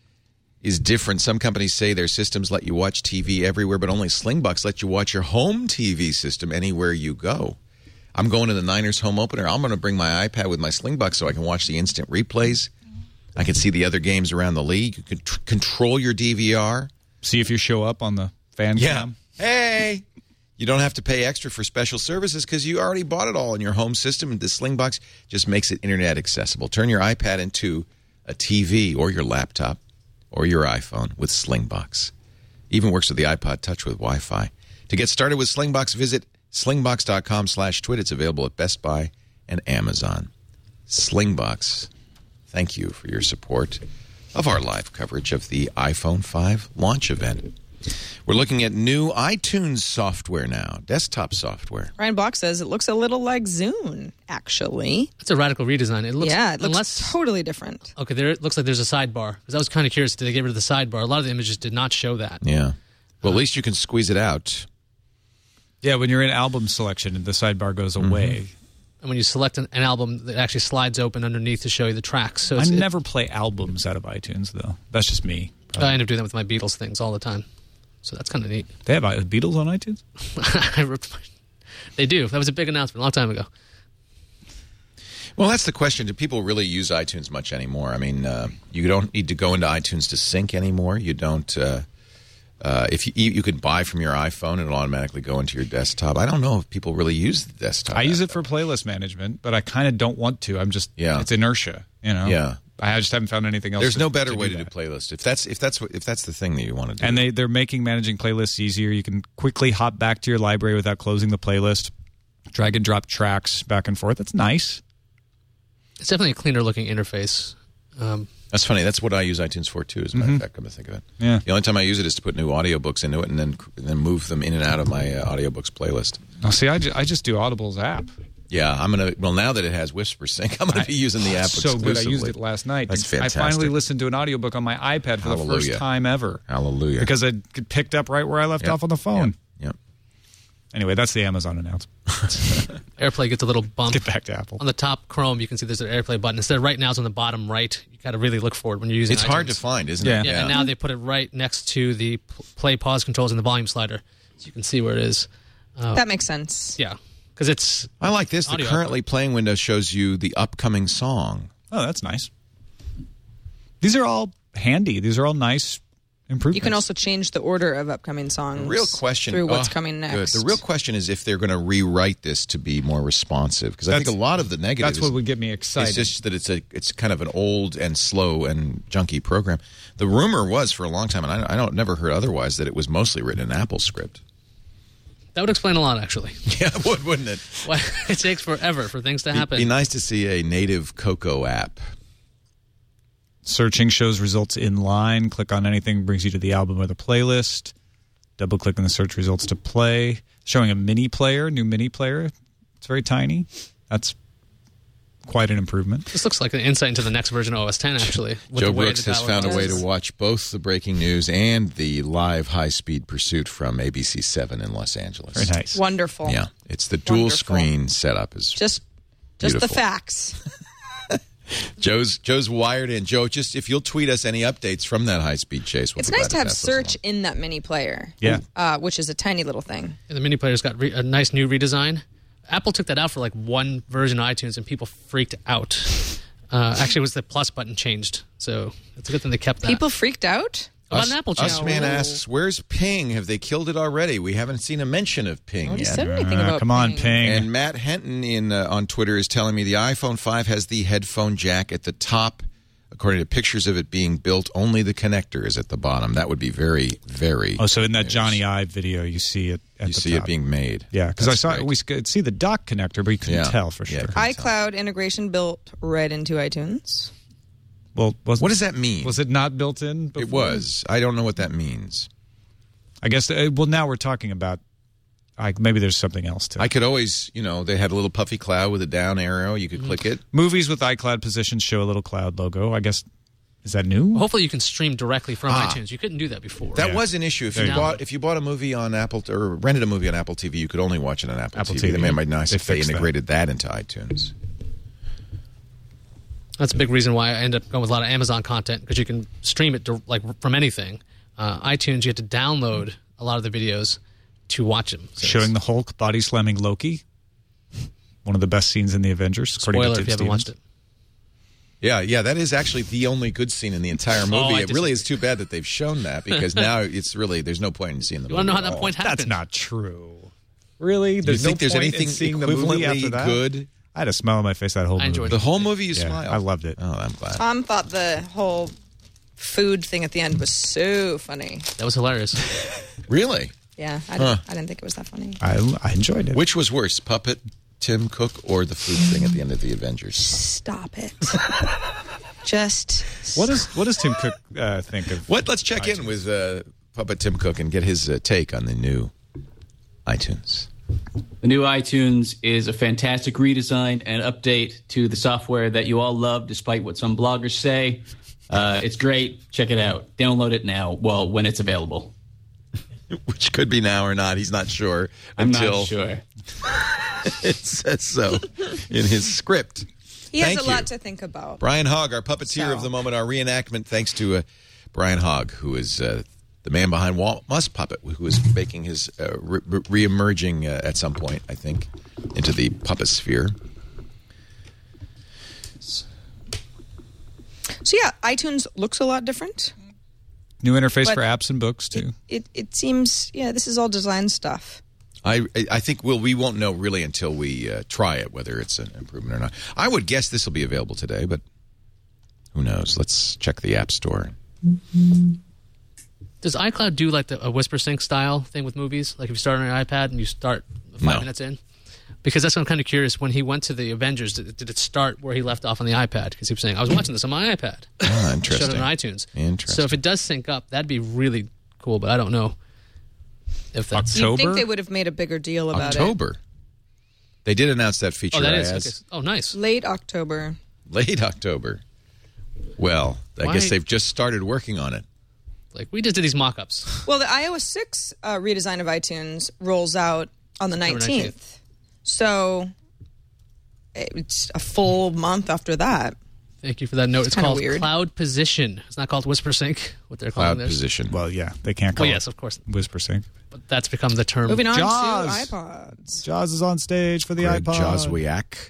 is different. Some companies say their systems let you watch T V everywhere, but only Slingbox lets you watch your home T V system anywhere you go. I'm going to the Niners home opener. I'm going to bring my iPad with my Slingbox so I can watch the instant replays. I can see the other games around the league. You can tr- control your D V R. See if you show up on the fan cam. Hey. You don't have to pay extra for special services because you already bought it all in your home system. And the Slingbox just makes it internet accessible. Turn your iPad into a T V or your laptop or your iPhone with Slingbox. Even works with the iPod Touch with Wi-Fi. To get started with Slingbox, visit slingbox.com slash twit. It's available at Best Buy and Amazon. Slingbox. Thank you for your support of our live coverage of the iPhone five launch event. We're looking at new iTunes software now, desktop software. Ryan Block says it looks a little like Zune, actually. It's a radical redesign. It looks yeah, it looks unless, totally different. Okay, there it looks like there's a sidebar. Because I was kind of curious, did they get rid of the sidebar? A lot of the images did not show that. Yeah. Well, at least you can squeeze it out. Yeah, when you're in album selection, the sidebar goes away. And when you select an, an album, it actually slides open underneath to show you the tracks. So I it's, never play albums out of iTunes, though. That's just me. it, I end up doing that with my Beatles things all the time. So that's kind of neat. They have uh, Beatles on iTunes? I ripped my, they do. That was a big announcement a long time ago. Well, that's the question. Do people really use iTunes much anymore? I mean, uh, you don't need to go into iTunes to sync anymore. You don't. Uh, Uh, if you you can buy from your iPhone and it'll automatically go into your desktop. I don't know if people really use the desktop. I app, use it though. for playlist management, but I kind of don't want to. I'm just Yeah. it's inertia, you know. Yeah. I just haven't found anything else. There's to, no better to way do to that. do playlists. If that's if that's what if that's the thing that you want to do. And they they're making managing playlists easier. You can quickly hop back to your library without closing the playlist. Drag and drop tracks back and forth. That's nice. It's definitely a cleaner looking interface. Um, That's funny. That's what I use iTunes for too. As a matter Mm-hmm. of fact, come to think of it. Yeah. The only time I use it is to put new audiobooks into it and then and then move them in and out of my uh, audiobooks playlist. Oh, see, I, ju- I just do Audible's app. Yeah, I'm gonna. Well, now that it has Whisper Sync, I'm gonna be using the app so exclusively. good. I used it last night. That's I fantastic. finally listened to an audiobook on my iPad for the Hallelujah. first time ever. Hallelujah. Because I picked up right where I left Yep. off on the phone. Yep. Yep. Anyway, that's the Amazon announcement. AirPlay gets a little bump. Get back to Apple. On the top Chrome, you can see there's an AirPlay button. Instead of right now, it's on the bottom right. You got to really look for it when you're using It's iTunes. hard to find, isn't Yeah. it? Yeah, and now they put it right next to the pl- play pause controls and the volume slider. So you can see where it is. Uh, That makes sense. yeah, because it's I like this. The Audio currently playing window shows you the upcoming song. Oh, that's nice. These are all handy. These are all nice improvements. You can also change the order of upcoming songs. The real question through what's oh, coming next. Good. The real question is if they're going to rewrite this to be more responsive, because I think a That's- lot of the negatives. That's what would get me excited. It's just that it's a it's kind of an old and slow and junky program. The rumor was for a long time, and I, I don't never heard otherwise, that it was mostly written in Apple script. that would explain a lot actually. Yeah, it would, wouldn't it? Why it takes forever for things to It'd happen. be nice to see a native Cocoa app. Searching shows results in line. Click on anything, brings you to the album or the playlist. Double click on the search results to play. Showing a mini player, new mini player. It's very tiny. That's quite an improvement. This looks like an insight into the next version of O S ten actually. with Joe the way Brooks that has that found a works. way to watch both the breaking news and the live high-speed pursuit from A B C seven in Los Angeles. Very nice. Wonderful. Yeah, it's the dual Wonderful. screen setup. Is Just, just the Beautiful. facts. Joe's Joe's wired in. Joe, just if you'll tweet us any updates from that high-speed chase, we'll It's be nice glad to have pass those search along. in that mini player. Yeah. Uh, which is a tiny little thing. And the mini player's got re- a nice new redesign. Apple took that out for like one version of iTunes, and people freaked out. Uh, actually, it was the plus button changed, so it's a good thing they kept that. People freaked out? about Us, an Apple Us channel. man asks, "Where's Ping? Have they killed it already? We haven't seen a mention of Ping Nobody yet." said anything Uh, about come on, Ping. Ping. And Matt Henton in uh, on Twitter is telling me the iPhone five has the headphone jack at the top. According to pictures of it being built, only the connector is at the bottom. That would be very, very. Oh, so in that news. Johnny Ive video, you see it at you the see top. it being made. Yeah, because I That's saw great. we could see the dock connector, but you couldn't Yeah. tell for Yeah, sure. couldn't iCloud integration built right into iTunes. Well, wasn't, What does that mean? Was it not built in? Before? It was. I don't know what that means. I guess. Uh, well, now we're talking about. I, maybe there's something else to it. I could always, you know, they had a little puffy cloud with a down arrow. You could Mm-hmm. click it. Movies with iCloud positions show a little cloud logo. I guess. Is that new? Hopefully, you can stream directly from Ah. iTunes. You couldn't do that before. That Yeah. was an issue. If There you you go. bought if you bought a movie on Apple or rented a movie on Apple T V, you could only watch it on Apple, Apple T V. T V. They might be nice They if they fixed that. integrated that. into iTunes. That's a big reason why I end up going with a lot of Amazon content because you can stream it to, like from anything. Uh, iTunes, you have to download a lot of the videos to watch them. So Showing it's- the Hulk body slamming Loki. One of the best scenes in the Avengers. according to spoiler Tim if you haven't Stevens. watched it. Yeah, yeah, that is actually the only good scene in the entire movie. Oh, I it really is too bad that they've shown that because now it's really there's no point in seeing the You movie. want to know how at that all. point happened? That's not true. Really? Do you There's think no there's point in anything seeing the movie after equivalently that? good? I had a smile on my face that whole I movie. enjoyed The whole movie, you Yeah, smiled. I loved it. Oh, I'm glad. Tom thought the whole food thing at the end was so funny. That was hilarious. Really? Yeah, I, Huh. didn't, I didn't think it was that funny. I, I enjoyed it. Which was worse, Puppet, Tim Cook, or the food thing at the end of the Avengers? Stop it. Just What does what does Tim Cook uh, think of? What? Let's check in with uh, Puppet Tim Cook and get his uh, take on the new iTunes. The new iTunes is a fantastic redesign and update to the software that you all love, despite what some bloggers say. Uh, it's great. Check it out. Download it now. Well, when it's available. Which could be now or not. He's not sure I'm until not sure. it says so in his script. he has Thank a you. lot to think about. Brian Hogg, our puppeteer So. of the moment, our reenactment, thanks to uh, Brian Hogg, who is uh, the man behind Walt Must Puppet, who is making his uh, re- re- re-emerging uh, at some point, I think, into the puppet sphere. So yeah, iTunes looks a lot different. New interface But for apps and books, too. It it seems, yeah, this is all design stuff. I I think we'll, we won't know really until we uh, try it, whether it's an improvement or not. I would guess this will be available today, but who knows? Let's check the App Store. Does iCloud do like the, a Whisper Sync style thing with movies? Like if you start on your iPad and you start five No. minutes in? Because that's what I'm kind of curious. When he went to the Avengers, did, did it start where he left off on the iPad? Because he was saying, I was watching this on my iPad. Ah, Showed interesting. it on iTunes. Interesting. So if it does sync up, that'd be really cool, but I don't know if that's... You'd think they would have made a bigger deal about October. They did announce that feature Oh, that is? as Okay. Oh, nice. it. Late October. late October. Well, I Why- guess they've just started working on it. Like, we just did these mock-ups. Well, the i O S six uh, redesign of iTunes rolls out on the October nineteenth. nineteenth. So it's a full month after that. Thank you for that note. It's, kinda called weird. Cloud Position. It's not called Whisper Sync, what they're calling Cloud this. position. Well, yeah, they can't call Well, it yes, of course. Whisper Sync. But that's become the term. Moving on Jaws. to iPods. Jaws is on stage for the Greg iPod. Joswiak.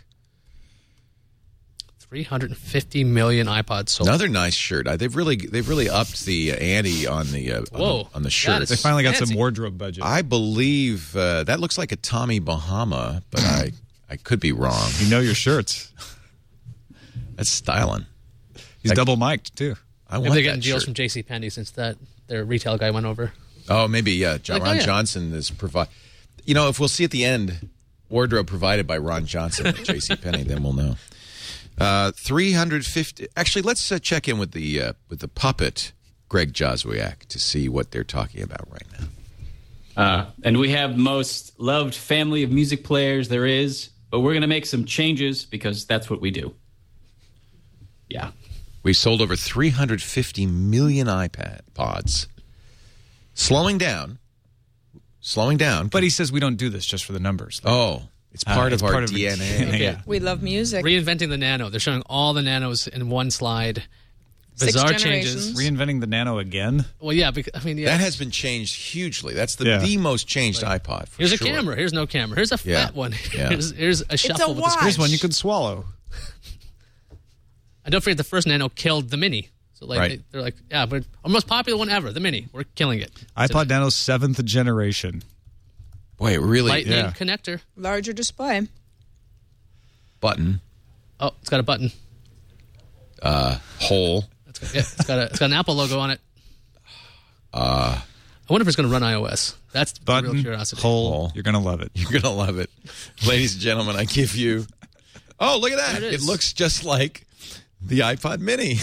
three hundred fifty million iPods sold. Another nice shirt. Uh, They've really they've really upped the uh, ante on the uh, on Whoa. the, on the That shirts. They finally got Fancy. some wardrobe budget. I believe uh, that looks like a Tommy Bahama, but I I could be wrong. You know your shirts. That's styling. He's I- double mic'd, too. I Maybe want they're that getting deals shirt. from JCPenney since that their retail guy went over. Oh, maybe yeah. John, Like, oh, Ron yeah. Johnson is provide. You know, if we'll see at the end, wardrobe provided by Ron Johnson at JCPenney, then we'll know. Uh, three hundred fifty. Actually, let's uh, check in with the uh, with the puppet Greg Joswiak to see what they're talking about right now. Uh, and we have the most loved family of music players there is, but we're going to make some changes because that's what we do. Yeah. We sold over three hundred fifty million iPad pods. Slowing down. Slowing down. But he says we don't do this just for the numbers. Oh, it's Uh, part it's of our part of D N A. Okay. Yeah. We love music. Reinventing the Nano. They're showing all the Nanos in one slide. Six Bizarre generations. changes. Reinventing the Nano again? Well, yeah, because, I mean, yeah. That has been changed hugely. That's the, Yeah. the most changed iPod. For Here's a sure. camera. Here's no camera. Here's a fat Yeah. one. Yeah. Here's, here's a shuffle with the watch. screen. Here's one you could swallow. And don't forget, the first Nano killed the Mini. So like Right. they, they're like, yeah, but our most popular one ever, the Mini. We're killing it. iPod Nano's seventh generation. Boy, it really Lightning yeah. connector. Larger display. button Oh, it's got a button. uh, hole. It's got, yeah, it's got a it's got an Apple logo on it. Uh, I wonder if it's going to run iOS. That's the real Button, curiosity. hole. Hole. You're going to love it. You're gonna love it, ladies and gentlemen. I give you. Oh, look at that! There it It, is. looks just like the iPod Mini.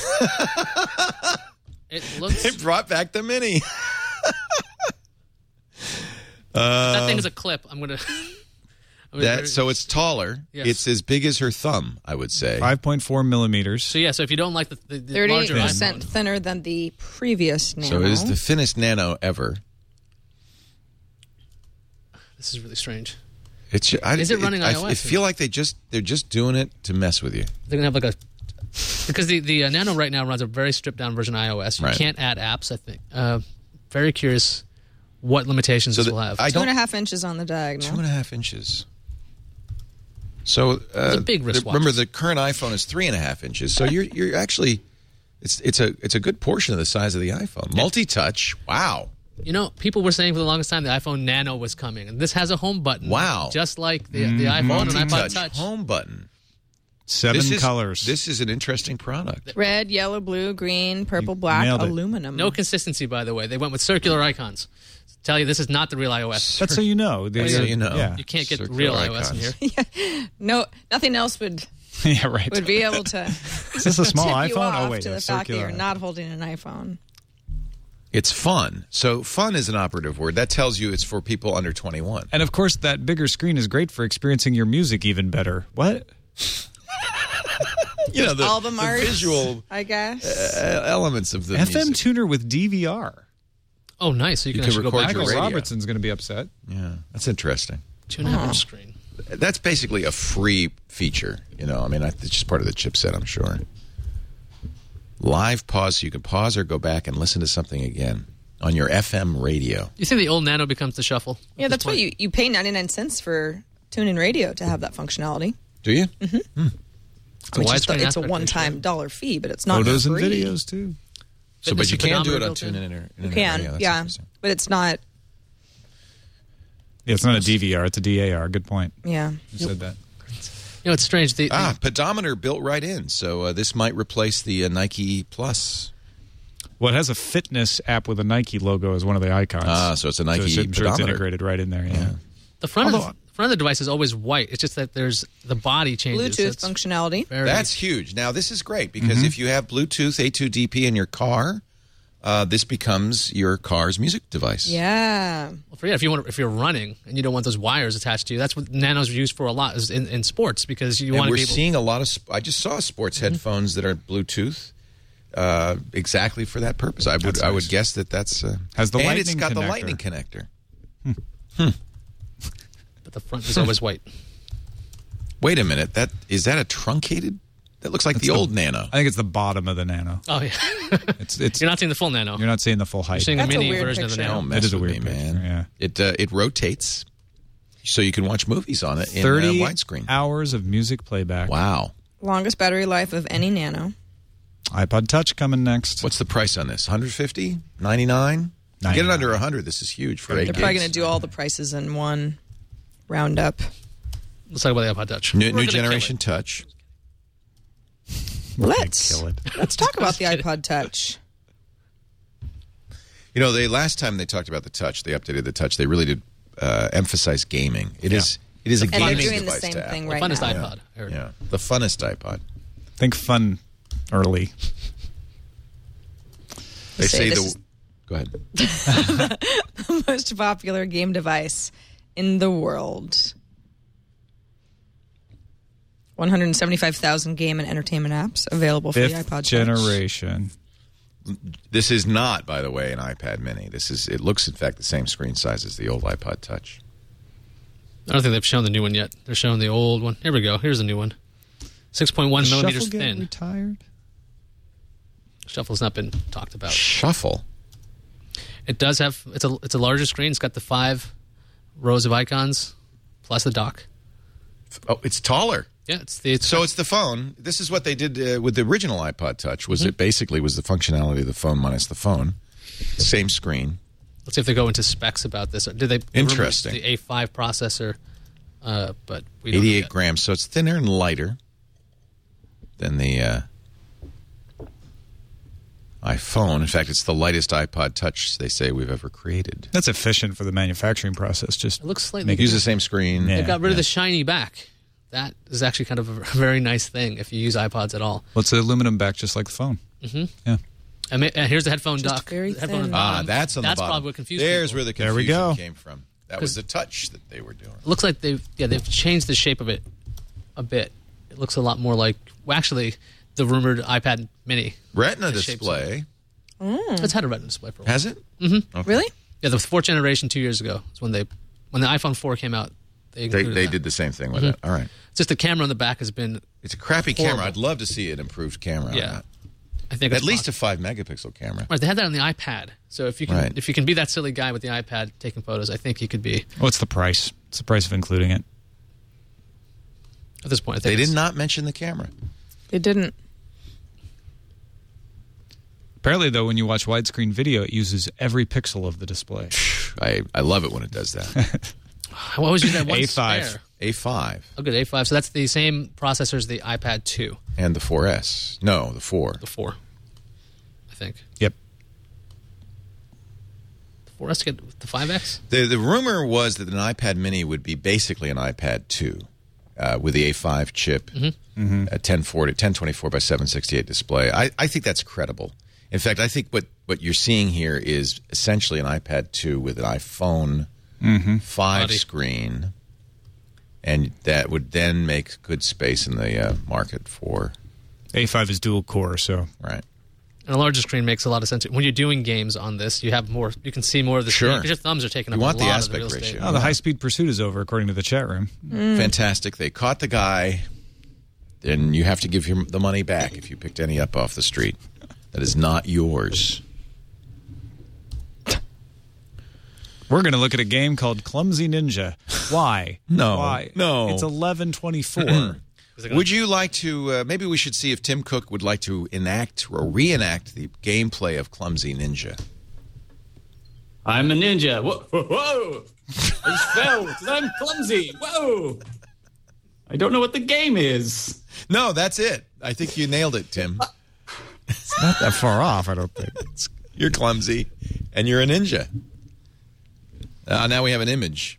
It looks. They brought back the Mini. that thing is a clip. I'm gonna. I'm gonna That so it's taller. Yes. It's as big as her thumb, I would say. five point four millimeters. So yeah. So if you don't like the, the, the thirty-eight larger percent iPhone, thinner than the previous Nano. So it is the thinnest Nano ever. this is really strange. It's. I, Is it running I, iOS? I feel like they just they're just doing it to mess with you. They're gonna have like a because the the uh, Nano right now runs a very stripped down version of iOS. You Right. can't add apps. I think. Uh, very curious what limitations So this the- will have. I Two don't. and a half inches on the diagonal. Two and a half inches. So uh, a big the- wristwatch. remember, the current iPhone is three and a half inches. So you're you're actually, it's it's a it's a good portion of the size of the iPhone. Multi-touch. Wow. You know, people were saying for the longest time the iPhone Nano was coming, and this has a home button. Wow. Just like the the iPhone and iPod Multi-touch Touch. home button. Seven This is, colors. This is an interesting product. Red, yellow, blue, green, purple, black, nailed it. aluminum. No consistency, by the way. They went with circular icons. Tell you this is not the real iOS. That's so you know. They- So you know. Yeah. You can't get Circular real iOS in icons. here. No, nothing else would yeah, right. would be able to Is this a small tip iPhone? you off Oh, wait. to a the fact that circular you're not holding an iPhone. It's fun. So fun is an operative word. That tells you it's for people under twenty-one. And of course, that bigger screen is great for experiencing your music even better. What? You know, the, Album the art, visual I guess. uh, elements of the F M music. tuner with D V R. Oh, nice. So you, You can can actually record go back your to Michael radio. Robertson's going to be upset. Yeah, that's interesting. two and a half inch screen. That's basically a free feature. You know, I mean, it's just part of the chipset, I'm sure. Live pause, so you can pause or go back and listen to something again on your F M radio. You think the old Nano becomes the shuffle? Yeah, at that's this what point? you, you pay ninety-nine cents for tune-in radio to have that functionality. Do you? It's a Which is widescreen the- it's a aspect one-time ratio. dollar fee, but it's not Photos and free. videos, too. So, but Fitness you can do it pedometer on built in? TuneIn. Or, You can, that's yeah, interesting. but it's not. Yeah, it's not a D V R, it's a D A R. Good point. Yeah, You said that. You know, it's strange. The, Ah, pedometer built right in. So uh, this might replace the uh, Nike Plus. Well, it has a fitness app with a Nike logo as one of the icons. Ah, so it's a Nike so it's, I'm sure it's pedometer. integrated right in there. Yeah. Yeah. the front Although- of the, front of the device is always white. It's just that there's the body changes. Bluetooth It's functionality. very- That's huge. Now, this is great because Mm-hmm. if you have Bluetooth A two D P in your car, uh, this becomes your car's music device. Yeah, Well, forget if you want if you're running and you don't want those wires attached to you. That's what Nanos are used for a lot is in, in sports because you And want to we're be able. seeing a lot of. Sp- I just saw sports Mm-hmm. headphones that are Bluetooth, uh, exactly for that purpose. I would. That's I would nice. guess that that's uh, Has the and it's lightning got the connector. lightning connector. but the front is always white. Wait a minute. That is that a truncated? That looks like That's the old Nano. I think it's the bottom of the Nano. Oh yeah, It's it's you're not seeing the full Nano. you're not seeing the full height. You're seeing That's a a mini weird version of the picture. Nano. Don't mess It is a with weird me, picture, man. yeah. It uh, it rotates, so you can watch movies on it in uh, thirty widescreen. hours of music playback. Wow. longest battery life of any Nano. iPod Touch coming next. What's the price on this? one hundred fifty? ninety-nine? Get it ninety-nine. under one hundred. This is huge for eight They're probably gigs. going to do all the prices in one roundup. Let's talk about the iPod Touch. New, We're new gonna kill generation it. Touch. We're gonna Let's kill it. let's talk about the iPod Touch. You know, they last time they talked about the Touch, they updated the Touch. They really did uh, emphasize gaming. It is it is a And they're gaming doing the device same to thing Apple. The right funnest now. iPod. I heard. Yeah, the funnest iPod. Think fun early. They Say say this the. is- Go ahead. The most popular game device in the world. one hundred seventy-five thousand game and entertainment apps available for the Fifth iPod Touch. generation. This is not, by the way, an iPad Mini. This is. It looks, in fact, the same screen size as the old iPod Touch. I don't think they've shown the new one yet. They're showing the old one. Here we go. Here's the new one. six point one Does millimeters Shuffle get thin. retired? Shuffle's not been talked about. Shuffle. It does have. It's a. It's a larger screen. It's got the five rows of icons plus the dock. Oh, it's taller. Yeah, it's the. It's, So it's the phone. This is what they did uh, with the original iPod Touch. Was it basically was the functionality of the phone minus the phone, same screen. let's see if they go into specs about this. Did they? Interesting. The A five processor, uh, but we don't know eighty-eight yet. grams, so it's thinner and lighter than the uh, iPhone. In fact, it's the lightest iPod Touch they say we've ever created. That's efficient for the manufacturing process. Just It looks slightly. Make it- Use the same screen. Yeah. They got rid of the shiny back. That is actually kind of a very nice thing if you use iPods at all. well, it's an aluminum back, just like the phone. Mm-hmm. Yeah. And, ma- and here's the headphone Just dock. very The headphone thin. on the Ah, bottom. that's on That's the bottom. probably what confused There's people. where the There we confusion go. came from. That was the Touch that they were doing. It looks like they've yeah they've changed the shape of it a bit. It looks a lot more like well, actually the rumored iPad Mini. Retina The shape's display. It's had a Retina display for a while. Has it? Really? Yeah, the fourth generation two years ago is when they when the iPhone four came out. They They, included they that. did the same thing with Mhm. it. All right. It's just the camera on the back has been It's a crappy Horrible. camera. I'd love to see an improved camera. Yeah. On that. I think At it's least a possible. five megapixel camera. Right, they had that on the iPad. So if you can Right. if you can be that silly guy with the iPad taking photos, I think you could be What's the price? It's the price of including it. at this point. I They think did it's- not mention the camera. They didn't. Apparently, though, when you watch widescreen video, it uses every pixel of the display. I, I love it when it does that. I always use that one A five. spare. A five Oh, good, A five. So that's the same processor as the iPad two, and the four S. No, the four. the four, I think. Yep. The four S get the five X? The the rumor was that an iPad Mini would be basically an iPad two uh, with the A five chip, Mm-hmm. a ten forty, ten twenty-four by seven sixty-eight display. I, I think that's credible. In fact, I think what, what you're seeing here is essentially an iPad two with an iPhone five Body. screen, and that would then make good space in the uh, market for A five is dual core, so right. And a larger screen makes a lot of sense. When you're doing games on this, you have more. You can see more of the screen Sure. because your thumbs are taking You up want a the lot aspect of the real estate. ratio. oh, the high speed pursuit is over, according to the chat room. Fantastic. They caught the guy, and you have to give him the money back if you picked any up off the street. That is not yours. We're going to look at a game called Clumsy Ninja. Why? No. Why? No. It's eleven twenty-four. gonna- Would you like to? Uh, maybe we should see if Tim Cook would like to enact or reenact the gameplay of Clumsy Ninja. I'm a ninja. Whoa! whoa, whoa. I just fell because I'm clumsy. Whoa! I don't know what the game is. No, that's it. I think you nailed it, Tim. It's not that far off, I don't think. You're clumsy, and you're a ninja. Uh, now we have an image.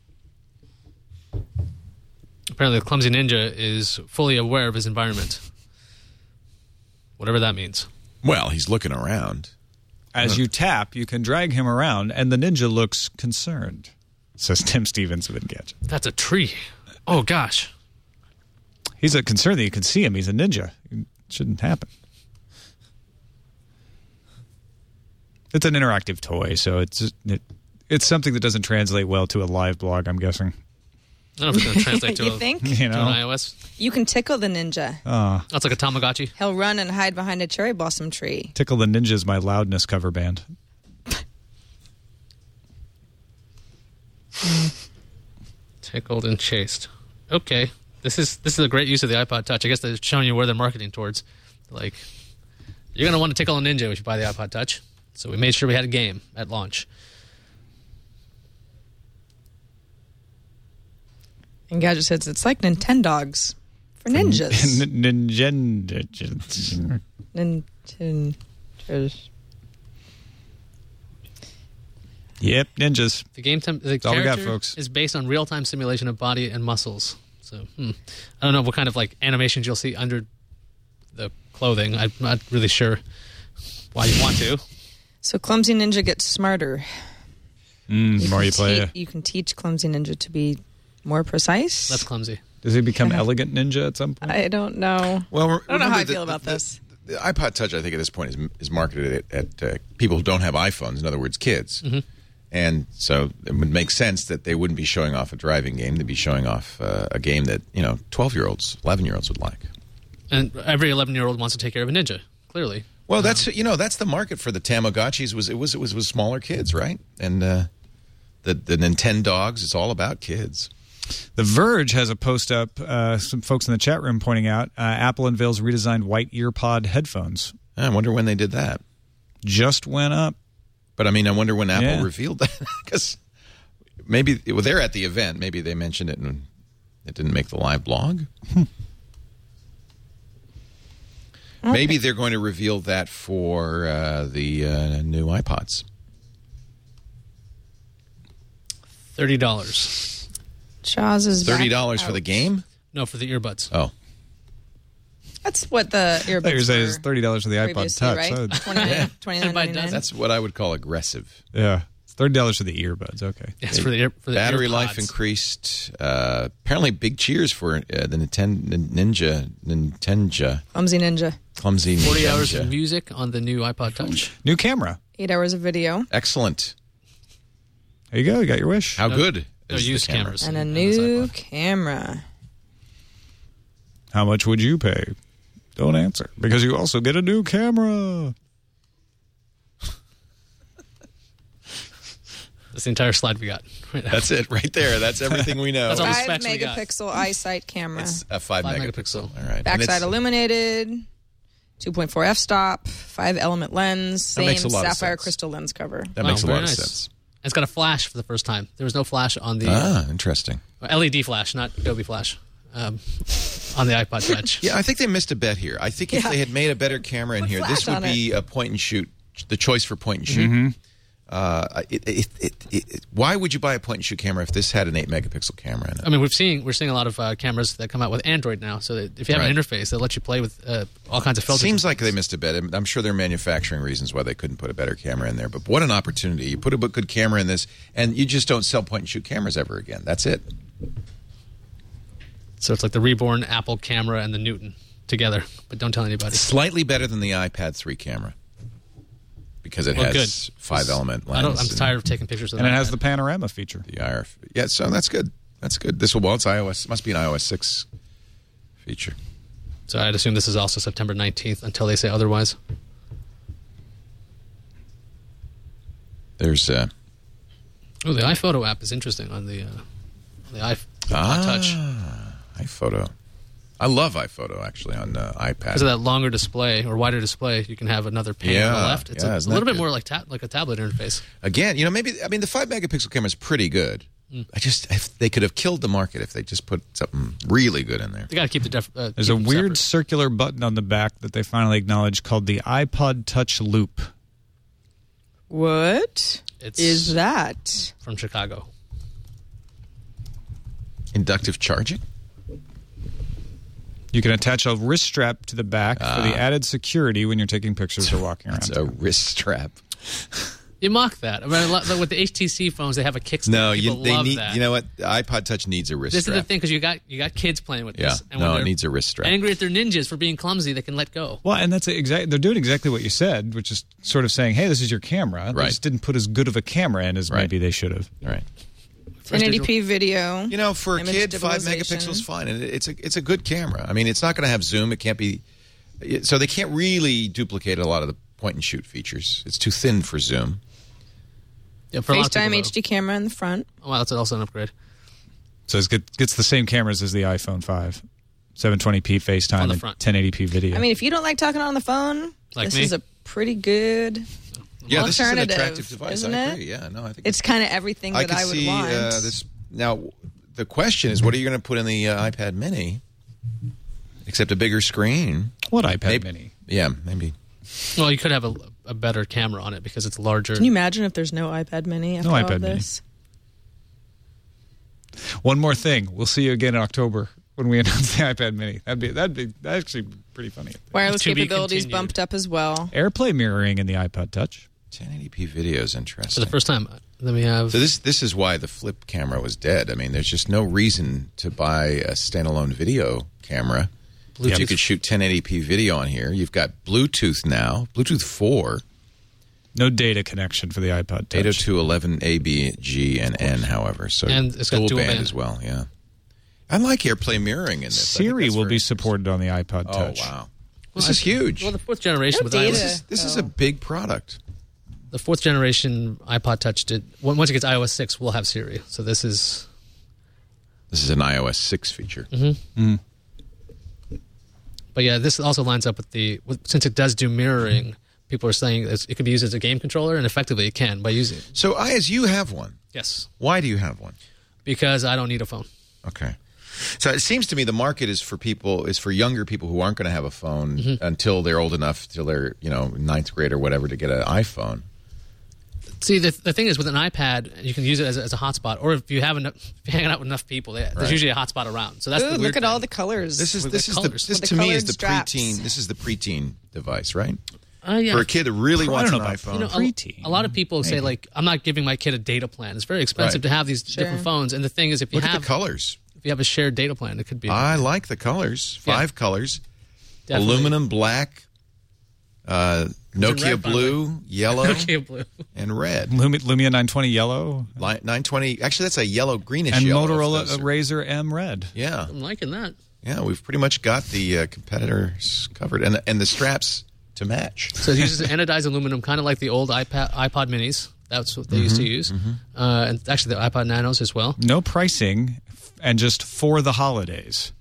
Apparently, the clumsy ninja is fully aware of his environment. Whatever that means. Well, he's looking around. As you tap, you can drag him around, and the ninja looks concerned, says Tim Stevens of Engadget. That's a tree. Oh, gosh. He's a concern that you can see him. He's a ninja. It shouldn't happen. It's an interactive toy, so it's it, it's something that doesn't translate well to a live blog, I'm guessing. I don't know if it's going to translate to, You a, think? You to know? an iOS. You can tickle the ninja. Uh, That's like a Tamagotchi. He'll run and hide behind a cherry blossom tree. Tickle the Ninja is my loudness cover band. Tickled and chased. Okay. This is this is a great use of the iPod Touch. I guess they're showing you where they're marketing towards. Like, you're going to want to tickle a ninja if you buy the iPod Touch. So we made sure we had a game at launch. Engadget says it's like Nintendogs for ninjas. Ninja. Nintendos. Yep, ninjas. The game tem- the all we got, character folks. is based on real-time simulation of body and muscles. So hmm. I don't know what kind of like animations you'll see under the clothing. I'm not really sure why you want to. So Clumsy Ninja gets smarter. Mm, the more can you play te- it. You can teach Clumsy Ninja to be more precise. That's clumsy. Does he become elegant ninja at some point? I don't know. Well, I don't know remember how I the- feel about the- this. The iPod Touch, I think, at this point is is marketed at, at uh, people who don't have iPhones. In other words, kids. Mm-hmm. And so it would make sense that they wouldn't be showing off a driving game. They'd be showing off uh, a game that, you know, twelve-year-olds, eleven-year-olds would like. And every eleven-year-old wants to take care of a ninja, clearly. Well, that's you know that's the market for the Tamagotchis. Was it was it was was smaller kids, right? And uh, the the Nintendogs. It's all about kids. The Verge has a post up. Uh, some folks in the chat room pointing out uh, Apple unveils redesigned white EarPod headphones. I wonder when they did that. Just went up. But I mean, I wonder when Apple Yeah. revealed that because maybe well, they're at the event. Maybe they mentioned it and it didn't make the live blog. Hmm. Okay. Maybe they're going to reveal that for uh, the uh, new iPods. thirty dollars. Jaws is Thirty back dollars for out. the game. No, for the earbuds. Oh, That's what the I thought you were earbuds saying were it's thirty dollars for the iPod previously, Touch. right? So- twenty-nine twenty-nine By ninety-nine. that's what I would call aggressive. yeah, it's thirty dollars for the earbuds. Okay. Yes, for the ear, for the Battery earpods. life increased. Uh, apparently, big cheers for uh, the Ninten- Ninja, Nintenja, Clumsy Ninja. clumsy forty hours Ninja. of music on the new iPod Touch. New camera. Eight hours of video. Excellent. There you go. You got your wish. How No- good no is the used camera? cameras. And a And this new iPod. camera. How much would you pay? Don't answer because you also get a new camera. That's the entire slide we got. Right now. That's it right there. That's everything we know. That's all the Five specs we got. megapixel eyesight camera. It's a five, Five megapixel. megapixel. All right. And Backside it's- illuminated. two point four f-stop. Five element lens. That Same makes a lot of sapphire sense. crystal lens cover. That Wow, makes a very lot nice. of sense. It's got a flash for the first time. There was no flash on the Ah, interesting. uh, L E D flash, not Adobe Flash, um, on the iPod Touch. Yeah, I think they missed a bet here. I think if Yeah. they had made a better camera in Put here, this flash would on be a point and shoot, the choice for point and shoot. Mm-hmm. Uh, it, it, it, it, it, why would you buy a point and shoot camera if this had an eight megapixel camera in it? I mean, we're seeing we're seeing a lot of uh, cameras that come out with Android now. So that if you have Right. an interface, they'll let you play with uh, all kinds of filters. Seems like they missed a bet. I'm sure there are manufacturing reasons why they couldn't put a better camera in there. But what an opportunity! You put a good camera in this, and you just don't sell point and shoot cameras ever again. That's it. So it's like the reborn Apple camera and the Newton together, but don't tell anybody. Slightly better than the iPad three camera because it Well, has good. five element lens. I don't, I'm and tired of taking pictures of And that. it has the panorama feature. the I R F. Yeah, so that's good. That's good. This will well, it's iOS. It must be an iOS six feature. So I'd assume this is also September nineteenth until they say otherwise. There's uh, Oh, the iPhoto app is interesting on the uh, on the iPhone ah, Touch. iPhoto. I love iPhoto, actually, on uh, iPad. Because of that longer display or wider display, you can have another pane Yeah, on the left. It's yeah, a, isn't a little that bit good? more like ta- like a tablet interface. Again, you know, maybe, I mean, the five megapixel camera is pretty good. Mm. I just, if they could have killed the market if they just put something really good in there. They got to keep the def- uh, There's keep a them weird separate. circular button on the back that they finally acknowledged called the iPod Touch Loop. What It's is that? from Chicago. Inductive charging? You can attach a wrist strap to the back for the added security when you're taking pictures or walking around. It's a wrist strap. You mock that. I mean, like with the H T C phones, they have a kickstand. No, People you, they love need. that. You know what? The iPod Touch needs a wrist This strap. is the thing because you got you got kids playing with Yeah, this. And no, when it they're needs a wrist strap. Angry at their ninjas for being clumsy, they can let go. Well, and that's exactly, they're doing exactly what you said, which is sort of saying, hey, this is your camera. They Right. just didn't put as good of a camera in as Right. maybe they should have. Right. ten eighty p video. You know, for a image kid, five stabilization. megapixels is fine, and it's a it's a good camera. I mean, it's not going to have zoom. It can't be. it- So they can't really duplicate a lot of the point and shoot features. It's too thin for zoom. Yeah, for a lot of FaceTime people, H D camera in the front. though. Oh, wow, that's also an upgrade. So it gets, gets the same cameras as the iPhone five. seven twenty p On FaceTime the and front. ten eighty p video. I mean, if you don't like talking on the phone, Like this me? is a pretty good Yeah, this is an alternative, attractive device. isn't I it? agree. Yeah, no, I think It's kind of everything I that could I would see want. uh, this. Now, the question is, what are you going to put in the uh, iPad Mini? Except a bigger screen. what iPad Maybe- Mini? Yeah, maybe. Well, you could have a, a better camera on it because it's larger. Can you imagine if there's no iPad Mini after No all iPad Mini. this? One more thing. We'll see you again in October when we announce the iPad Mini. That'd be that'd be that'd actually be pretty funny. Wireless To be capabilities continued. bumped up as well. AirPlay mirroring in the iPod Touch. ten eighty p video is For interesting. the first time, then we have. So this this is why the flip camera was dead. I mean, there's just no reason to buy a standalone video camera. If you could shoot ten eighty p video on here. You've got Bluetooth now, Bluetooth four, No data connection for the iPod Touch. eight oh two dot eleven A, B, G, and N, however. So And it's got dual dual band, band. as well, yeah. I like AirPlay mirroring in this. I think Siri that's will very be interesting. supported on the iPod Oh, Touch. wow. Well, This I- is huge. Well, the fourth generation No with data. iOS. This is, this is a big product. The fourth generation iPod Touch did. on- Once it gets iOS six, we'll have Siri. So this is. This is an iOS six feature. Mm-hmm. But yeah, this also lines up with the with, since it does do mirroring. People are saying it's, it could be used as a game controller, and effectively it can by using it. So, Ayaz, you have one. Yes, Why do you have one? because I don't need a phone. Okay. So it seems to me the market is for people is for younger people who aren't going to have a phone Mm-hmm. until they're old enough, till they're you know ninth grade or whatever, to get an iPhone. See, the, the thing is, with an iPad, you can use it as, a- as a hotspot, or if you have enough, if you're hanging out with enough people, they, Right. there's usually a hotspot around. So that's Ooh, the weird look at thing. all the colors. This is With this the is the colors. this With the to me is colored the straps. preteen. This is the preteen device, right? Uh, yeah. For a kid that really I wants don't an know about iPhone. You know, a, Preteen. a lot of people say like, I'm not giving my kid a data plan. It's very expensive Right. to have these Sure. different phones. And the thing is, if you Look have at the colors. if you have a shared data plan, it could be I like the colors. Yeah. Five colors: definitely- aluminum black, uh, Nokia red, by the blue, yellow, Nokia blue. and red. Lumi- Lumia nine twenty yellow Li- nine twenty. Actually, that's a yellow greenish and yellow. if Motorola those are- Razr M Red. Yeah, I'm liking that. yeah. We've pretty much got the uh, competitors covered, and and the straps to match. So it uses anodized aluminum, kind of like the old iPad iPod Minis. That's what they used Mm-hmm, to use, uh, and actually the iPod Nanos as well. No pricing, and just for the holidays.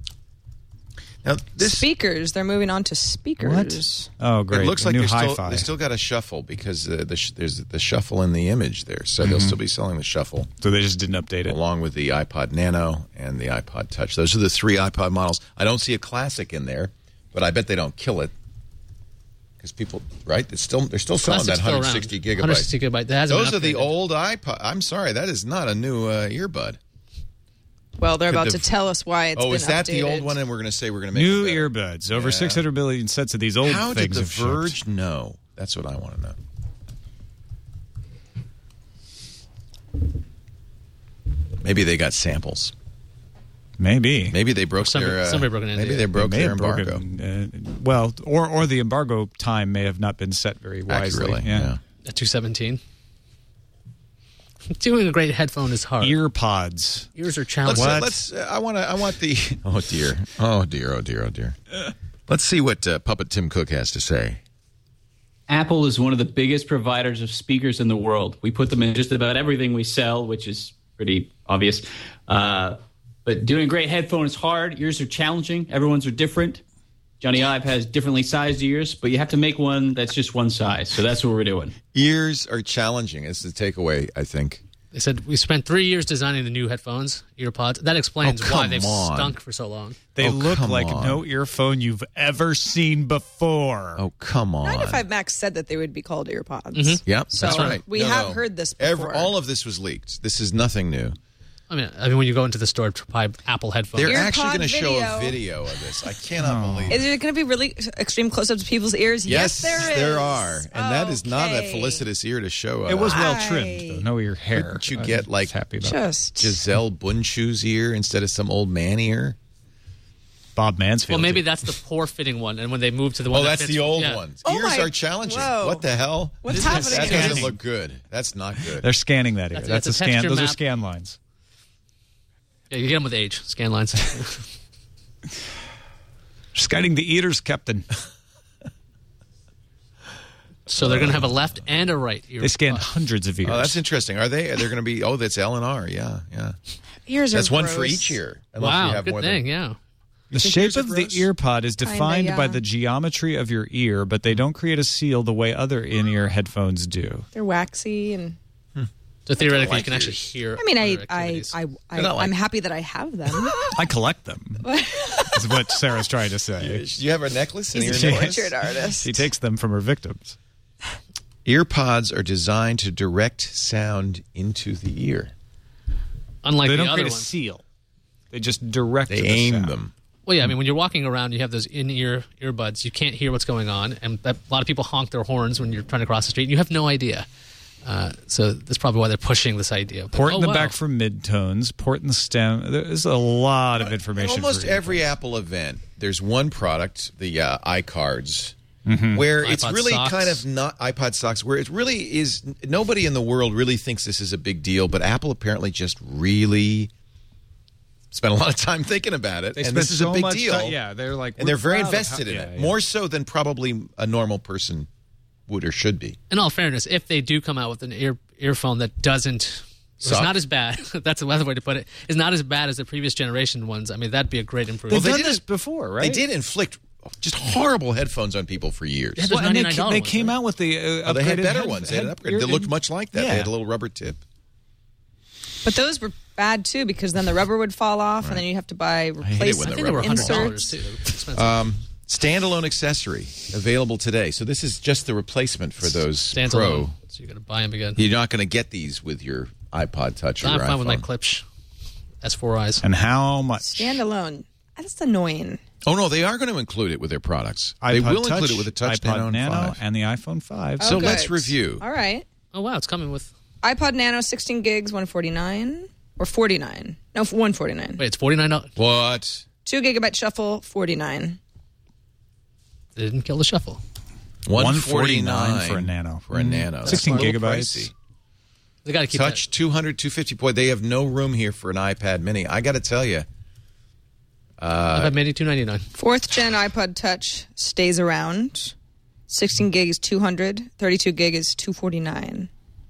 Now this speakers. They're moving on to speakers. Oh, great! It looks A like new they still, hi-fi. they still got a shuffle because uh, the sh- there's the shuffle in the image there, so Mm-hmm. they'll still be selling the shuffle so they just didn't update it. along with the iPod Nano and the iPod Touch. Those are the three iPod models. I don't see a classic in there, but I bet they don't kill it because people, right? It's still they're still selling Classic's that still one hundred around. sixty gigabyte. one hundred sixty gigabyte. That hasn't Those been are the upgraded. old iPod. I'm sorry, that is not a new uh, earbud. Well, they're Could about the- to tell us why it's oh, been is that the updated. old one? And we're going to say we're going to make New it better. earbuds. Over Yeah. six hundred million sets of these old How did things the have shipped. Verge know? That's what I want to know. Maybe they got samples. Maybe. Maybe they broke Somebody- their. Uh, somebody broke an N D A. maybe they broke May their have embargo. broken, uh, well, or or the embargo time may have not been set very wisely. Accurately, yeah. yeah. At two seventeen. Doing a great headphone is hard. Ear pods. Ears are Let's. challenging. Uh, let's. Uh, I want to. I want the. Oh dear. Oh dear. Oh dear. Oh dear. Let's see what uh, Puppet Tim Cook has to say. Apple is one of the biggest providers of speakers in the world. We put them in just about everything we sell, which is pretty obvious. Uh, But doing a great headphone is hard. Ears are challenging. Everyone's are different. Johnny Ive has differently sized ears, but you have to make one that's just one size. So that's what we're doing. Ears are challenging is the takeaway, I think. They said we spent three years designing the new headphones, EarPods. That explains Oh, why come they've on. stunk for so long. They Oh, look come like on. no earphone you've ever seen before. Oh, come on. ninety-five Max said that they would be called earpods. Mm-hmm. Yep, So that's right. we No, have no. heard this Every, before. all of this was leaked. This is nothing new. I mean, I mean, when you go into the store to buy Apple headphones, They're Earpod actually going to show a video. video of this. I cannot believe Is it. it going to be really extreme close-ups of people's ears? Yes, there is. there are. And that is not a Okay. felicitous ear to show. It was uh, well I- trimmed, though. No ear hair. Wouldn't you I'm get, like, happy about it. Just Giselle Bundschuh's ear instead of some old man ear. Bob Mansfield. well, maybe that's the poor fitting one, and when they move to the one, Oh, that that's fits- the old yeah. ones. Oh Ears my- are challenging. whoa. What the hell? What's That happening doesn't here? look good. That's not good. They're scanning that ear. That's- That's, that's a a scan. texture Those are map. scan lines. Yeah, you get them with age, scan lines. Scanning the ears, Captain. So they're going to have a left and a right ear. They scan pod. hundreds of ears. Oh, that's interesting. Are they? They're going to be. Oh, that's L and R. Yeah, yeah. ears are That's one for gross. each ear. Unless Wow, you have good more thing, than, yeah. The think shape ears are of the gross? ear pod is defined Kinda, by yeah. the geometry of your ear, but they don't create a seal the way other in-ear headphones do. They're waxy and. So theoretically, like you can actually ears. hear. I mean, I, other I, activities. I, I, not like- I'm happy that I have them. I collect them. Is what Sarah's trying to say. Do you have a necklace? An ear He's a necklace? portrait artist. She takes them from her victims. Earpods are designed to direct sound into the ear. Unlike They the don't other create a ones. seal. They just direct They the aim sound. them. Well, yeah, I mean, when you're walking around, you have those in-ear earbuds. You can't hear what's going on, and that, a lot of people honk their horns when you're trying to cross the street. And you have no idea. Uh, so that's probably why they're pushing this idea. But, Port in oh, the wow. back for midtones, port in the stem. There's a lot of information. Almost for every Apple event, there's one product, the uh, iCards, where it's iPod really socks. kind of not iPod socks, where it really is. Nobody in the world really thinks this is a big deal, but Apple apparently just really spent a lot of time thinking about it, They and spent this is so a big much deal. ti- yeah, they're like, and we're they're very proud of invested how- in yeah, it, yeah. more so than probably a normal person would or should be. In all fairness, if they do come out with an ear earphone that doesn't, it's Suck. not as bad. That's another way to put it. It's not as bad as the previous generation ones. I mean, that'd be a great They've improvement. they done did this it- before, right? They did inflict just horrible headphones on people for years. Yeah, Well, and they, ninety-nine ca- dollar they ones, came right? out with the uh, Oh, they had upgraded better head- ones. They had an head- upgrade. They ear- looked much like that. Yeah. They had a little rubber tip. But those were bad too because then the rubber would fall off and then you have to buy hate it when replacement I think they were one hundred dollars inserts. too. They were expensive. Um, standalone accessory available today. So this is just the replacement for those Stands Pro. alone, so you got to buy them again. You're not going to get these with your iPod Touch or I'm your fine with my iPhone. Klipsch S four I's. And how much? Standalone. That's annoying. Oh no, they are going to include it with their products. they iPod will Touch, include it with the Touch iPod Nano, Nano, and five. and the iPhone five. So Oh, let's good. review. All right. Oh wow, it's coming with. iPod Nano, sixteen gigs, one forty-nine or forty-nine. No, one forty-nine. Wait, it's forty nine dollars. What? Two gigabyte shuffle, forty-nine. They didn't kill the shuffle. one forty-nine for a Nano. For a Nano. That's sixteen a little gigabytes. pricey. They got to keep Touch two hundred, two fifty. Boy, they have no room here for an iPad Mini. I got to tell you. that. iPad Mini two ninety-nine. Fourth gen iPod Touch stays around. sixteen gig is two hundred. thirty-two gig is two forty-nine.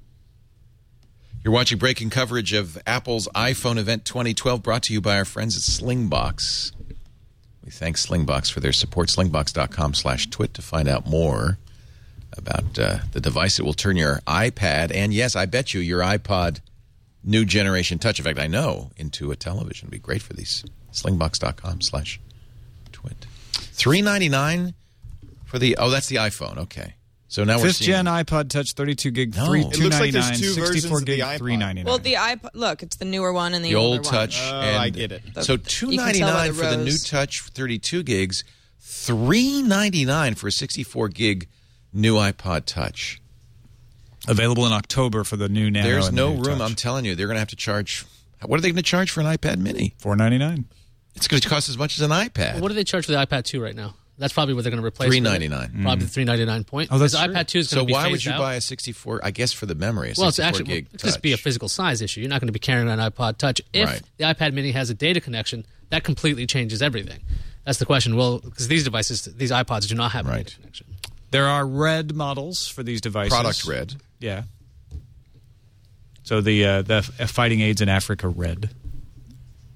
You're watching breaking coverage of Apple's iPhone event twenty twelve, brought to you by our friends at Slingbox. We thank Slingbox for their support. Slingbox.com slash twit to find out more about uh, the device that will turn your iPad, and yes, I bet you your iPod new generation Touch, in fact, I know, into a television. It'd be great for these. Slingbox.com slash twit. three ninety-nine for the, oh, that's the iPhone. Okay. So now we're Fifth seeing. gen iPod Touch, thirty-two gig, No. three It two looks like ninety there's nine, two versions sixty-four of the gig, iPod. three ninety nine. Well, the iPod, look, it's the newer one and the, The older old one. Touch. Oh, and I get it. So The- two you can tell by ninety-nine the for the new rows. Touch, thirty-two gigs. three ninety-nine for a sixty-four gig new iPod Touch. Available in October for the new Nano. There's and the no new room. Touch. I'm telling you, they're going to have to charge. What are they going to charge for an iPad Mini? four ninety-nine. It's going to cost as much as an iPad. What do they charge for the iPad two right now? That's probably what they're going to replace. three with it. ninety-nine. Probably the three ninety-nine point. Oh, that's Because true. iPad two is going So to be why would phased you out. buy a sixty-four? I guess for the memory, a Well, it's sixty-four actually gig it's Touch. just be a physical size issue. You're not going to be carrying an iPod Touch. If Right. the iPad Mini has a data connection, that completely changes everything. That's the question. Well, because these devices, these iPods do not have a Right. data connection. There are red models for these devices. Product red. Yeah. So the uh, the F- Fighting AIDS in Africa red.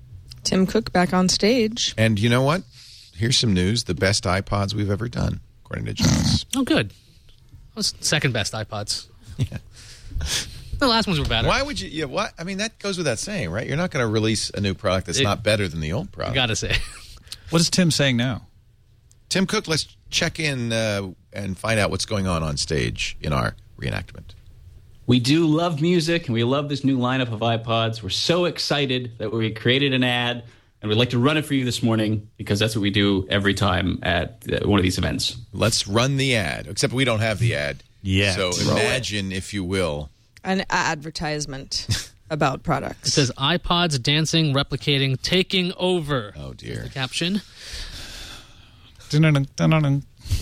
Tim Cook back on stage. And you know what? Here's some news. The best iPods we've ever done, according to Jonas. Oh, good. That was second best iPods. Yeah. The last ones were better. Why would you? Yeah, what? I mean, that goes without saying, right? You're not going to release a new product that's It- not better than the old product. I got to say. What is Tim saying now? Tim Cook, let's check in uh, and find out what's going on on stage in our reenactment. We do love music, and we love this new lineup of iPods. We're so excited that we created an ad, and we'd like to run it for you this morning because that's what we do every time at uh, one of these events. Let's run the ad, except we don't have the ad. Yet. So imagine, if you will. An advertisement about products. It says iPods dancing, replicating, taking over. Oh, dear. Here's the caption. Dun-dun-dun, dun-dun-dun.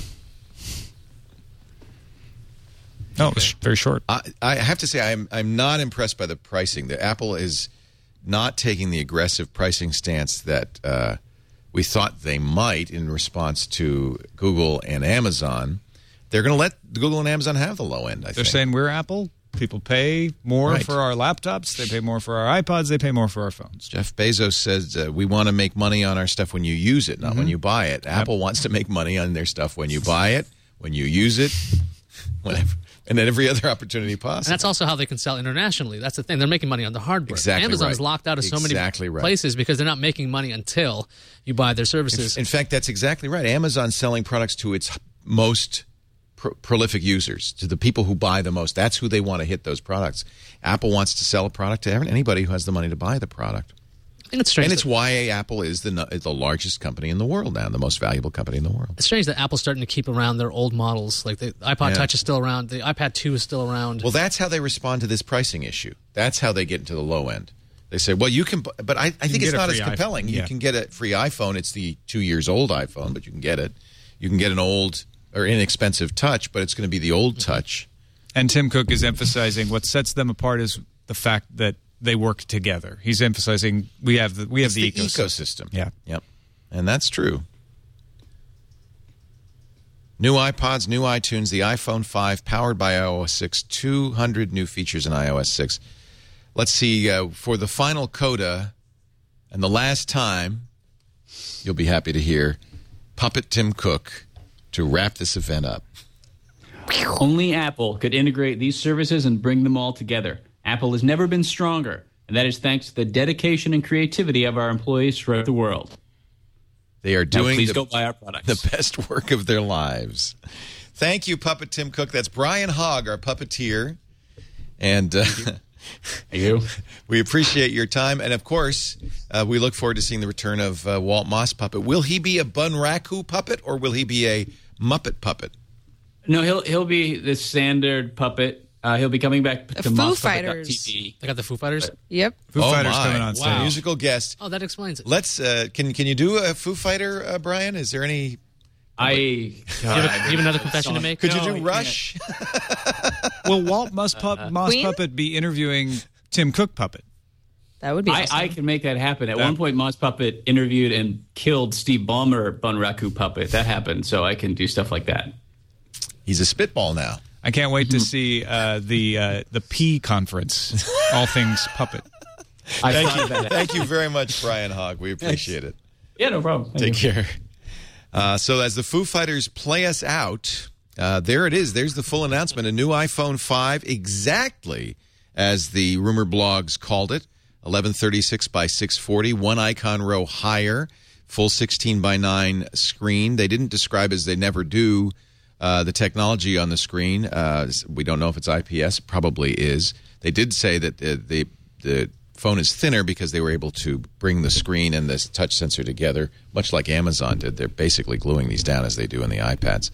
No, it was very short. I, I have to say, I'm I'm not impressed by the pricing. The Apple is not taking the aggressive pricing stance that uh, we thought they might in response to Google and Amazon. They're going to let Google and Amazon have the low end, I They're think. saying we're Apple. People pay more Right. for our laptops. They pay more for our iPods. They pay more for our phones. Jeff Bezos says uh, we want to make money on our stuff when you use it, not Mm-hmm. when you buy it. Apple wants to make money on their stuff when you buy it, when you use it, whenever, and at every other opportunity possible. And that's also how they can sell internationally. That's the thing. They're making money on the hardware. Exactly Amazon's right. locked out of so Exactly many right. places because they're not making money until you buy their services. In fact, that's exactly right. Amazon's selling products to its most pro- prolific users, to the people who buy the most. That's who they want to hit those products. Apple wants to sell a product to anybody who has the money to buy the product. I think it's strange. And it's that, why Apple is the is the largest company in the world now, the most valuable company in the world. it's strange that Apple's starting to keep around their old models. Like the iPod Yeah. Touch is still around. The iPad two is still around. Well, that's how they respond to this pricing issue. That's how they get into the low end. They say, well, you can, bu- but I, I think get it's a not as free compelling. iPhone. You Yeah. can get a free iPhone. It's the two years old iPhone, but you can get it. You can get an old or inexpensive Touch, but it's going to be the old Touch. And Tim Cook is emphasizing what sets them apart is the fact that they work together. He's emphasizing we have the we have It's the, the ecosystem. Yeah. Yep. And that's true. New iPods, new iTunes, the iPhone five powered by iOS six, two hundred new features in iOS six. Let's see, uh, for the final coda and the last time, you'll be happy to hear Puppet Tim Cook to wrap this event up. Only Apple could integrate these services and bring them all together. Apple has never been stronger, and that is thanks to the dedication and creativity of our employees throughout the world. They are Now, doing please the, go buy our products. the best work of their lives. Thank you, Puppet Tim Cook. That's Brian Hogg, our puppeteer. And uh, you. we appreciate your time. And, of course, uh, we look forward to seeing the return of uh, Walt Moss Puppet. Will he be a Bunraku puppet or will he be a Muppet puppet? No, he'll he'll be the standard puppet. Uh, he'll be coming back The to Foo moss puppet dot Fighters. T V. They got the Foo Fighters. Yep. Foo oh Fighters my. coming on stage. Wow. Musical guest. Oh, that explains it. Let's. Uh, can can you do a Foo Fighter, uh, Brian? Is there any? I you, have a, you have another confession to make? Could No, you I do Rush? Will Walt Moss, Pup, Moss Queen? Puppet be interviewing Tim Cook Puppet? That would be I, awesome. I can make that happen. At That- one point, Moss Puppet interviewed and killed Steve Ballmer, Bunraku Puppet. That happened, so I can do stuff like that. He's a spitball now. I can't wait to see uh, the uh, the P conference, all things puppet. I Thank thought you. of that. Thank you very much, Brian Hogg. We appreciate it. Yeah, no problem. Thank Take you. care. Uh, so as the Foo Fighters play us out, uh, there it is. There's the full announcement. A new iPhone five, exactly as the rumor blogs called it. eleven thirty-six by six forty, one icon row higher, full sixteen by nine screen. They didn't describe, as they never do, uh, the technology on the screen. Uh, we don't know if it's I P S. Probably is. They did say that the, the, the phone is thinner because they were able to bring the screen and the touch sensor together, much like Amazon did. They're basically gluing these down as they do in the iPads.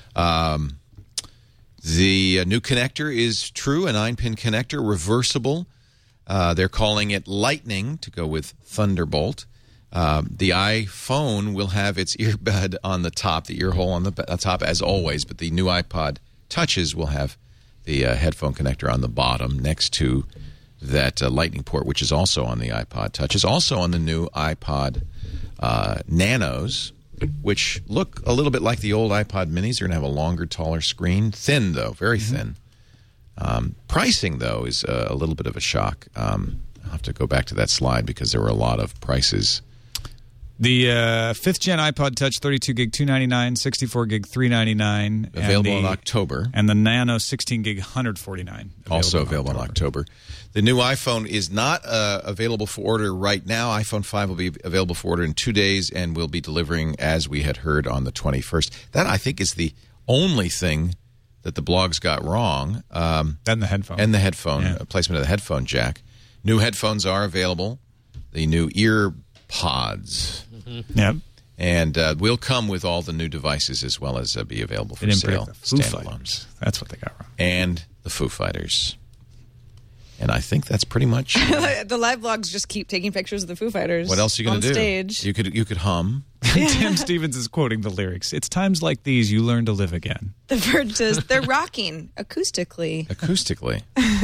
Um, the uh, new connector is true, a nine-pin connector, reversible. Uh, they're calling it Lightning to go with Thunderbolt. Um, the iPhone will have its earbud on the top, the ear hole on the b- top, as always, but the new iPod Touches will have the uh, headphone connector on the bottom next to that uh, Lightning port, which is also on the iPod Touch. Is also on the new iPod uh, Nanos, which look a little bit like the old iPod Minis. They're going to have a longer, taller screen. Thin, though, very thin. Um, pricing, though, is uh, a little bit of a shock. Um, I'll have to go back to that slide because there were a lot of prices. The uh, fifth gen iPod Touch, thirty-two gig, two ninety-nine, sixty-four gig, three ninety-nine, Available and the, in October. And the Nano sixteen gig, one forty-nine. Available Also in available October. in October. The new iPhone is not uh, available for order right now. iPhone five will be available for order in two days and will be delivering, as we had heard, on the twenty-first. That, I think, is the only thing that the blogs got wrong. Um, and the headphone. And the headphone, Yeah. uh, placement of the headphone jack. New headphones are available. The new ear pods. Mm-hmm. Yep. And uh, will come with all the new devices as well as uh, be available for They didn't sale. predict the Foo standalone. Fighters. That's what they got wrong. And the Foo Fighters. And I think that's pretty much. The live blogs just keep taking pictures of the Foo Fighters. What else are you going on to do? Stage. You could you could hum. Tim Stevens is quoting the lyrics. It's times like these you learn to live again. The Verge says they're rocking acoustically. Acoustically.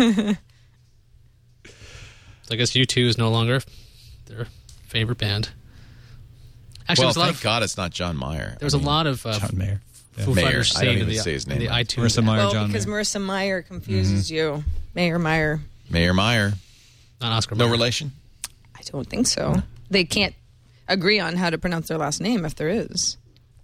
So I guess U two is no longer their favorite band. Actually, well, there's a lot thank of, God it's not John Mayer. there was I mean, a lot of uh, John Mayer. Foo Mayer. Fighters I saying don't in even the, say his in name the right. iTunes. Marissa Meyer, Well, John because Mayer. Marissa Meyer confuses you. Mayor Meyer. Mayer Meyer. Not Oscar No Mayer. relation? I don't think so. They can't agree on how to pronounce their last name if there is.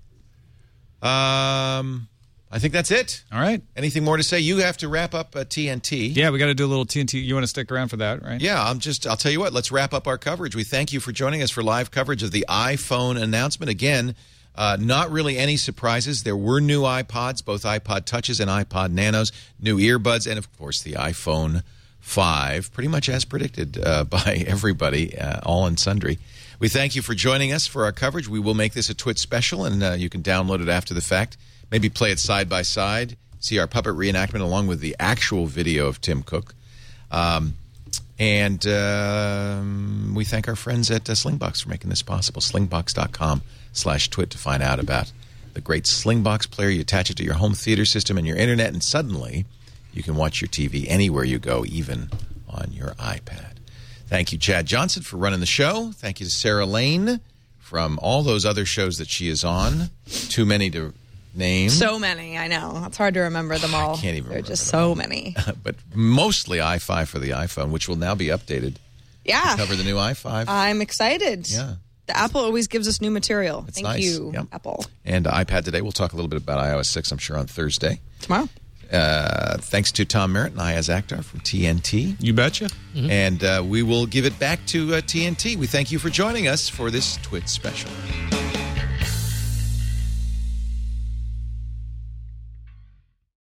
Um, I think that's it. All right. Anything more to say? You have to wrap up uh, T N T. Yeah, we got to do a little T N T. You want to stick around for that, right? Yeah, I'm just, I'll tell you what, let's wrap up our coverage. We thank you for joining us for live coverage of the iPhone announcement. Again, uh, not really any surprises. There were new iPods, both iPod Touches and iPod Nanos, new earbuds, and of course the iPhone five, pretty much as predicted uh, by everybody, uh, all and sundry. We thank you for joining us for our coverage. We will make this a Twit special, and uh, you can download it after the fact. Maybe play it side by side, see our puppet reenactment along with the actual video of Tim Cook. Um, and um, we thank our friends at uh, Slingbox for making this possible. Slingbox.com slash twit to find out about the great Slingbox player. You attach it to your home theater system and your internet, and suddenly you can watch your T V anywhere you go, even on your iPad. Thank you, Chad Johnson, for running the show. Thank you to Sarah Lane from all those other shows that she is on. Too many to name. So many, I know. It's hard to remember them all. I can't even There are remember just them so all. many. But mostly i five for the iPhone, which will now be updated. Yeah. Cover the new i five. I'm excited. Yeah. The Apple always gives us new material. It's Thank nice. you, Yep. Apple. And uh, iPad today. We'll talk a little bit about i O S six, I'm sure, on Thursday. Tomorrow. Uh, thanks to Tom Merritt and Ayaz Akhtar from T N T. You betcha. Mm-hmm. And uh, we will give it back to uh, T N T. We thank you for joining us for this Twit special.